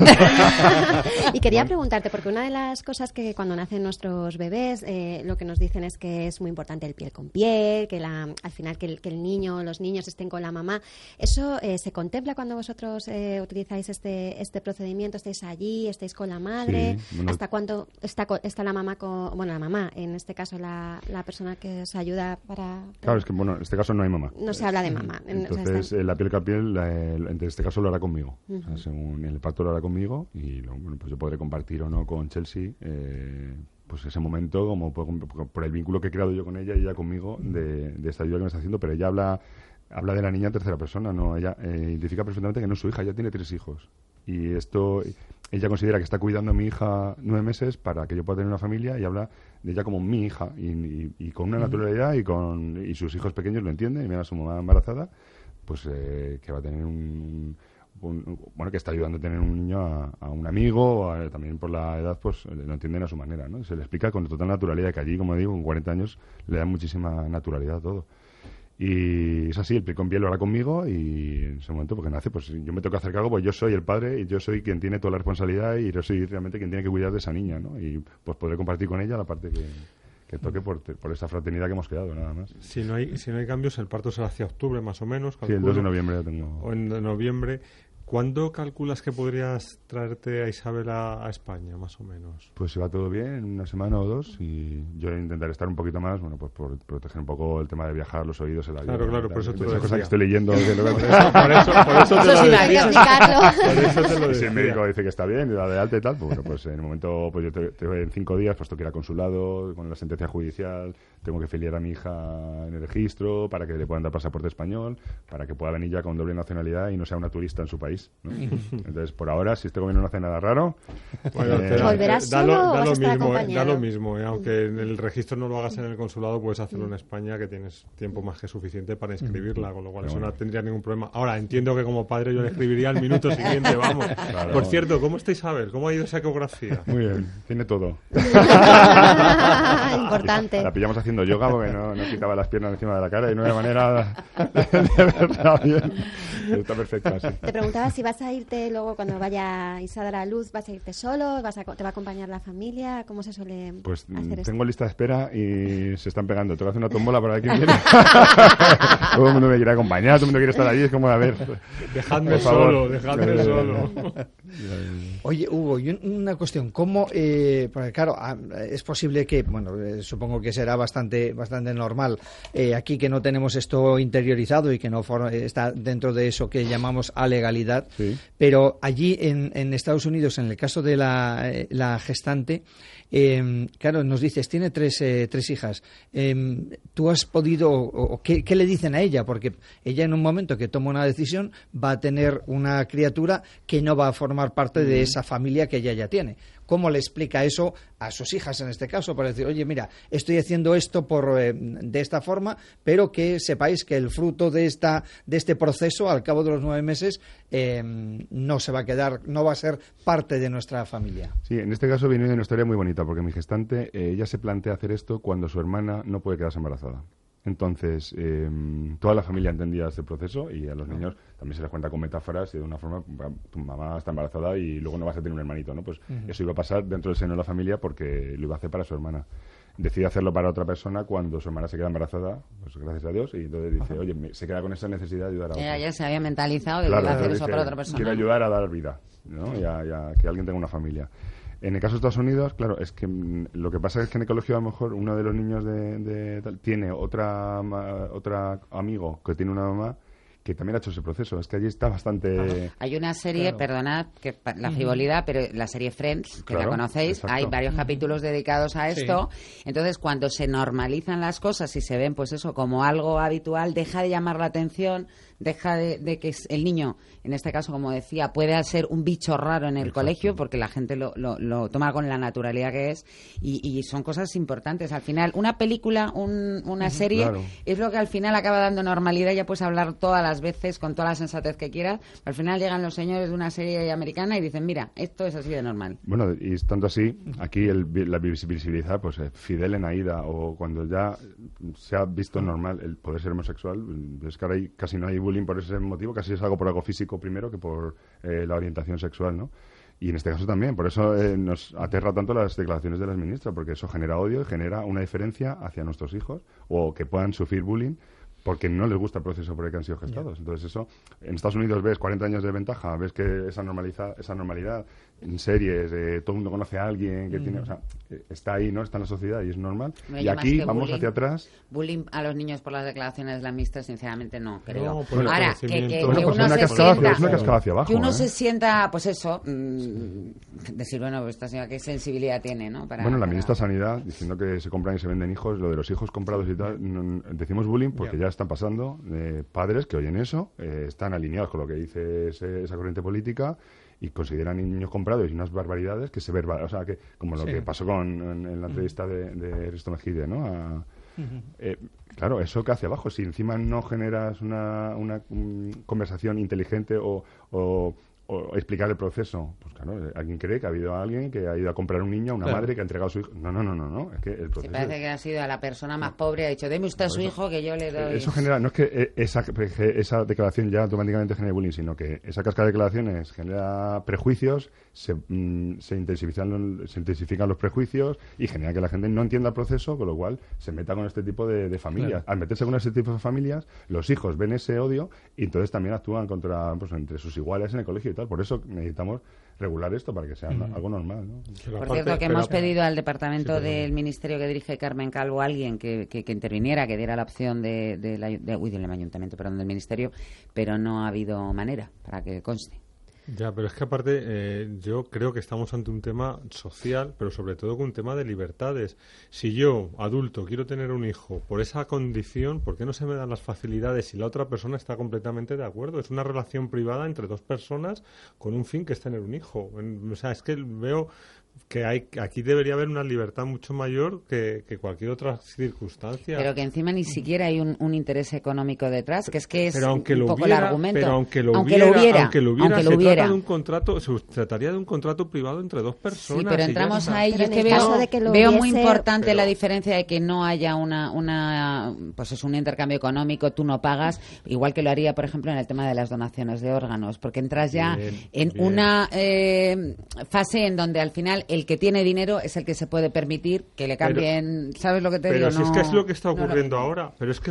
[SPEAKER 17] Y quería preguntarte, porque una de las cosas que cuando nacen nuestros bebés, lo que nos dicen es que es muy importante el piel con piel, que al final que el niño, los niños estén con la mamá. ¿Eso ¿se contempla cuando vosotros utilizáis este procedimiento? ¿Estáis allí? ¿Estáis con la madre? Sí, bueno, ¿hasta cuándo está la mamá la mamá, en este caso la persona que os ayuda para...?
[SPEAKER 1] Claro, es que en este caso no hay mamá.
[SPEAKER 17] No se habla de mamá.
[SPEAKER 1] Entonces, la piel con piel, en este caso lo hará conmigo. O sea, según el parto lo hará conmigo, y pues yo podré compartir o no con Chelsea pues ese momento, como por el vínculo que he creado yo con ella y ella conmigo, de esta ayuda que me está haciendo, pero ella habla de la niña en tercera persona, ¿no? Ella identifica perfectamente que no es su hija, ella tiene 3 hijos. Y ella considera que está cuidando a mi hija 9 meses para que yo pueda tener una familia, y habla de ella como mi hija, y con una naturalidad, y sus hijos pequeños lo entienden, y ven a su mamá embarazada, pues que va a tener bueno, que está ayudando a tener un niño a un amigo, también por la edad, pues lo entienden a su manera, ¿no? Se le explica con total naturalidad, que allí, como digo, con 40 años le da muchísima naturalidad a todo. Y es así, el pico en piel lo hará conmigo, y en ese momento, porque nace, pues yo me tengo que hacer cargo, pues yo soy el padre y yo soy quien tiene toda la responsabilidad, y yo soy realmente quien tiene que cuidar de esa niña, ¿no? Y pues podré compartir con ella la parte que toque por esa fraternidad que hemos creado, nada más.
[SPEAKER 2] Si no hay cambios, el parto será hacia octubre, más o menos.
[SPEAKER 1] Sí, el 2 de noviembre ya tengo.
[SPEAKER 2] O en noviembre. ¿Cuándo calculas que podrías traerte a Isabel a España, más o menos?
[SPEAKER 1] Pues si va todo bien, en una semana o dos, y yo intentaré estar un poquito más, bueno, pues por proteger un poco el tema de viajar, los oídos, el avión.
[SPEAKER 2] Claro, por eso te lo decía.
[SPEAKER 1] Cosas que estoy leyendo. Por eso te lo decía. Si el médico dice que está bien, y da de alta y tal, pues bueno, pues en el momento, pues yo en 5 días, pues tengo que ir al consulado, con la sentencia judicial, tengo que filiar a mi hija en el registro, para que le puedan dar pasaporte español, para que pueda venir ya con doble nacionalidad y no sea una turista en su país, ¿no? Entonces, por ahora, si este gobierno no hace nada raro...
[SPEAKER 2] Bueno,
[SPEAKER 17] ¿volverás solo o vas a estar acompañado?
[SPEAKER 2] Da lo mismo, aunque en el registro no lo hagas en el consulado, puedes hacerlo en España, que tienes tiempo más que suficiente para inscribirla, con lo cual eso no tendría ningún problema. Ahora, entiendo que como padre yo le escribiría al minuto siguiente, vamos. Claro. Por cierto, ¿cómo está Isabel? ¿Cómo ha ido esa ecografía?
[SPEAKER 1] Muy bien, tiene todo.
[SPEAKER 17] Importante.
[SPEAKER 1] La pillamos haciendo yoga porque no quitaba las piernas encima de la cara y no había manera de verla bien. Está perfecta, sí.
[SPEAKER 17] Te preguntaba si vas a irte luego cuando vaya Isa a dar a luz, ¿vas a irte solo? ¿Te va a acompañar la familia? ¿Cómo se suele
[SPEAKER 1] pues
[SPEAKER 17] hacer esto?
[SPEAKER 1] Tengo lista de espera y se están pegando. Tengo que hacer una tombola para ver quién viene. Todo el mundo me quiere acompañar, todo el mundo quiere estar allí. Es como, a ver,
[SPEAKER 2] dejadme solo.
[SPEAKER 3] Oye, Hugo, y una cuestión. ¿Cómo? Porque claro, es posible que, bueno, supongo que será bastante normal aquí, que no tenemos esto interiorizado y que no está dentro de eso que llamamos alegalidad, sí. Pero allí en Estados Unidos, en el caso de la gestante, claro, nos dices, tiene tres hijas. ¿Tú has podido, o qué le dicen a ella? Porque ella en un momento que toma una decisión va a tener una criatura que no va a formar parte de esa familia que ella ya tiene. ¿Cómo le explica eso a sus hijas en este caso? Para decir, oye, mira, estoy haciendo esto de esta forma, pero que sepáis que el fruto de este proceso, al cabo de los 9 meses, no se va a quedar, no va a ser parte de nuestra familia.
[SPEAKER 1] Sí, en este caso viene de una historia muy bonita, porque mi gestante, ella se plantea hacer esto cuando su hermana no puede quedarse embarazada. Entonces, toda la familia entendía este proceso, y a los niños también se les cuenta con metáforas, y de una forma, tu mamá está embarazada y luego no vas a tener un hermanito, ¿no? Pues eso iba a pasar dentro del seno de la familia, porque lo iba a hacer para su hermana. Decide hacerlo para otra persona cuando su hermana se queda embarazada, pues gracias a Dios, y entonces dice, oye, se queda con esa necesidad de ayudar a otra.
[SPEAKER 6] Ella ya se había mentalizado de que iba a hacer eso para otra persona.
[SPEAKER 1] Quiero ayudar a dar vida, ¿no? Y a que alguien tenga una familia. En el caso de Estados Unidos, claro, es que lo que pasa es que en el colegio a lo mejor uno de los niños de tal tiene otra amigo que tiene una mamá que también ha hecho ese proceso. Es que allí está bastante...
[SPEAKER 6] Hay una serie, claro, perdonad que la frivolidad, pero la serie Friends, que la conocéis, exacto. Hay varios capítulos dedicados a esto. Sí. Entonces, cuando se normalizan las cosas y se ven, pues eso, como algo habitual, deja de llamar la atención, deja de que el niño, en este caso, como decía, puede ser un bicho raro en el exacto. colegio, porque la gente lo toma con la naturalidad que es, y son cosas importantes. Al final, una película, una serie, claro, es lo que al final acaba dando normalidad. Ya puedes hablar todas las veces, con toda la sensatez que quieras. Al final llegan los señores de una serie americana y dicen, mira, esto es así de normal.
[SPEAKER 1] Bueno, y tanto así, aquí la visibilidad, pues Fidel en Aída, o cuando ya se ha visto normal el poder ser homosexual, es que ahora casi no hay bullying por ese motivo, casi es algo por algo físico primero que por la orientación sexual, ¿no? Y en este caso también, por eso nos aterra tanto las declaraciones de las ministras, porque eso genera odio y genera una diferencia hacia nuestros hijos, o que puedan sufrir bullying porque no les gusta el proceso por el que han sido gestados. Entonces eso, en Estados Unidos ves 40 años de ventaja, ves que esa normalidad en series, todo el mundo conoce a alguien que tiene, o sea, está ahí, ¿no? Está en la sociedad y es normal. Y aquí vamos hacia atrás.
[SPEAKER 6] Bullying a los niños por las declaraciones de la ministra, sinceramente no, creo.
[SPEAKER 2] No,
[SPEAKER 6] ahora, que
[SPEAKER 1] bueno, pues
[SPEAKER 6] uno
[SPEAKER 1] se sienta, es una cascada hacia abajo,
[SPEAKER 6] que uno se sienta, pues eso, decir, bueno, pues esta señora qué sensibilidad tiene, ¿no?
[SPEAKER 1] Bueno, la ministra de Sanidad, diciendo que se compran y se venden hijos, lo de los hijos comprados y tal, decimos bullying porque ya están pasando padres que oyen eso, están alineados con lo que dice esa corriente política y consideran niños comprados y unas barbaridades que o sea, que como lo que pasó en la entrevista de Risto Mejide, ¿no? Claro, eso que hacia abajo, si encima no generas una conversación inteligente o explicar el proceso, pues claro, alguien cree que ha habido alguien que ha ido a comprar un niño a una madre que ha entregado a su hijo. No, es que el proceso...
[SPEAKER 6] parece que ha sido a la persona más pobre, ha dicho, deme usted a su hijo que yo le doy...
[SPEAKER 1] Eso genera, no es que esa declaración ya automáticamente genere bullying, sino que esa cascada de declaraciones genera prejuicios, se intensifican los prejuicios y genera que la gente no entienda el proceso, con lo cual se meta con este tipo de familias. Claro. Al meterse con ese tipo de familias, los hijos ven ese odio y entonces también actúan contra, pues, entre sus iguales en el colegio y tal. Por eso necesitamos regular esto para que sea algo normal, ¿no?
[SPEAKER 6] Por cierto, que hemos pedido al departamento del ministerio que dirige Carmen Calvo a alguien que interviniera, que diera la opción del ayuntamiento, del ministerio, pero no ha habido manera para que conste.
[SPEAKER 2] Ya, pero es que aparte yo creo que estamos ante un tema social, pero sobre todo con un tema de libertades. Si yo, adulto, quiero tener un hijo por esa condición, ¿por qué no se me dan las facilidades si la otra persona está completamente de acuerdo? Es una relación privada entre dos personas con un fin que es tener un hijo. O sea, es que veo que aquí debería haber una libertad mucho mayor que cualquier otra circunstancia.
[SPEAKER 6] Pero que encima ni siquiera hay un interés económico detrás, que es un poco
[SPEAKER 2] hubiera,
[SPEAKER 6] el argumento.
[SPEAKER 2] Pero aunque lo hubiera, se trataría de un contrato privado entre dos personas.
[SPEAKER 6] Sí, pero entramos ahí. Yo es que veo muy importante la diferencia de que no haya pues es un intercambio económico, tú no pagas, igual que lo haría, por ejemplo, en el tema de las donaciones de órganos, porque entras ya una fase en donde al final el que tiene dinero es el que se puede permitir que le cambien, ¿sabes lo que te digo?
[SPEAKER 2] Pero si es que es lo que está ocurriendo ahora,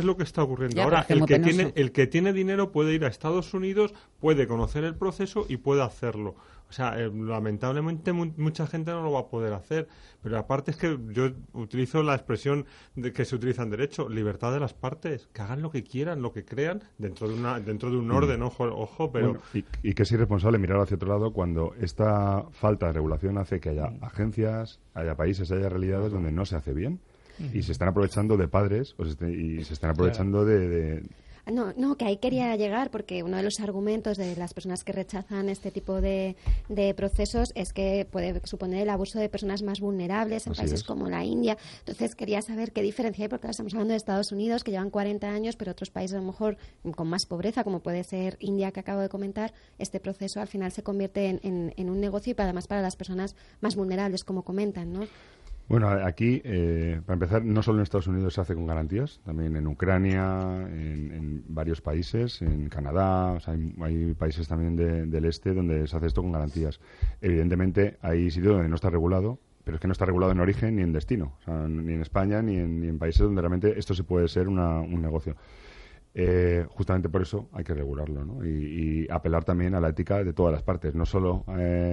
[SPEAKER 2] el que tiene dinero puede ir a Estados Unidos, puede conocer el proceso y puede hacerlo. O sea, lamentablemente mucha gente no lo va a poder hacer, pero aparte es que yo utilizo la expresión que se utiliza en derecho, libertad de las partes, que hagan lo que quieran, lo que crean, dentro de un orden, ojo, pero...
[SPEAKER 1] Bueno, y que es irresponsable mirar hacia otro lado cuando esta falta de regulación hace que haya agencias, haya países, haya realidades donde no se hace bien y se están aprovechando de padres y se están aprovechando de
[SPEAKER 17] No, que ahí quería llegar, porque uno de los argumentos de las personas que rechazan este tipo de procesos es que puede suponer el abuso de personas más vulnerables en países como la India. Entonces quería saber qué diferencia hay, porque ahora estamos hablando de Estados Unidos, que llevan 40 años, pero otros países a lo mejor con más pobreza, como puede ser India, que acabo de comentar, este proceso al final se convierte en un negocio y además para las personas más vulnerables, como comentan, ¿no?
[SPEAKER 1] Bueno, aquí, para empezar, no solo en Estados Unidos se hace con garantías, también en Ucrania, en varios países, en Canadá, o sea, hay países también del este donde se hace esto con garantías. Evidentemente, hay sitios donde no está regulado, pero es que no está regulado en origen ni en destino, o sea, ni en España ni en países donde realmente esto sí puede ser un negocio. Justamente por eso hay que regularlo, ¿no? Y apelar también a la ética de todas las partes, no solo...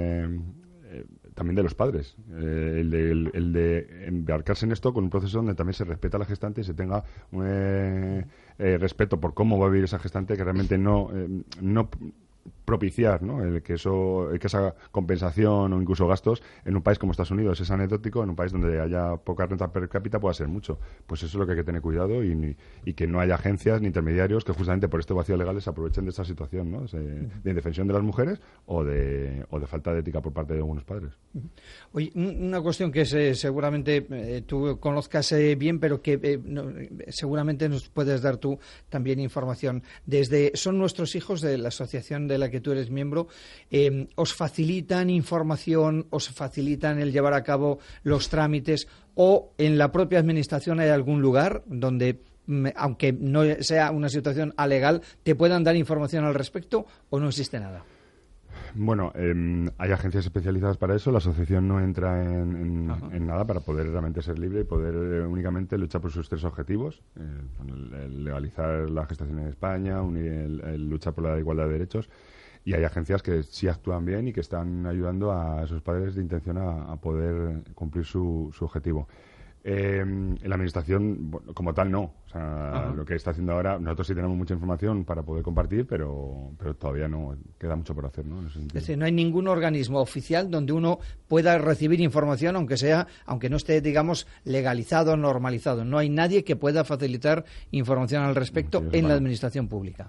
[SPEAKER 1] también de los padres, el de embarcarse en esto con un proceso donde también se respeta a la gestante y se tenga respeto por cómo va a vivir esa gestante, que realmente no propiciar, ¿no? Que esa compensación o incluso gastos en un país como Estados Unidos es anecdótico, en un país donde haya poca renta per cápita pueda ser mucho. Pues eso es lo que hay que tener cuidado y que no haya agencias ni intermediarios que justamente por este vacío legal se aprovechen de esta situación, ¿no? De indefensión de las mujeres o de falta de ética por parte de algunos padres.
[SPEAKER 3] Oye, una cuestión que seguramente tú conozcas bien, pero que seguramente nos puedes dar tú también información. Son nuestros hijos, de la asociación de la que tú eres miembro, ¿os facilitan información, os facilitan el llevar a cabo los trámites, o en la propia administración hay algún lugar donde, aunque no sea una situación alegal, te puedan dar información al respecto, o no existe nada?
[SPEAKER 1] Bueno, hay agencias especializadas para eso. La asociación no entra en nada para poder realmente ser libre y poder únicamente luchar por sus tres objetivos: el legalizar la gestación en España, el luchar por la igualdad de derechos. Y hay agencias que sí actúan bien y que están ayudando a esos padres de intención a poder cumplir su objetivo. En la administración, como tal, no. O sea, lo que está haciendo ahora, nosotros sí tenemos mucha información para poder compartir, pero todavía no, queda mucho por hacer, ¿no?
[SPEAKER 3] Es decir, no hay ningún organismo oficial donde uno pueda recibir información, aunque no esté, digamos, legalizado o normalizado. No hay nadie que pueda facilitar información al respecto en la administración pública.
[SPEAKER 1] No.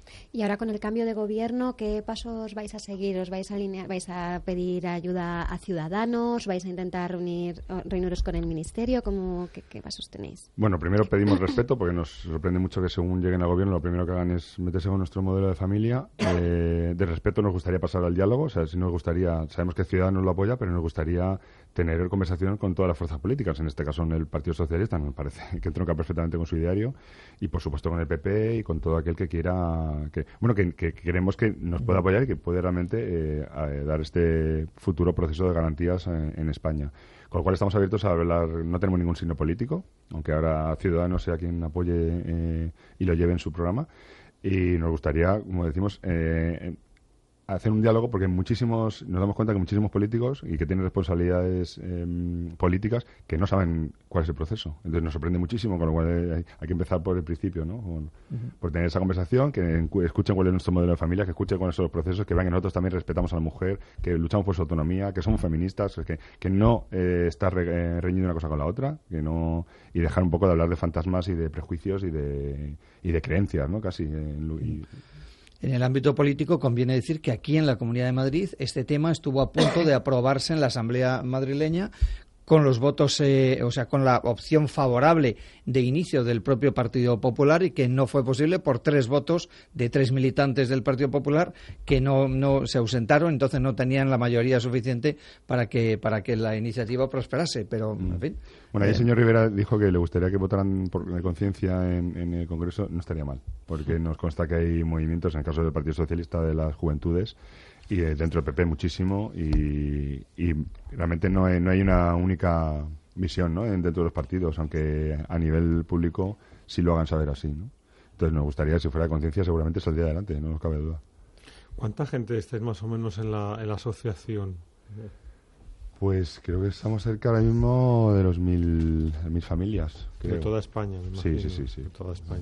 [SPEAKER 17] Y ahora con el cambio de gobierno, ¿qué pasos vais a seguir? ¿Os vais a pedir ayuda a ciudadanos? ¿Vais a intentar reuniros con el ministerio? ¿Qué pasos tenéis?
[SPEAKER 1] Bueno, primero pedimos respeto, porque nos sorprende mucho que según lleguen al gobierno lo primero que hagan es meterse con nuestro modelo de familia. De respeto nos gustaría pasar al diálogo, o sea, si nos gustaría, sabemos que Ciudadanos lo apoya, pero nos gustaría tener conversación con todas las fuerzas políticas, en este caso en el Partido Socialista, nos parece que entronca perfectamente con su ideario, y por supuesto con el PP y con todo aquel que quiera, que queremos que nos pueda apoyar y que puede realmente dar este futuro proceso de garantías en España. Con lo cual estamos abiertos a hablar, no tenemos ningún signo político, aunque ahora Ciudadanos sea quien apoye y lo lleve en su programa, y nos gustaría, como decimos, hacer un diálogo, porque nos damos cuenta que muchísimos políticos y que tienen responsabilidades políticas que no saben cuál es el proceso. Entonces nos sorprende muchísimo, con lo cual hay que empezar por el principio, ¿no? Por tener esa conversación, que escuchen cuál es nuestro modelo de familia, que escuchen cuáles son los procesos, que vean que nosotros también respetamos a la mujer, que luchamos por su autonomía, que somos feministas, que no está reñido una cosa con la otra, y dejar un poco de hablar de fantasmas y de prejuicios y de creencias, ¿no? Casi.
[SPEAKER 3] En el ámbito político conviene decir que aquí en la Comunidad de Madrid este tema estuvo a punto de aprobarse en la Asamblea madrileña con los votos, con la opción favorable de inicio del propio Partido Popular, y que no fue posible por 3 votos de 3 militantes del Partido Popular que no se ausentaron, entonces no tenían la mayoría suficiente para que la iniciativa prosperase, pero en fin.
[SPEAKER 1] Bueno, ahí el señor Rivera dijo que le gustaría que votaran por conciencia en el Congreso. No estaría mal, porque nos consta que hay movimientos, en el caso del Partido Socialista, de las juventudes, y dentro del PP muchísimo, y realmente no hay una única visión, ¿no?, dentro de los partidos, aunque a nivel público sí lo hagan saber así, ¿no? Entonces nos gustaría, si fuera de conciencia, seguramente saldría adelante, no nos cabe duda.
[SPEAKER 2] ¿Cuánta gente estáis más o menos en la asociación?
[SPEAKER 1] Pues creo que estamos cerca ahora mismo de los 1.000 familias. Creo.
[SPEAKER 2] De toda España, me imagino.
[SPEAKER 1] Sí.
[SPEAKER 2] De toda España.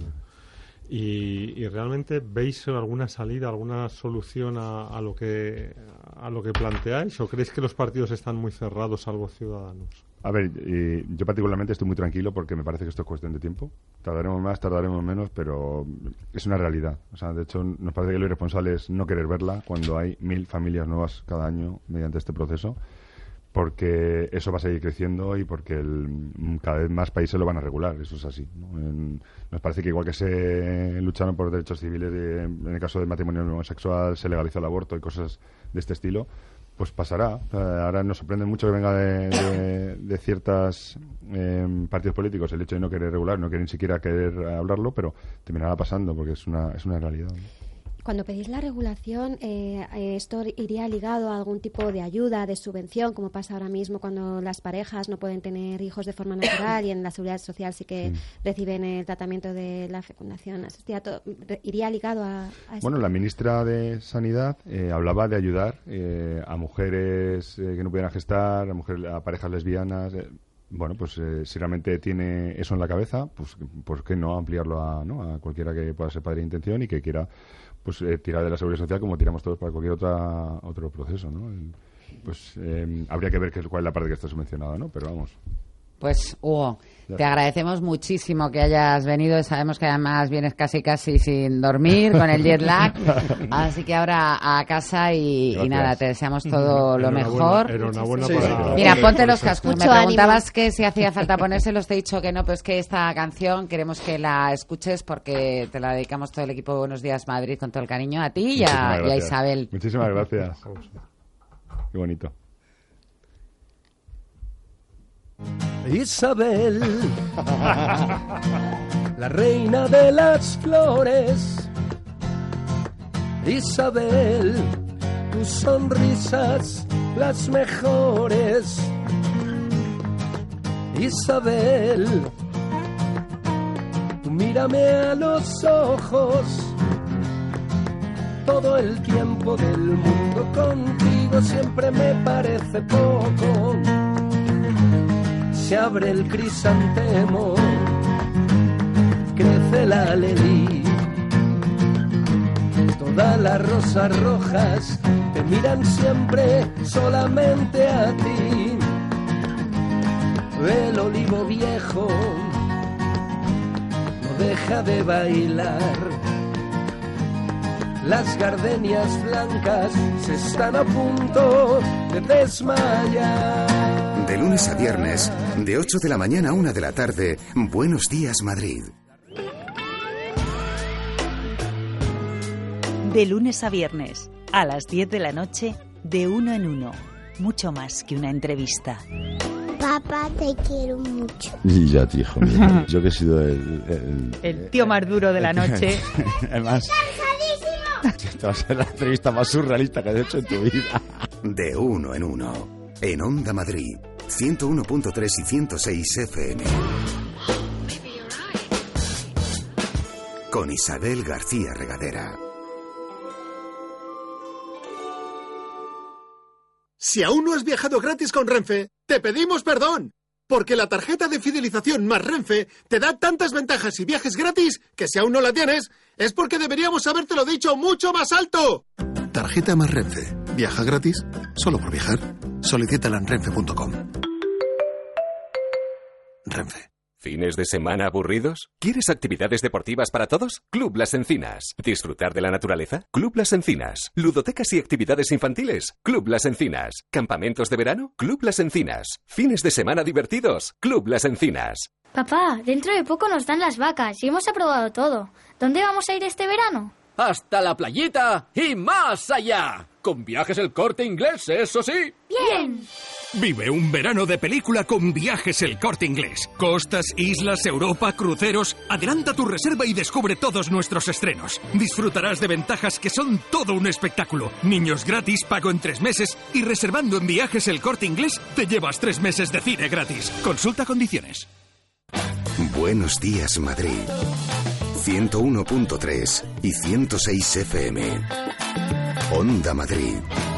[SPEAKER 2] ¿Y realmente veis alguna salida, alguna solución a lo que planteáis? ¿O creéis que los partidos están muy cerrados, salvo Ciudadanos?
[SPEAKER 1] A ver, yo particularmente estoy muy tranquilo, porque me parece que esto es cuestión de tiempo. Tardaremos más, tardaremos menos, pero es una realidad. O sea, de hecho, nos parece que lo irresponsable es no querer verla cuando hay 1.000 familias nuevas cada año mediante este proceso, porque eso va a seguir creciendo y porque cada vez más países lo van a regular, eso es así, ¿no? Nos parece que igual que se lucharon por derechos civiles, en el caso del matrimonio homosexual se legalizó el aborto y cosas de este estilo, pues pasará. Ahora nos sorprende mucho que venga de ciertos partidos políticos el hecho de no querer regular, no quieren ni siquiera querer hablarlo, pero terminará pasando, porque es una realidad, ¿no?
[SPEAKER 17] Cuando pedís la regulación, ¿esto iría ligado a algún tipo de ayuda, de subvención, como pasa ahora mismo cuando las parejas no pueden tener hijos de forma natural y en la Seguridad Social sí que reciben el tratamiento de la fecundación asistida? ¿Iría ligado a esto?
[SPEAKER 1] Bueno, la ministra de Sanidad hablaba de ayudar a mujeres que no pudieran gestar, a parejas lesbianas. Bueno, pues si realmente tiene eso en la cabeza, pues ¿por qué no ampliarlo a cualquiera que pueda ser padre de intención y que quiera pues tirar de la Seguridad Social como tiramos todos para cualquier otro proceso, ¿no? Pues habría que ver cuál es la parte que está subvencionada, ¿no? Pero vamos.
[SPEAKER 6] Pues, Hugo, te agradecemos muchísimo que hayas venido. Sabemos que además vienes casi sin dormir, con el jet lag. Así que ahora a casa y nada, te deseamos todo lo mejor.
[SPEAKER 2] Enhorabuena
[SPEAKER 6] Mira, ponte los cascos. Me preguntabas que si hacía falta ponérselos, te he dicho que no, pero es que esta canción queremos que la escuches porque te la dedicamos todo el equipo de Buenos Días Madrid con todo el cariño a ti y a Isabel.
[SPEAKER 1] Muchísimas gracias. Qué bonito.
[SPEAKER 4] Isabel, la reina de las flores. Isabel, tus sonrisas las mejores. Isabel, tú mírame a los ojos. Todo el tiempo del mundo contigo siempre me parece poco. Se abre el crisantemo, crece la lelí. Todas las rosas rojas te miran siempre solamente a ti. El olivo viejo no deja de bailar. Las gardenias blancas se están a punto de desmayar.
[SPEAKER 7] De lunes a viernes, de 8 de la mañana a 1 de la tarde, Buenos Días Madrid.
[SPEAKER 5] De lunes a viernes, a las 10 de la noche, de uno en uno. Mucho más que una entrevista.
[SPEAKER 8] Papá, te quiero mucho.
[SPEAKER 12] Y ya, hijo mío. Yo que he sido el
[SPEAKER 14] tío más duro de la noche.
[SPEAKER 12] Además, esta va a ser la entrevista más surrealista que has hecho en tu vida.
[SPEAKER 7] De uno en uno. En Onda Madrid, 101.3 y 106 FM. Con Isabel García Regadera.
[SPEAKER 23] Si aún no has viajado gratis con Renfe, te pedimos perdón. Porque la tarjeta de fidelización más Renfe te da tantas ventajas y viajes gratis que si aún no la tienes, es porque deberíamos habértelo dicho mucho más alto.
[SPEAKER 16] Tarjeta más Renfe. ¿Viaja gratis? Solo por viajar. Solicítala en renfe.com. Renfe.
[SPEAKER 27] ¿Fines de semana aburridos? ¿Quieres actividades deportivas para todos? Club Las Encinas. ¿Disfrutar de la naturaleza? Club Las Encinas. ¿Ludotecas y actividades infantiles? Club Las Encinas. ¿Campamentos de verano? Club Las Encinas. ¿Fines de semana divertidos? Club Las Encinas.
[SPEAKER 31] Papá, dentro de poco nos dan las vacas y hemos aprobado todo. ¿Dónde vamos a ir este verano?
[SPEAKER 21] Hasta la playita y más allá. Con Viajes El Corte Inglés, eso sí.
[SPEAKER 31] ¡Bien!
[SPEAKER 10] Vive un verano de película con Viajes El Corte Inglés. Costas, islas, Europa, cruceros. Adelanta tu reserva y descubre todos nuestros estrenos. Disfrutarás de ventajas que son todo un espectáculo. Niños gratis, pago en 3 meses. Y reservando en Viajes El Corte Inglés, te llevas 3 meses de cine gratis. Consulta condiciones.
[SPEAKER 7] Buenos Días Madrid. 101.3 y 106 FM. Onda Madrid.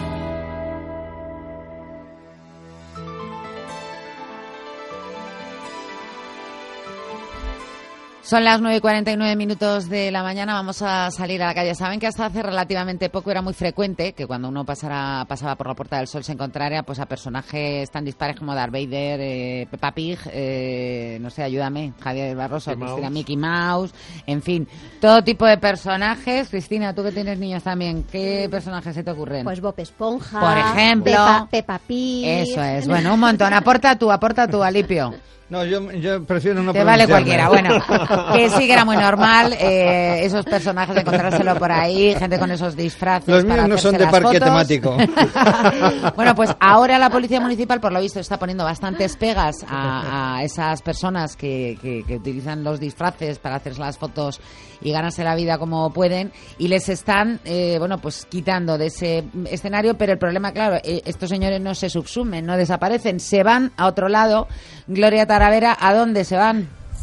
[SPEAKER 6] Son las 9:49 de la mañana, vamos a salir a la calle. Saben que hasta hace relativamente poco era muy frecuente que cuando uno pasaba por la Puerta del Sol se encontrara pues a personajes tan dispares como Darth Vader, Peppa Pig, no sé, ayúdame, Javier Barroso, Cristina, Mickey Mouse, en fin, todo tipo de personajes. Cristina, tú que tienes niños también, ¿qué personajes se te ocurren?
[SPEAKER 17] Pues Bob Esponja,
[SPEAKER 6] por ejemplo,
[SPEAKER 17] Peppa Pig.
[SPEAKER 6] Eso es, bueno, un montón. Aporta tú, Alipio.
[SPEAKER 3] No, yo prefiero no.
[SPEAKER 6] Te vale cualquiera. Bueno, que sí que era muy normal esos personajes de encontrárselo por ahí, gente con esos disfraces.
[SPEAKER 3] Los míos no son de parque
[SPEAKER 6] fotos.
[SPEAKER 3] Temático.
[SPEAKER 6] Bueno, pues ahora la Policía Municipal, por lo visto, está poniendo bastantes pegas a esas personas que utilizan los disfraces para hacerse las fotos y ganarse la vida como pueden, y les están, pues quitando de ese escenario, pero el problema, claro, estos señores no se subsumen, no desaparecen, se van a otro lado. Gloria Taravera, ¿a dónde se van?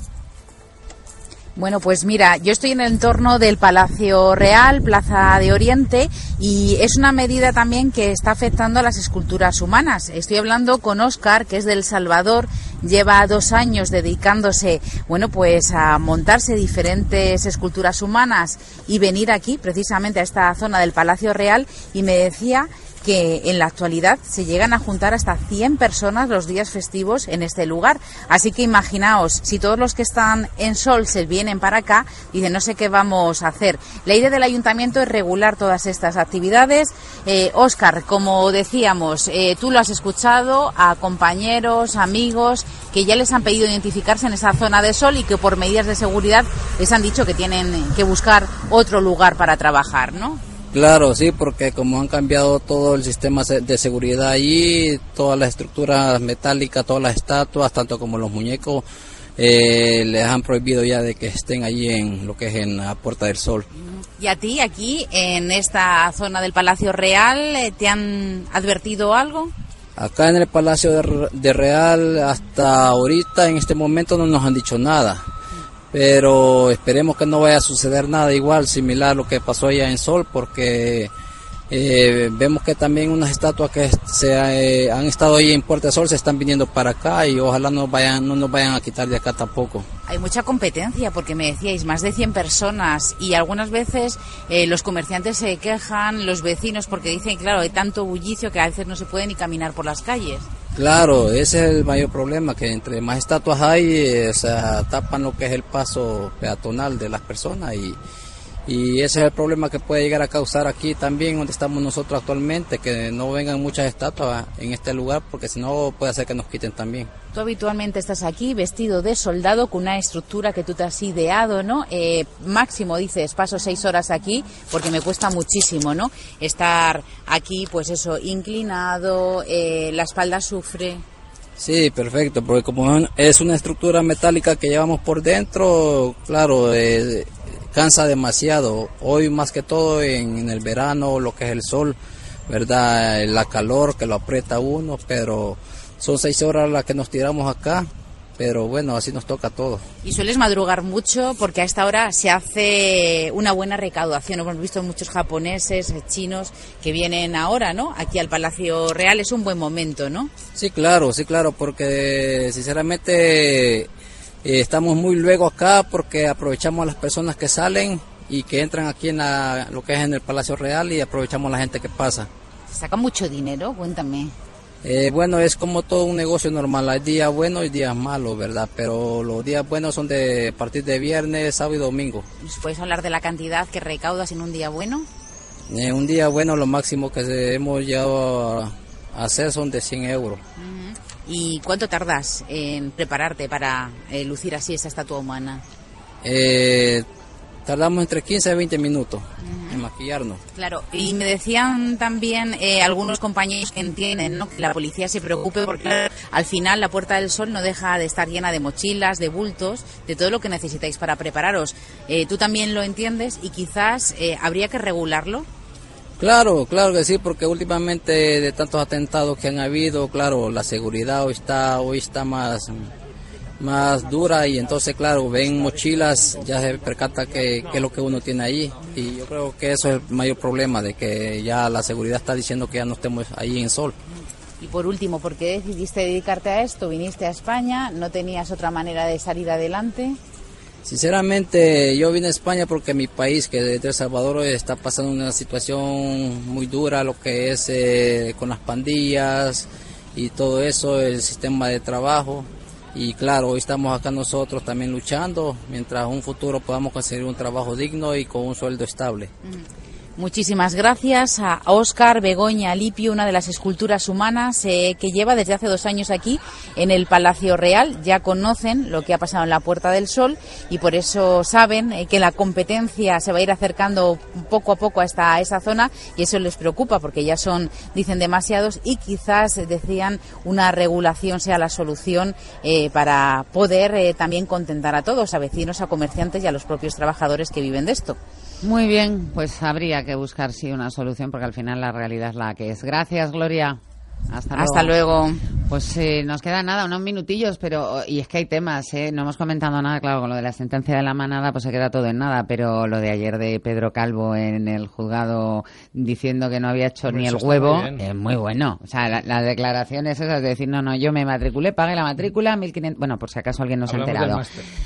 [SPEAKER 14] Bueno, pues mira, yo estoy en el entorno del Palacio Real, Plaza de Oriente, y es una medida también que está afectando a las esculturas humanas. Estoy hablando con Óscar, que es de El Salvador, lleva 2 años dedicándose, pues a montarse diferentes esculturas humanas y venir aquí, precisamente a esta zona del Palacio Real, y me decía que en la actualidad se llegan a juntar hasta 100 personas los días festivos en este lugar. Así que imaginaos, si todos los que están en Sol se vienen para acá, dicen, no sé qué vamos a hacer. La idea del ayuntamiento es regular todas estas actividades. Óscar, como decíamos, tú lo has escuchado a compañeros, amigos, que ya les han pedido identificarse en esa zona de Sol y que por medidas de seguridad les han dicho que tienen que buscar otro lugar para trabajar, ¿no?
[SPEAKER 24] Claro, sí, porque como han cambiado todo el sistema de seguridad allí, todas las estructuras metálicas, todas las estatuas, tanto como los muñecos, les han prohibido ya de que estén allí en lo que es en la Puerta del Sol.
[SPEAKER 14] ¿Y a ti, aquí, en esta zona del Palacio Real, te han advertido algo?
[SPEAKER 24] Acá en el Palacio de Real, hasta ahorita, en este momento, no nos han dicho nada. Pero esperemos que no vaya a suceder nada igual, similar a lo que pasó allá en Sol, porque vemos que también unas estatuas que han estado ahí en Puerta del Sol se están viniendo para acá y ojalá no nos vayan a quitar de acá tampoco.
[SPEAKER 14] Hay mucha competencia, porque me decíais más de 100 personas y algunas veces los comerciantes se quejan, los vecinos, porque dicen, claro, hay tanto bullicio que a veces no se puede ni caminar por las calles.
[SPEAKER 24] Claro, ese es el mayor problema, que entre más estatuas hay, tapan lo que es el paso peatonal de las personas y Y ese es el problema que puede llegar a causar aquí también, donde estamos nosotros actualmente, que no vengan muchas estatuas en este lugar, porque si no puede hacer que nos quiten también.
[SPEAKER 14] Tú habitualmente estás aquí vestido de soldado con una estructura que tú te has ideado, ¿no? Máximo, dices, paso 6 horas aquí porque me cuesta muchísimo, ¿no? Estar aquí, pues eso, inclinado, la espalda sufre.
[SPEAKER 24] Sí, perfecto, porque como es una estructura metálica que llevamos por dentro, claro, cansa demasiado. Hoy más que todo en el verano, lo que es el sol, ¿verdad? La calor que lo aprieta a uno, pero son 6 horas las que nos tiramos acá, pero bueno, así nos toca todo.
[SPEAKER 14] Y sueles madrugar mucho porque a esta hora se hace una buena recaudación. Hemos visto muchos japoneses, chinos que vienen ahora, ¿no? Aquí al Palacio Real es un buen momento, ¿no?
[SPEAKER 24] Sí, claro, porque sinceramente estamos muy luego acá porque aprovechamos a las personas que salen y que entran aquí en lo que es en el Palacio Real y aprovechamos a la gente que pasa.
[SPEAKER 14] ¿Se saca mucho dinero? Cuéntame.
[SPEAKER 24] Bueno, es como todo un negocio normal, hay días buenos y días malos, ¿verdad? Pero los días buenos son a partir de viernes, sábado y domingo.
[SPEAKER 14] ¿Nos puedes hablar de la cantidad que recaudas en un día bueno?
[SPEAKER 24] Un día bueno, lo máximo que hemos llegado a hacer son de 100 euros.
[SPEAKER 14] ¿Y cuánto tardas en prepararte para lucir así esa estatua humana?
[SPEAKER 24] Tardamos entre 15 y 20 minutos en maquillarnos.
[SPEAKER 14] Claro, y me decían también algunos compañeros que entienden, ¿no?, que la policía se preocupe porque al final la Puerta del Sol no deja de estar llena de mochilas, de bultos, de todo lo que necesitáis para prepararos. ¿Tú también lo entiendes y quizás habría que regularlo?
[SPEAKER 24] Claro que sí, porque últimamente de tantos atentados que han habido, claro, la seguridad hoy está más dura y entonces, claro, ven mochilas, ya se percata que es lo que uno tiene ahí y yo creo que eso es el mayor problema, de que ya la seguridad está diciendo que ya no estemos ahí en Sol.
[SPEAKER 14] Y por último, ¿por qué decidiste dedicarte a esto? ¿Viniste a España? ¿No tenías otra manera de salir adelante?
[SPEAKER 24] Sinceramente, yo vine a España porque mi país, que es El Salvador, está pasando una situación muy dura, lo que es con las pandillas y todo eso, el sistema de trabajo. Y claro, hoy estamos acá nosotros también luchando, mientras en un futuro podamos conseguir un trabajo digno y con un sueldo estable.
[SPEAKER 14] Muchísimas gracias a Óscar Begoña Alipio, una de las esculturas humanas que lleva desde hace 2 años aquí en el Palacio Real. Ya conocen lo que ha pasado en la Puerta del Sol y por eso saben que la competencia se va a ir acercando poco a poco hasta esa zona y eso les preocupa porque ya son, dicen, demasiados y quizás, decían, una regulación sea la solución para poder también contentar a todos, a vecinos, a comerciantes y a los propios trabajadores que viven de esto.
[SPEAKER 6] Muy bien, pues habría que buscar sí una solución porque al final la realidad es la que es. Gracias, Gloria. Hasta luego. Pues nos quedan nada, unos minutillos, pero y es que hay temas, no hemos comentado nada, claro, con lo de la sentencia de la manada pues se queda todo en nada, pero lo de ayer de Pedro Calvo en el juzgado diciendo que no había hecho ni el huevo, es muy bueno. O sea, la declaración es esa, es decir, no, yo me matriculé, pagué la matrícula, 1.500, bueno, por si acaso alguien no se ha enterado.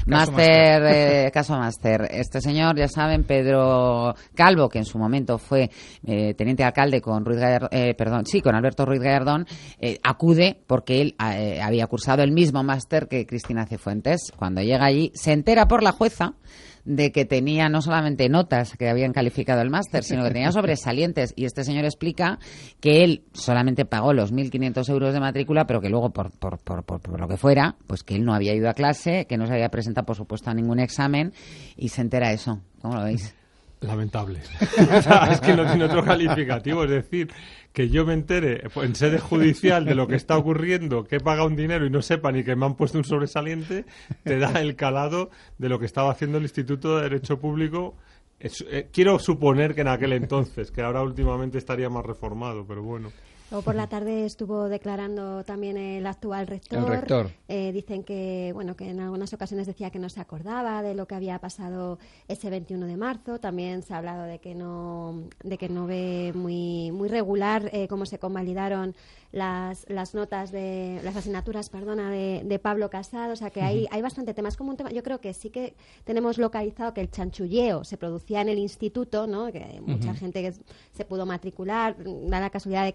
[SPEAKER 6] Caso Máster. Este señor, ya saben, Pedro Calvo, que en su momento fue teniente alcalde con con Alberto Ruiz Gallardón, acude porque él había cursado el mismo máster que Cristina Cifuentes. Cuando llega allí, se entera por la jueza de que tenía no solamente notas que habían calificado el máster, sino que tenía sobresalientes. Y este señor explica que él solamente pagó los 1.500 euros de matrícula, pero que luego, por lo que fuera, pues que él no había ido a clase, que no se había presentado, por supuesto, a ningún examen, y se entera eso. ¿Cómo lo veis?
[SPEAKER 2] Lamentable. Es que no tiene otro calificativo, es decir, que yo me entere en sede judicial de lo que está ocurriendo, que he pagado un dinero y no sepa ni que me han puesto un sobresaliente, te da el calado de lo que estaba haciendo el Instituto de Derecho Público. Quiero suponer que en aquel entonces, que ahora últimamente estaría más reformado, pero bueno.
[SPEAKER 17] Luego por la tarde estuvo declarando también el actual rector.
[SPEAKER 3] El rector.
[SPEAKER 17] Dicen que en algunas ocasiones decía que no se acordaba de lo que había pasado ese 21 de marzo. También se ha hablado de que no ve muy regular cómo se convalidaron las notas de las asignaturas, de Pablo Casado. O sea que hay bastante tema. Es como un tema. Yo creo que sí que tenemos localizado que el chanchulleo se producía en el instituto, ¿no? Que mucha gente se pudo matricular. Da la casualidad de que muchos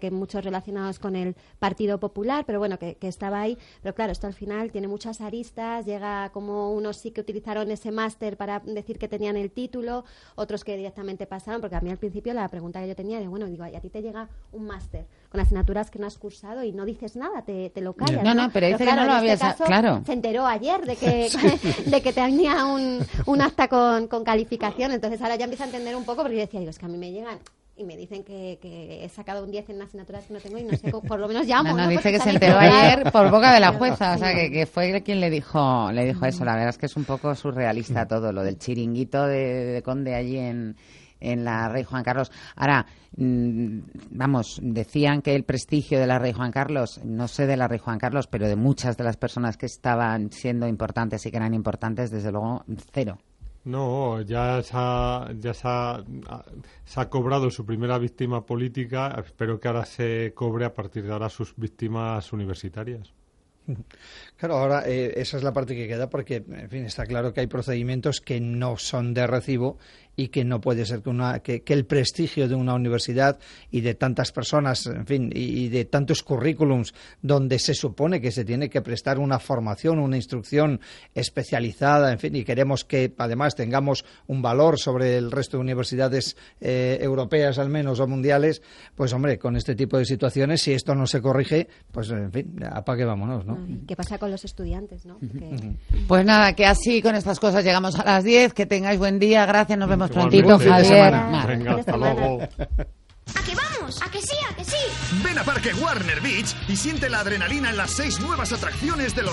[SPEAKER 17] relacionados con el Partido Popular, pero bueno, que estaba ahí. Pero claro, esto al final tiene muchas aristas, llega como unos sí que utilizaron ese máster para decir que tenían el título, otros que directamente pasaron, porque a mí al principio la pregunta que yo tenía de, bueno, digo, ¿y a ti te llega un máster con asignaturas que no has cursado y no dices nada, te lo callas?
[SPEAKER 6] No, pero dice claro, que no lo habías... Claro.
[SPEAKER 17] Se enteró ayer de que tenía un acta con calificación, entonces ahora ya empieza a entender un poco, porque yo decía, digo, es que a mí me llegan y me dicen que he sacado un 10 en asignaturas que no tengo y no sé, por lo menos llamo.
[SPEAKER 6] No, dice que se enteró ayer por boca de la jueza, o sea, que fue quien le dijo eso. La verdad es que es un poco surrealista todo, lo del chiringuito de Conde allí en la Rey Juan Carlos. Ahora, vamos, decían que el prestigio de la Rey Juan Carlos, no sé de la Rey Juan Carlos, pero de muchas de las personas que estaban siendo importantes y que eran importantes, desde luego, cero.
[SPEAKER 2] No, ya se ha cobrado su primera víctima política. Espero que ahora se cobre a partir de ahora sus víctimas universitarias.
[SPEAKER 3] Claro, ahora esa es la parte que queda, porque, en fin, está claro que hay procedimientos que no son de recibo y que no puede ser que el prestigio de una universidad y de tantas personas, en fin, y de tantos currículums donde se supone que se tiene que prestar una formación, una instrucción especializada, en fin, y queremos que además tengamos un valor sobre el resto de universidades europeas al menos o mundiales, pues hombre, con este tipo de situaciones, si esto no se corrige, pues en fin, apague vámonos, ¿no?
[SPEAKER 17] ¿Qué pasa con los estudiantes, no?
[SPEAKER 6] Pues nada, que así con estas cosas llegamos a las 10, que tengáis buen día, gracias, nos vemos prontito, Javier.
[SPEAKER 2] Venga, hasta luego.
[SPEAKER 8] ¿A que vamos? ¿A que sí? ¿A que sí?
[SPEAKER 15] Ven a Parque Warner Beach y siente la adrenalina en las 6 nuevas atracciones de los